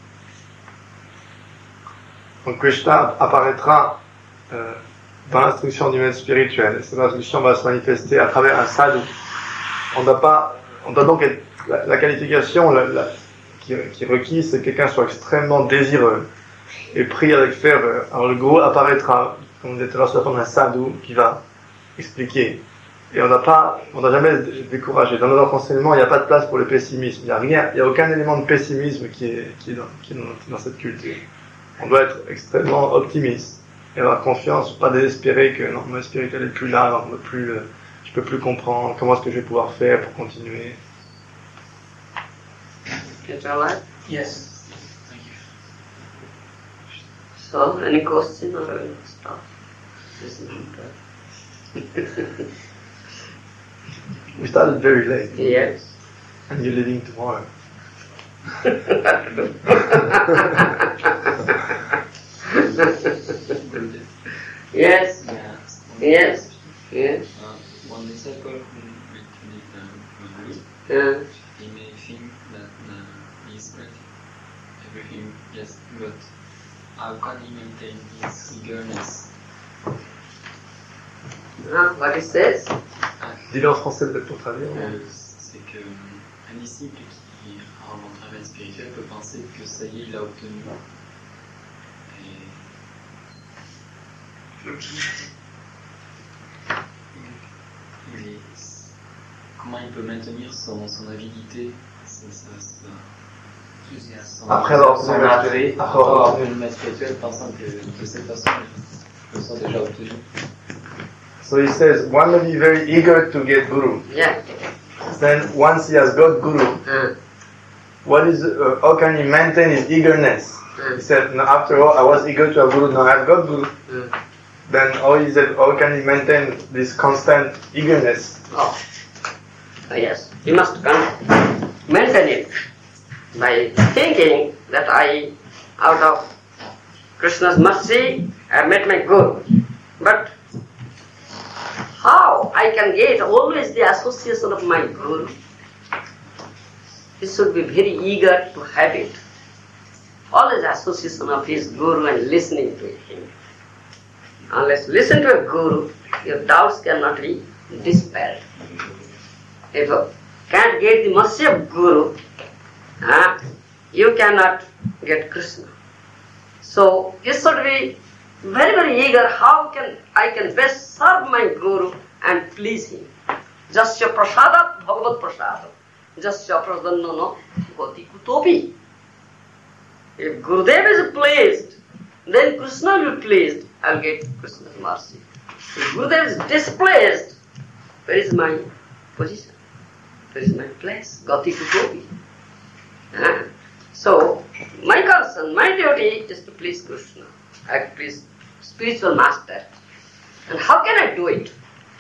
Donc Krishna apparaîtra euh, dans l'instruction du maître spirituel. Et cette instruction va se manifester à travers un sadhu. On doit pas, on doit donc être, la, la qualification la, la, qui, qui est requise, c'est que quelqu'un soit extrêmement désireux et prie avec ferveur. Alors le guru apparaîtra, comme vous êtes là, sous la forme d'un sadhu qui va expliquer. Et on n'a pas, on n'a jamais découragé. Dans notre enseignement, il n'y a pas de place pour le pessimisme. Il n'y a rien, il n'y a aucun élément de pessimisme qui est, qui est, dans, qui est dans, dans cette culture. On doit être extrêmement optimiste et avoir confiance, pas désespérer que non, mon spirituel n'est plus là, non, on peut plus, euh, je peux plus comprendre comment est-ce que je vais pouvoir faire pour continuer. Is that right? Yes. Thank you. So, any question or any stuff? We started very late. Yes. And you're leaving tomorrow. Yes. Yeah. Yes. Yes. Uh, one disciple who met the Guru, Yeah. he may think that uh, he's great, everything, yes, but how can he maintain his eagerness? Ah, what it says? Dis-le en français peut-être pour traduire. Euh, c'est que euh, un disciple qui rentre dans le travail spirituel peut penser que ça y est, il a obtenu. Et il est, comment il peut maintenir son, son avidité, son, son, son, Après avoir son obtenu le- attrait, après après avoir avoir obtenu- obtenu le maître spirituel, pensant que de cette façon, il le sent déjà obtenu. So he says, one may be very eager to get guru. Yeah. Then once he has got guru, Uh, what is, uh, how can he maintain his eagerness? uh, He said, no, after all, I was eager to have guru, now I've got guru. uh. Then how is it, how can he maintain this constant eagerness? Oh. Oh, yes. You must con- maintain it by thinking that I, out of Krishna's mercy, I met my Guru. But how I can get always the association of my Guru? He should be very eager to have it. Always association of his Guru and listening to him. Unless you listen to a Guru, your doubts cannot be dispelled. If you can't get the mercy of Guru, uh, you cannot get Krishna. So you should be very, very eager, how can I can best serve my Guru and please him. Jasya prasadat bhagavat prasadat. Jasya prasadanno no goti kutopi. If Gurudev is pleased, then Krishna will be pleased. I will get Krishna's mercy. If Gurudev is displeased, where is my position? Where is my place? Gati kutopi. Ah. So, my concern, my duty is to please Krishna. I please spiritual master. And how can I do it?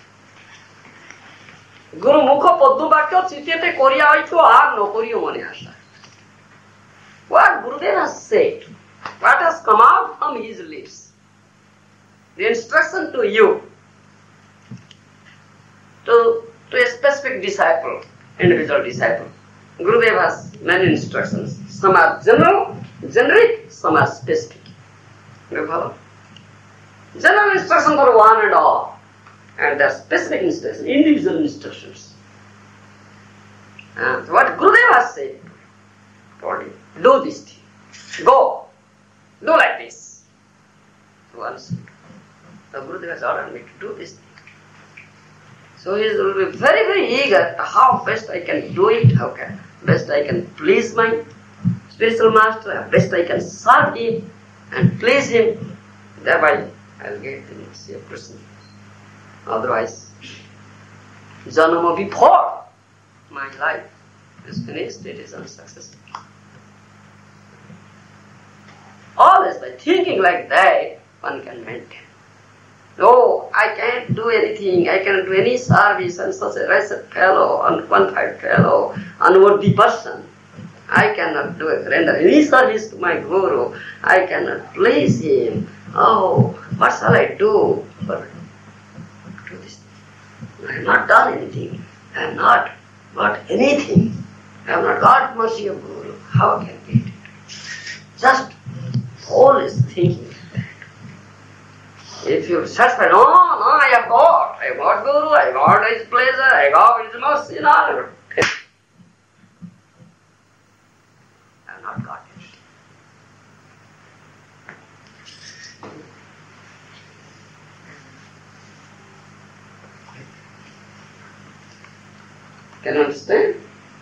Guru Mukha Padma Vakya Chityate Koriya Aito Ar no Koriyo Mane Asha. What Gurudev has said, what has come out from his lips, the instruction to you, to, to a specific disciple, individual disciple. Gurudev has many instructions. Some are general, generic, some are specific. You follow? General instructions are one and all, and there are specific instructions, individual instructions. And what Gurudev has said, told you, do this thing, go, do like this. So once, the Gurudev has ordered me to do this thing. So he will be very, very eager how best I can do it, how can best I can please my spiritual master, how best I can serve him and please him. Thereby I will get the mercy of Krishna. Otherwise, Janama before my life is finished, it is unsuccessful. Always by thinking like that, one can maintain. No, I can't do anything, I cannot do any service, and such a wretched fellow, unqualified fellow, unworthy person. I cannot do it, render any service to my Guru. I cannot please him. Oh, what shall I do? But do this. I have not done anything. I have not got anything. I have not got mercy of Guru. How can I get it? Just always thinking like that. If you satisfy, no, no, I have got. I have got Guru, I have got his pleasure, I have got his mercy, no. Not got it. Can you understand?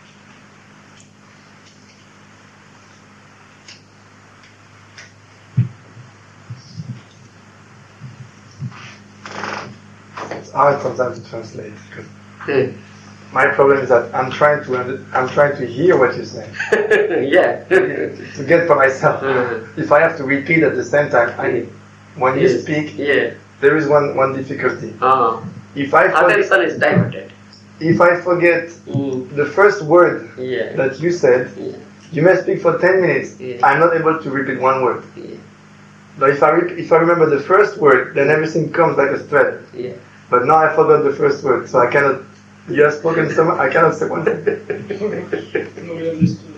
It's hard sometimes to translate because Hmm. my problem is that I'm trying to under, I'm trying to hear what you say Yeah. to get for myself. Mhm. If I have to repeat at the same time, I when you Yes. speak, Yeah. there is one one difficulty. Uh-huh. If I forget, Attention is diverted. if I forget Mm. the first word Yeah. that you said, Yeah. you may speak for ten minutes. Yeah. I'm not able to repeat one word. Yeah. But if I re- if I remember the first word, then everything comes like a thread. Yeah. But now I forgot the first word, so I cannot. You have spoken so much, I cannot say one thing. Nobody understood.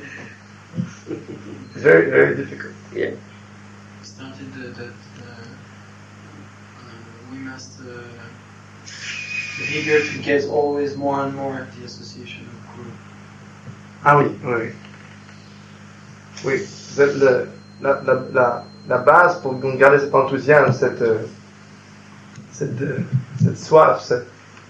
It's very, very difficult. Yeah. Started uh, that uh, uh, we must uh, be eager to get always more and more at the association of Guru. Ah oui, oui, oui. Oui, c'est le, la, la, la, la base pour garder cet enthousiasme, cette, euh, cette, euh, cette soif, cette,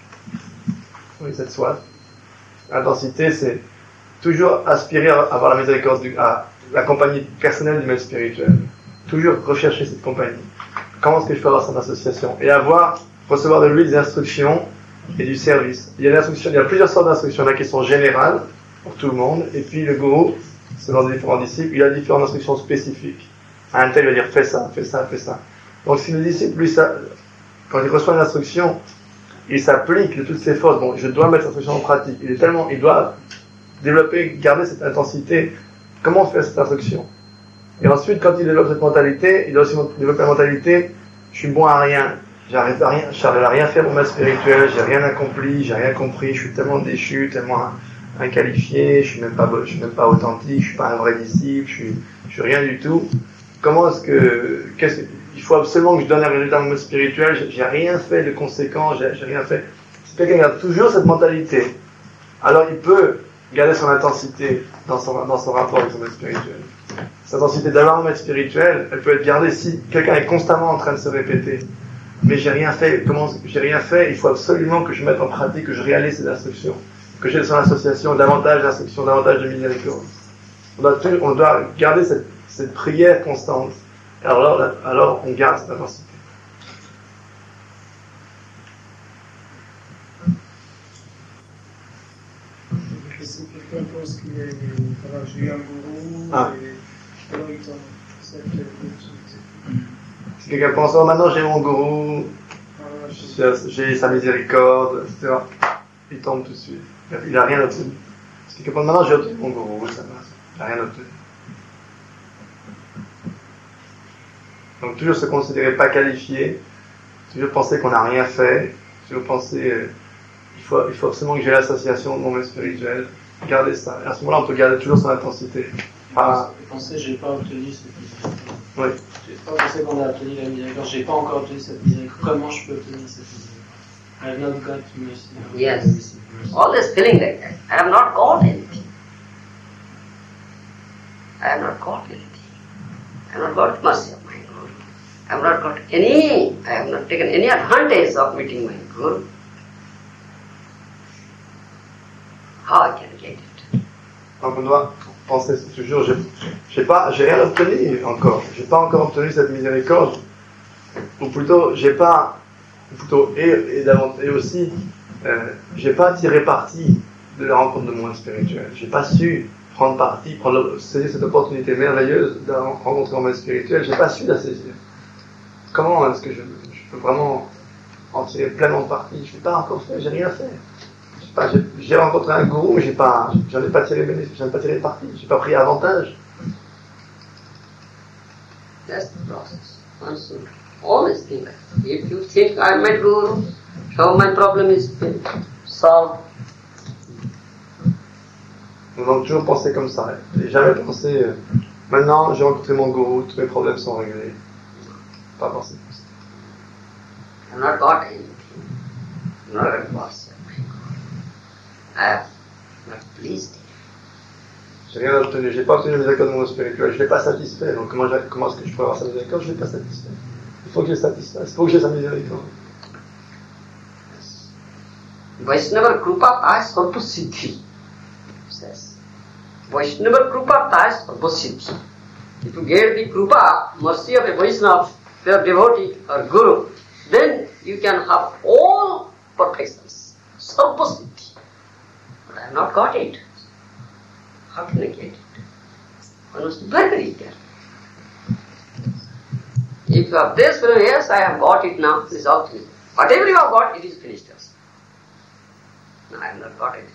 oui, cette soif, intensité, c'est toujours aspirer à avoir la miséricorde, du, à la compagnie personnelle du maître spirituel. Toujours rechercher cette compagnie. Comment est-ce que je peux avoir cette association? Et avoir, recevoir de lui des instructions et du service. Il y a, des instructions, il y a plusieurs sortes d'instructions. Il y en a qui sont générales pour tout le monde. Et puis le gourou, selon les différents disciples, il a différentes instructions spécifiques. Un tel va dire fais ça, fais ça, fais ça. Donc si le disciple, lui, ça, quand il reçoit une instruction, il s'applique de toutes ses forces. Bon, je dois mettre cette instruction en pratique. Il est tellement, il doit développer, garder cette intensité. Comment faire cette instruction? Et ensuite, quand il développe cette mentalité, il doit aussi développer la mentalité, je suis bon à rien, j'arrive à rien, j'arrive à rien faire pour ma spirituelle, j'ai rien accompli, j'ai rien compris, je suis tellement déchu, tellement inqualifié, je suis même pas, je suis même pas authentique, je suis pas un vrai disciple, je suis, je suis rien du tout. Comment est-ce que, qu'est-ce que, il faut absolument que je donne un résultat à mon mode spirituel, j'ai, j'ai rien fait de conséquent, j'ai, j'ai rien fait. Si quelqu'un garde toujours cette mentalité, alors il peut garder son intensité dans son, dans son rapport avec son mode spirituel. Cette intensité d'avoir un maître spirituel, elle peut être gardée si quelqu'un est constamment en train de se répéter. Mais j'ai rien fait, comment, j'ai rien fait, il faut absolument que je mette en pratique, que je réalise ces instructions. Que j'ai son association, davantage d'instructions, davantage de miséricorde. On doit, on doit garder cette, cette prière constante. Alors, alors on garde cette intensité. Si quelqu'un pense qu'il est, voilà, j'ai eu un gourou, Ah. et alors il t'en accepte le Si quelqu'un pense, oh maintenant j'ai mon gourou, ah, j'ai, j'ai sa miséricorde, et cetera, il tombe tout de suite. Il n'a rien obtenu. Si quelqu'un pense, maintenant j'ai obtenu mon gourou, ça va, il n'a rien obtenu. Donc toujours se considérer pas qualifié, toujours penser qu'on n'a rien fait, toujours penser, euh, il faut, il faut absolument que j'ai l'association de mon maître spirituel, garder ça. Et à ce moment-là, on peut garder toujours son intensité. Ah, Je pensais, j'ai pas obtenu cette miséricorde. oui. J'ai pas pensé qu'on a obtenu la miséricorde. J'ai pas encore obtenu cette miséricorde. Comment je peux obtenir cette miséricorde? I have not got mercy. Yes. Always feeling like that. I have not got anything. I have not got anything. I have not got mercy of my Guru. I have not got any, I have not taken any advantage of meeting my Guru. How I can get it? Donc on doit penser toujours, j'ai, j'ai pas, j'ai rien obtenu encore. J'ai pas encore obtenu cette miséricorde. Ou plutôt, j'ai pas, ou plutôt, et, et, et aussi, euh, j'ai pas tiré parti de la rencontre de monde spirituel. J'ai pas su prendre parti, prendre saisir cette opportunité merveilleuse de rencontrer un monde spirituel. J'ai pas su la saisir. Comment est-ce que je, je peux vraiment en tirer pleinement parti? Je l'ai pas encore fait, j'ai rien fait. J'ai, pas, j'ai, j'ai rencontré un gourou, mais j'ai pas, j'en ai pas tiré, j'en ai pas tiré parti. J'ai pas pris avantage. That's the process. One should always think. If you think I am a guru, so my problem is solved. On doit toujours penser comme ça. Et jamais penser, euh, maintenant j'ai rencontré mon gourou, tous mes problèmes sont réglés. Pas penser comme ça. I have not got anything. Not a person. I have not pleased him. J'ai rien obtenu, j'ai pas obtenu la miséricorde de mon spirituel, je l'ai pas satisfait. Donc comment, comment est-ce que je peux avoir sa miséricorde? Je l'ai pas satisfait. Il faut que je le satisfasse, il faut que j'ai sa miséricorde. Vaishnava Krupa Taya Sarva Siddhi. Says Vaishnava Krupa Taya Sarva Siddhi. If you get the Krupa, mercy of a Vaishnava, your devotee or Guru, then you can have all perfections. Sarva Siddhi. But I have not got it. How can I get it? One must be very, very careful. If you have this, yes, I have got it now, it is all finished. Whatever you have got, it is finished also. No, I have not got it.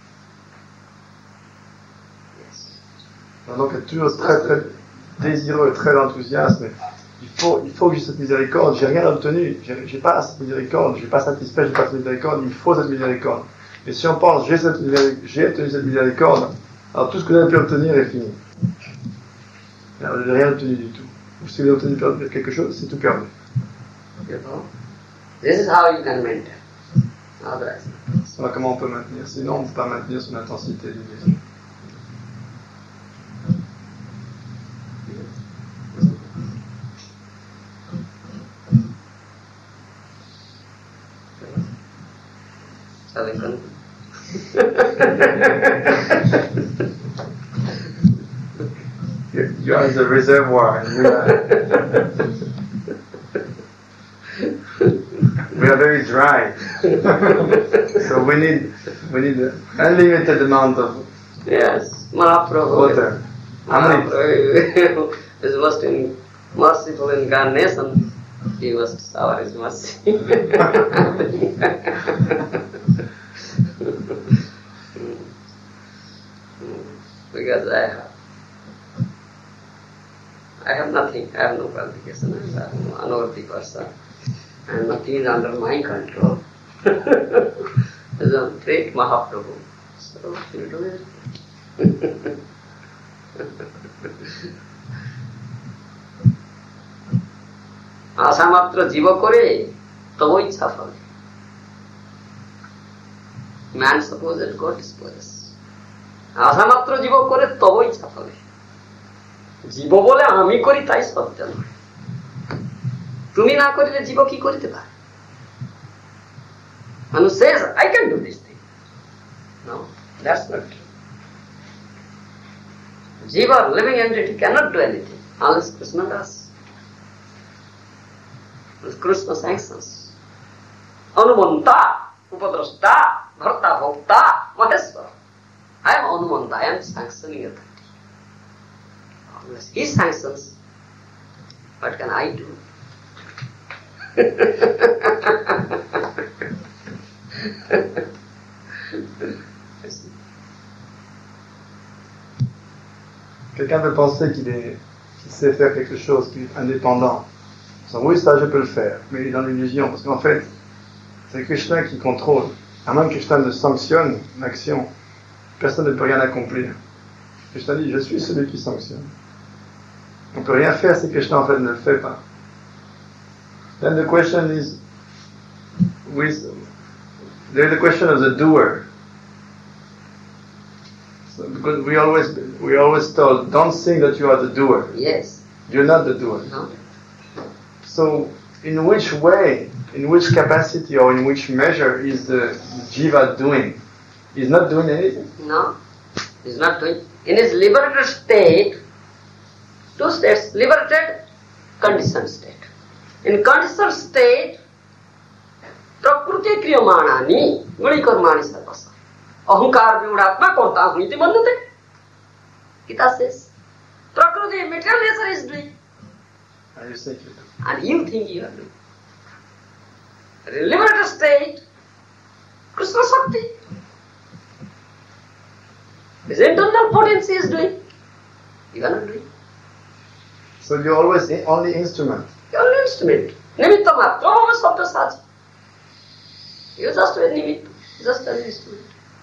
Yes. Donc être toujours très très désireux et très enthousiaste, mais il faut, il faut que j'ai cette miséricorde, j'ai rien obtenu, j'ai, j'ai pas cette miséricorde, je suis pas satisfait, j'ai pas cette miséricorde, il me faut cette miséricorde. Et si on pense, j'ai, cette, j'ai obtenu cette miséricorde, alors tout ce que vous avez pu obtenir est fini. Alors, vous n'avez rien obtenu du tout. Ou si vous avez obtenu quelque chose, c'est tout perdu. This is how you can maintain. Otherwise. Voilà comment on peut maintenir. Sinon, on ne peut pas maintenir son intensité du désir. Shall we continue? you, you are the reservoir. And we, are, we are very dry. So we need we need an unlimited amount of yes, Mahaprabhu. Water. Mahaprabhu is most in, merciful incarnation. He must shower his mercy. Because I have, I have nothing, I have no qualification, I am an unworthy person, and nothing is under my control. As a great Mahaprabhu, so you do it. আশা মাত্র জীব করে তব ইচ্ছা ফলে। Man supposes God disposes. আশা মাত্র জীব করে তব ইচ্ছা ফলে। জীব বলে আমি করি তাই সত্য নয়। তুমি না করিলে জীব কি করিতে পারে? Manu says, I can do this thing. No, that's not true. Jiva, living entity, cannot do anything unless Krishna does. Krishna sanctions. Anumanta, Upadrashta, Bharta, Bhokta, Maheshwara. I am Anumanta, I am sanctioning authority. Unless he sanctions, what can I do? Quelqu'un peut penser qu'il est, qu'il sait faire quelque chose, qu'il est indépendant. Donc, oui, ça, je peux le faire, mais il est dans l'illusion, parce qu'en fait, c'est Krishna qui contrôle. À moins que Krishna ne sanctionne l'action, personne ne peut rien accomplir. Krishna dit, je suis celui qui sanctionne. On ne peut rien faire si Krishna, en fait, ne le fait pas. Then the question is, with, there's the question of the doer. So, because we always, we always told, don't think that you are the doer. Yes. You're not the doer. No. So, in which way, in which capacity or in which measure is the jiva doing? He's not doing anything? No, he's not doing. In his liberated state, two states, liberated, conditioned state. In conditioned state, प्रकृति क्रियमाणानि गुणिकर्माणि सर्वश अहंकार विगुणात्मा कर्ता हूं इति मन्यते. Gita says, Prakriti, material nature is doing. And you think you do. And you think you are doing. In liberated state, Krishna Shakti. His internal potency is doing. You are not doing. So you're always the only instrument. You are only instrument. Nimitta matra bhava sabda saja. You are just a nimitta, just an instrument.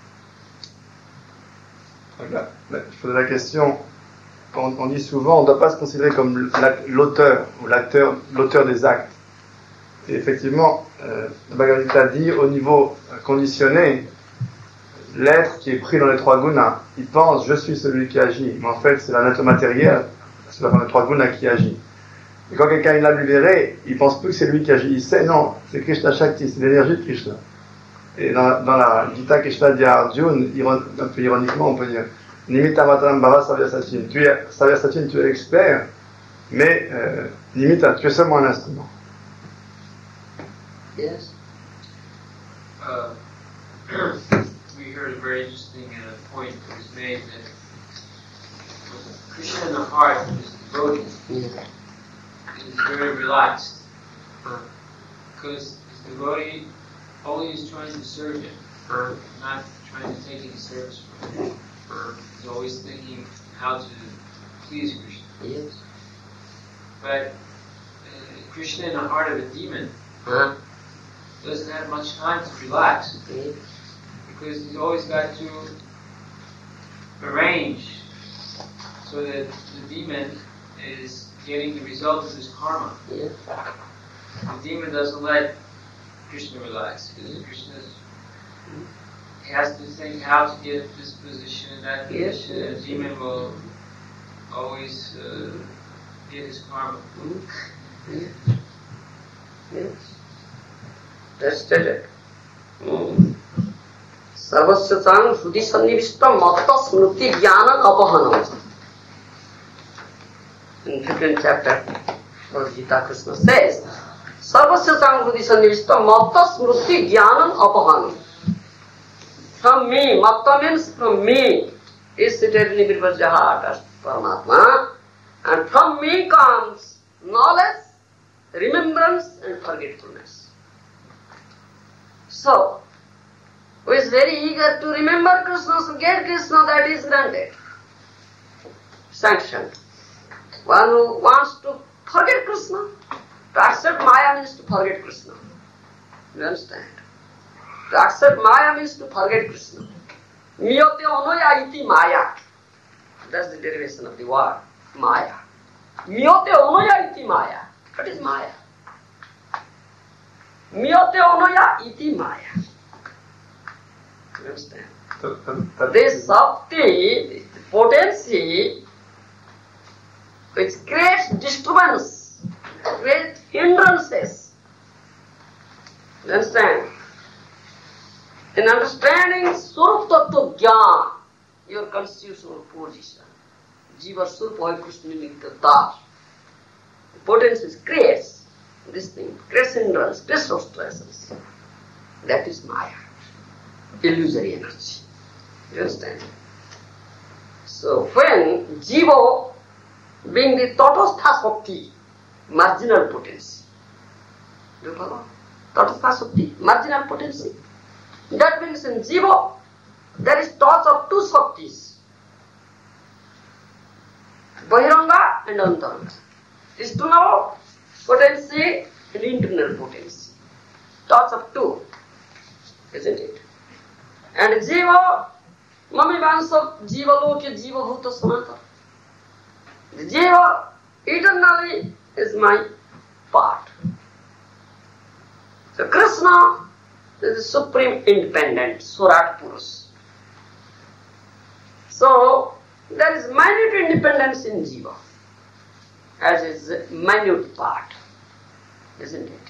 Voilà. Je posais la question, on, on dit souvent on ne doit pas se considérer comme l'auteur ou l'acteur, l'auteur des actes. Et effectivement, euh, le Bhagavad Gita dit au niveau conditionné, l'être qui est pris dans les trois gunas, il pense je suis celui qui agit, mais en fait c'est la nature matérielle, c'est dans les trois gunas qui agit. Et quand quelqu'un l'a libéré, il pense plus que c'est lui qui agit, il sait non, c'est Krishna Shakti, c'est l'énergie de Krishna. Et dans, dans la Gita, Krishna dit à Arjuna, iron, un peu ironiquement, on peut dire Nimitta Matram Bhava Savyasatin. Tu es Savyasatin, tu es expert, mais euh, Nimitta, tu es seulement un instrument. Yes. Uh, we heard a very interesting uh, point that was made that Krishna in the heart of his devotee Yeah. is very relaxed because his devotee only is trying to serve him, not trying to take any service from him. He's always thinking how to please Krishna. Yes. But uh, Krishna in the heart of a demon Huh? doesn't have much time to relax Yes. because he's always got to arrange so that the demon is getting the result of his karma. Yes. The demon doesn't let Krishna relax because Krishna's he has to think how to get this position and that Yes, position, yes, and the demon will always uh, get his karma. Yes. Yes. That's it. Mm. Sarvasya chang shuddhi sannivishtam matta smriti jnanam apahanam. In fifteenth chapter of Gita, Krishna says, Sarvasya chang shuddhi sannivishtam matta smriti jnanam apahanam. From me, matta means from me, is seated in Nirbhajya heart as Paramatma, and from me comes knowledge, remembrance and forgetfulness. So, who is very eager to remember Krishna, forget Krishna, that is granted, sanctioned. One who wants to forget Krishna, to accept Maya means to forget Krishna. You understand? To accept Maya means to forget Krishna. Miyate onoya iti Maya. That's the derivation of the word, Maya. Miyate onoya iti Maya. What is Maya? Miyate onoya iti Maya. You understand? This Shakti, the potency, which creates disturbance, creates hindrances. You understand? In understanding Swarup Tattva Jnana, your constitutional position, Jiva Swarup Hoy Krishna Nikta, the potency creates this thing, creates hindrance, creates obstructions. That is Maya, illusory energy. You understand? So when Jiva, being the Tatastha Shakti, marginal potency, do you follow? Tatastha Shakti, marginal potency. That means in Jiva, there is touch of two Shaktis, Bahiranga and Antaranga. External potency and internal potency. Touch of two, isn't it? And Jiva, Mami Vansa, Jiva Loke, Jiva Bhuta Sanatana. The Jiva eternally is my part. So Krishna is the supreme independent, Surat Purush. So, there is minute independence in Jiva, as is minute part, isn't it?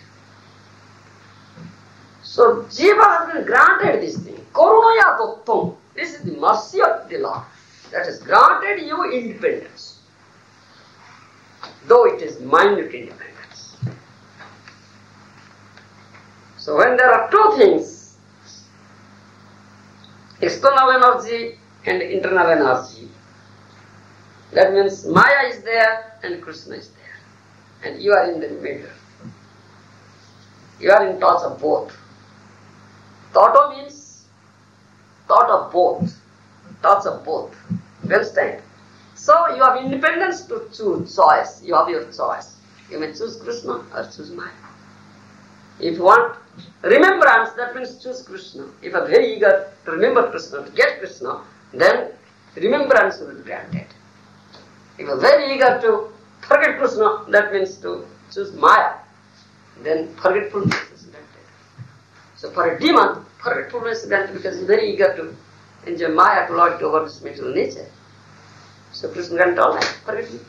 So, Jiva has been granted this thing, Karunaya Dottam. This is the mercy of the Lord that has granted you independence, though it is minute independence. So when there are two things, external energy and internal energy, that means Maya is there and Krishna is there. And you are in the middle. You are in touch of both. Tato means thought of both. Touch of both. You understand? So you have independence to choose, choice. You have your choice. You may choose Krishna or choose Maya. If you want remembrance, that means choose Krishna. If you are very eager to remember Krishna, to get Krishna, then remembrance will be granted. If you are very eager to forget Krishna, that means to choose Maya, then forgetfulness is granted. So for a demon, forgetfulness is granted because he is very eager to enjoy Maya, to lord over this material nature. So Krishna granted all that, forget me.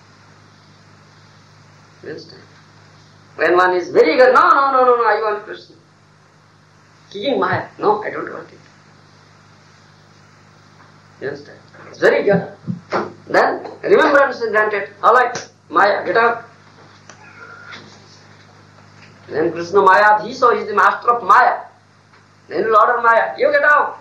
You understand? When one is very eager, no, no, no, no, no, I want Krishna. Kicking Maya, no, I don't want it. You understand? It's very eager. Then remembrance is granted. Alright, Maya, get out. Then Krishna Maya, he saw he is the master of Maya. Then he will order Maya, you get out.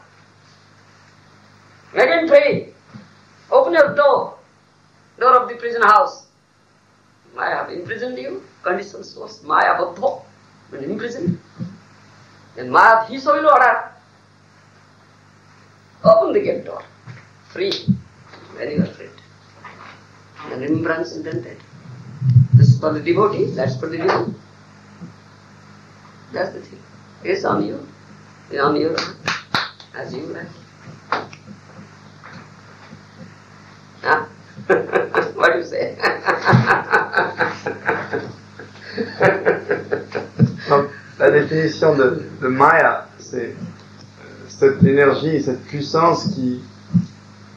Make him free. Open your door. Door of the prison house. Maya have imprisoned you. Conditions was Maya Buddha. When imprisoned. Then Maya, he saw will order. Open the gate door. Free. Then you are freed. And remembrance is granted. This is for the devotee, that's for the devotee. That's the thing. It's on you. It's on your hand. As you like. Huh? What do you say? Donc, la définition de, de Maya, c'est cette énergie, cette puissance qui euh,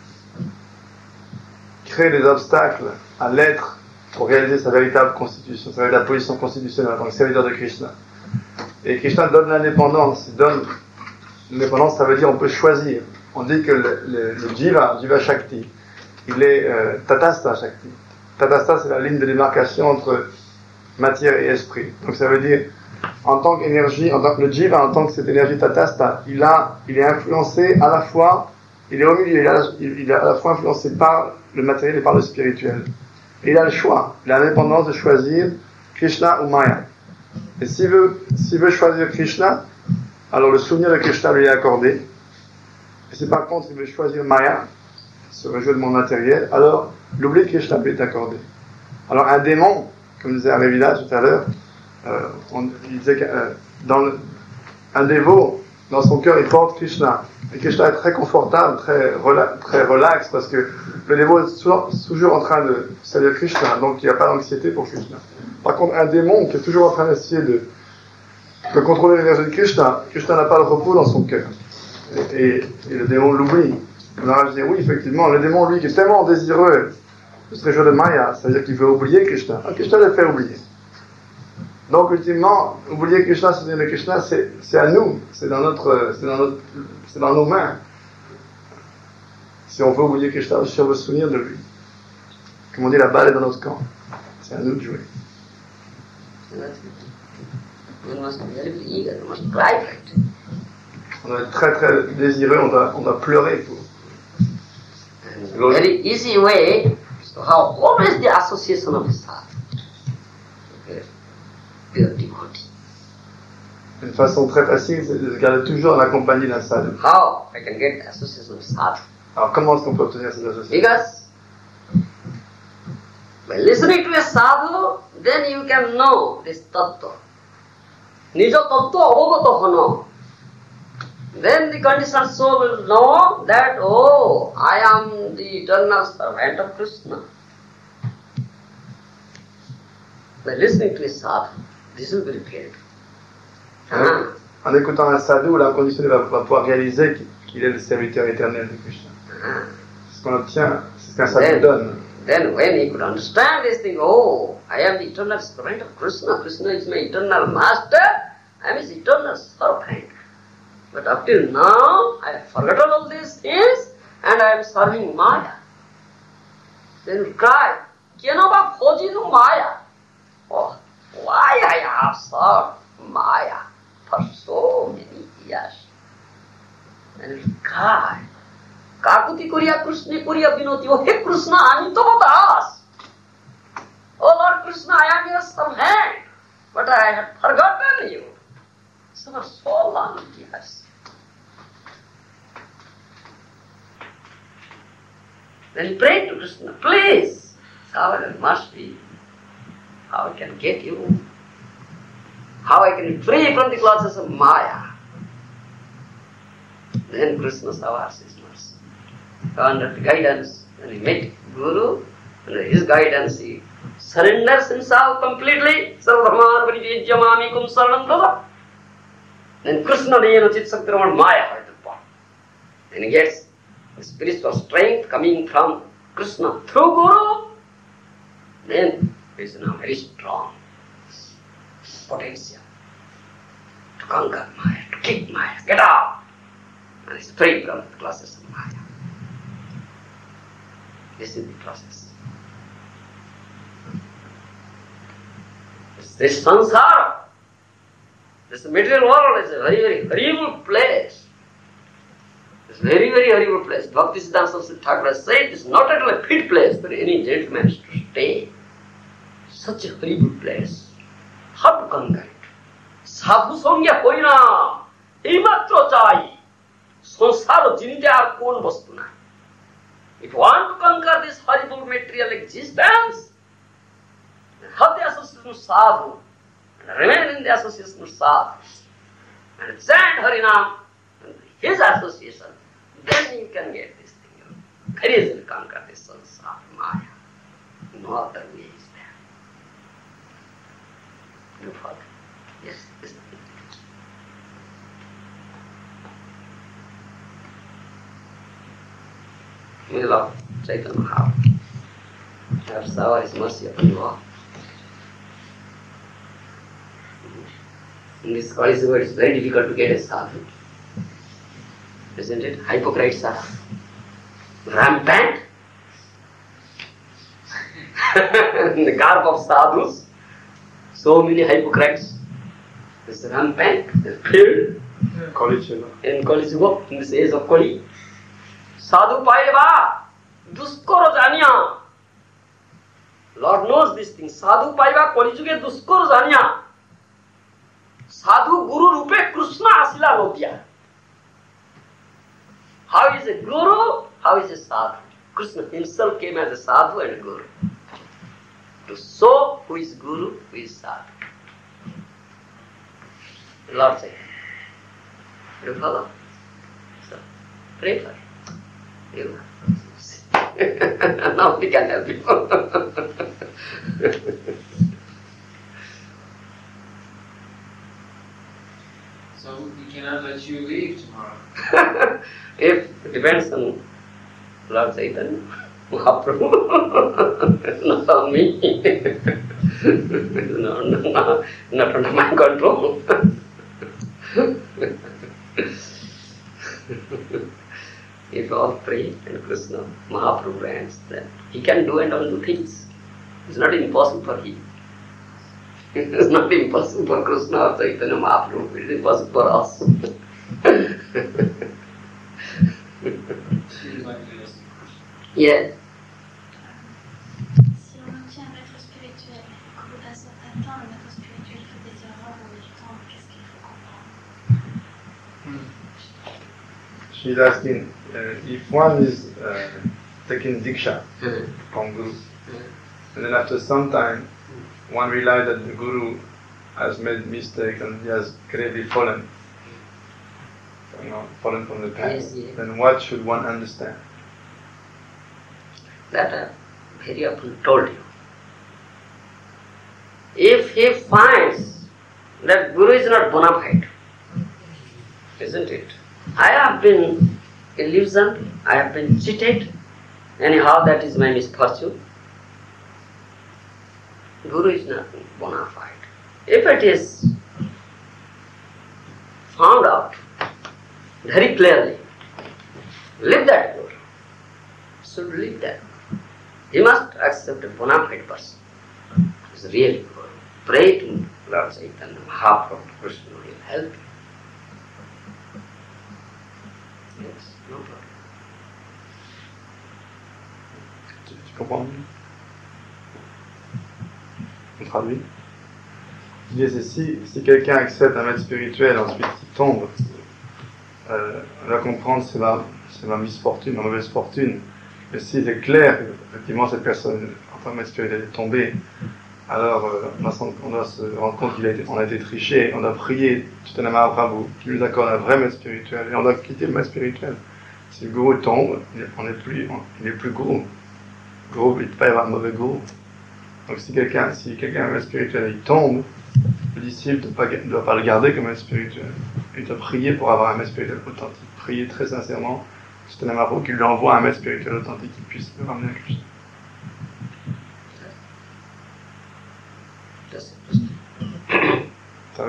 crée des obstacles à l'être pour réaliser sa véritable constitution, sa véritable position constitutionnelle en tant que serviteur de Krishna. Et Krishna donne l'indépendance. Il donne l'indépendance, ça veut dire on peut choisir. On dit que le, le, le Jiva, Jiva Shakti, il est euh, Tatastha Shakti. Tatastha, c'est la ligne de démarcation entre matière et esprit. Donc ça veut dire, en tant qu'énergie, en tant que le Jiva, en tant que cette énergie Tatastha, il a, il est influencé à la fois, il est au milieu, il, a, il, il est à la fois influencé par le matériel et par le spirituel. Et il a le choix, il a l'indépendance de choisir Krishna ou Maya. Et s'il veut, s'il veut choisir Krishna, alors le souvenir de Krishna lui est accordé. Et si par contre il veut choisir Maya, se réjouir de mon matériel, alors l'oubli de Krishna lui est accordé. Alors un démon, comme disait Arevida tout à l'heure, euh, on, il disait qu'un euh, dévot, dans son cœur, il porte Krishna. Et Krishna est très confortable, très, rela, très relax, parce que le dévot est toujours, toujours en train de servir Krishna, donc il n'y a pas d'anxiété pour Krishna. Par contre, un démon qui est toujours en train d'essayer de, de contrôler l'énergie de Krishna, Krishna n'a pas le repos dans son cœur. Et, et, et le démon l'oublie. On a dit, oui, effectivement, le démon, lui, qui est tellement désireux de se réjouir de Maya, ça veut dire qu'il veut oublier Krishna. Ah, Krishna le fait oublier. Donc, ultimement, oublier Krishna, se souvenir de Krishna, c'est, c'est à nous, c'est dans notre, c'est dans notre, c'est dans nos mains. Si on veut oublier Krishna, ou si on veut se souvenir de lui. Comme on dit, la balle est dans notre camp. C'est à nous de jouer. On doit être très très désireux, on doit, on doit pleurer pour. Very easy way. So how? What is the association of sadhu? Pure devotee. Une façon très facile, c'est de garder toujours la compagnie d'un sadhu. How I can get association of sadhu? Alors comment est-ce qu'on peut obtenir cette association? Because by listening to a sadhu, then you can know this tattva. Nijo tattva avagata hana. Then the conditioned soul will know that, oh, I am the eternal servant of Krishna. By listening to a sadhu, this will be revealed. Hein? Ah. En écoutant un sadhu, l'inconditionné va, va pouvoir réaliser qu'il est le serviteur éternel de Krishna. Ah. C'est ce qu'on obtient, c'est ce qu'un sadhu donne. Then when he could understand this thing, oh, I am the eternal servant of Krishna, Krishna is my eternal master, I am his eternal servant. But up till now, I have forgotten all these things and I am serving Maya. Then he cried, Kenaba Khojinu Maya. Oh, why I have served Maya? for so many years. And he cried, Kakuti Kuriya Krishna Kuriya Vinoti, oh hey Krishna, Anito Das. Oh Lord Krishna, I am your servant, but I had forgotten you. So for so long years. Then he prayed to Krishna, please, Savadar must be. How I can get you? How I can be free from the clutches of Maya? Then Krishna saw his mercy. Under the guidance, and he met Guru, under his guidance he surrenders himself completely. Sarvadharman parijyamami kum saranam tada. Then Krishna dhyena chit saktiramana Maya. Then he gets the spiritual strength coming from Krishna through Guru. Then he is now very strong potential to conquer Maya, to kick Maya, get out. And he's free from the clutches of Maya. This is the process. This samsara, this material world is a very, very horrible place. It's a very, very horrible place. Bhaktisiddhanta Saraswati Thakur said it's not at all a fit place for any gentleman to stay. Such a horrible place. How to conquer it? Sadhu sangya hoina, ematro chai. Sansara jinite ar kon vastu na. If you want to conquer this horrible material existence, have the association of sadhu, and remain in the association of sadhu, and chant Harinam, and his association, then you can get this thing. You can easily conquer this samsara Maya. No other way is there. You follow? Yes, yes. May Lord Chaitanya Mahaprabhu have showered his mercy upon you all. In this Kali Yuga, it is very difficult to get a sadhu. Isn't it? Hypocrites are rampant. In the garb of sadhus, so many hypocrites. It's rampant, it's filled. In Kali Yuga, in this age of Kali. Sadhu paiva, duskor janiya. Lord knows this thing. Sadhu paiva Kali Yuga duskor janiya. Sadhu Guru Rupe Krishna Asila Lodya. How is a Guru? How is a Sadhu? Krishna himself came as a Sadhu and a Guru. To show who is Guru, who is Sadhu. The Lord said, you follow? So, pray for you. Now we can help you. So we cannot let you leave tomorrow. If it depends on Lord Chaitanya Mahaprabhu, not on me. no, no, no, not under my control. If all pray and Krishna Mahaprabhu grants, then he can do and undo things. It's not impossible for him. It's not impossible for Krishna or Chaitanya Mahaprabhu. It is impossible for us. Yes. Si on obtient un maître spirituel, qu'on atteint un maître spirituel qui désirera dans le temps, qu'est-ce qu'il faut comprendre? She's asking uh, if one is uh, taking Diksha from Guru, and then after some time one realizes that the Guru has made mistake and he has greatly fallen, you know, fallen from the path, Yes, yes. then what should one understand? That I very often told you. If he finds that Guru is not bona fide, isn't it? I have been illusioned, I have been cheated, anyhow that is my misfortune. Guru is not bona fide. If it is found out very clearly, leave that Guru. Should leave that. He must accept a bona fide person. He is really Guru. Pray to Lord Chaitanya Mahaprabhu Krishna. help you. Yes, no problem. Tu, tu comprends? On traduit. Je dis, c'est si, si quelqu'un accepte un maître spirituel, ensuite il tombe, euh, on va comprendre c'est ma, c'est ma misfortune, ma mauvaise fortune. Mais si c'est clair que effectivement cette personne, en tant que maître spirituel, est tombée, alors euh, on, doit, on doit se rendre compte qu'on a, a été triché, on doit prier Chaitanya Mahaprabhu qui nous accorde un vrai maître spirituel, et on doit quitter le maître spirituel. Si le gourou tombe, on n'est plus, il n'est plus gourou. Gourou, il ne peut pas y avoir un mauvais gourou. Donc si quelqu'un, si quelqu'un a un maître spirituel, il tombe, le disciple ne doit, doit pas le garder comme maître spirituel. Il doit prier pour avoir un maître spirituel authentique. Prier très sincèrement Chaitanya Mahaprabhu qu'il lui envoie un maître spirituel authentique qui puisse le ramener à Krishna. Ça va?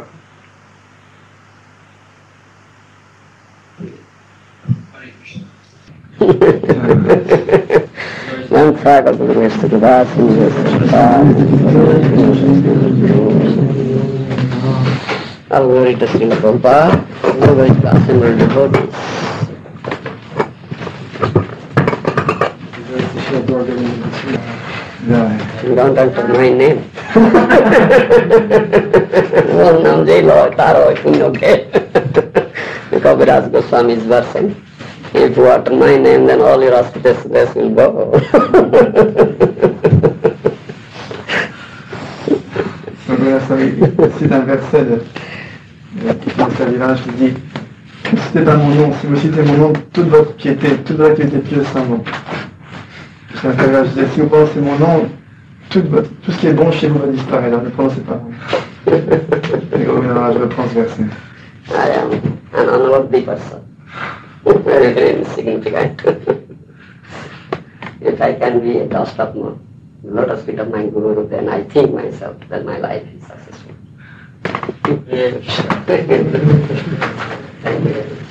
All glory to Srila Prabhupada, all glory to the assembled devotees. You don't enter my name. Well, now, Jai Taro, if you know, okay. Kaviraj Goswami's version. If you utter my name, then all your auspiciousness will go. C'est un verset de Kaviraj qui dit: ne citez pas mon nom, si vous citez mon nom, toute votre piété, toute votre activité pieuse s'en va. C'est un Kaviraj qui dit: si vous prononcez mon nom, tout, votre, tout ce qui est bon chez vous va disparaître, alors ne prononcez pas mon nom. Et Govinda, je reprends ce verset. I am an unworthy person. Very, very insignificant. If I can be at dust of my lotus feet of my Guru, then I think myself that my life is successful. Thank you.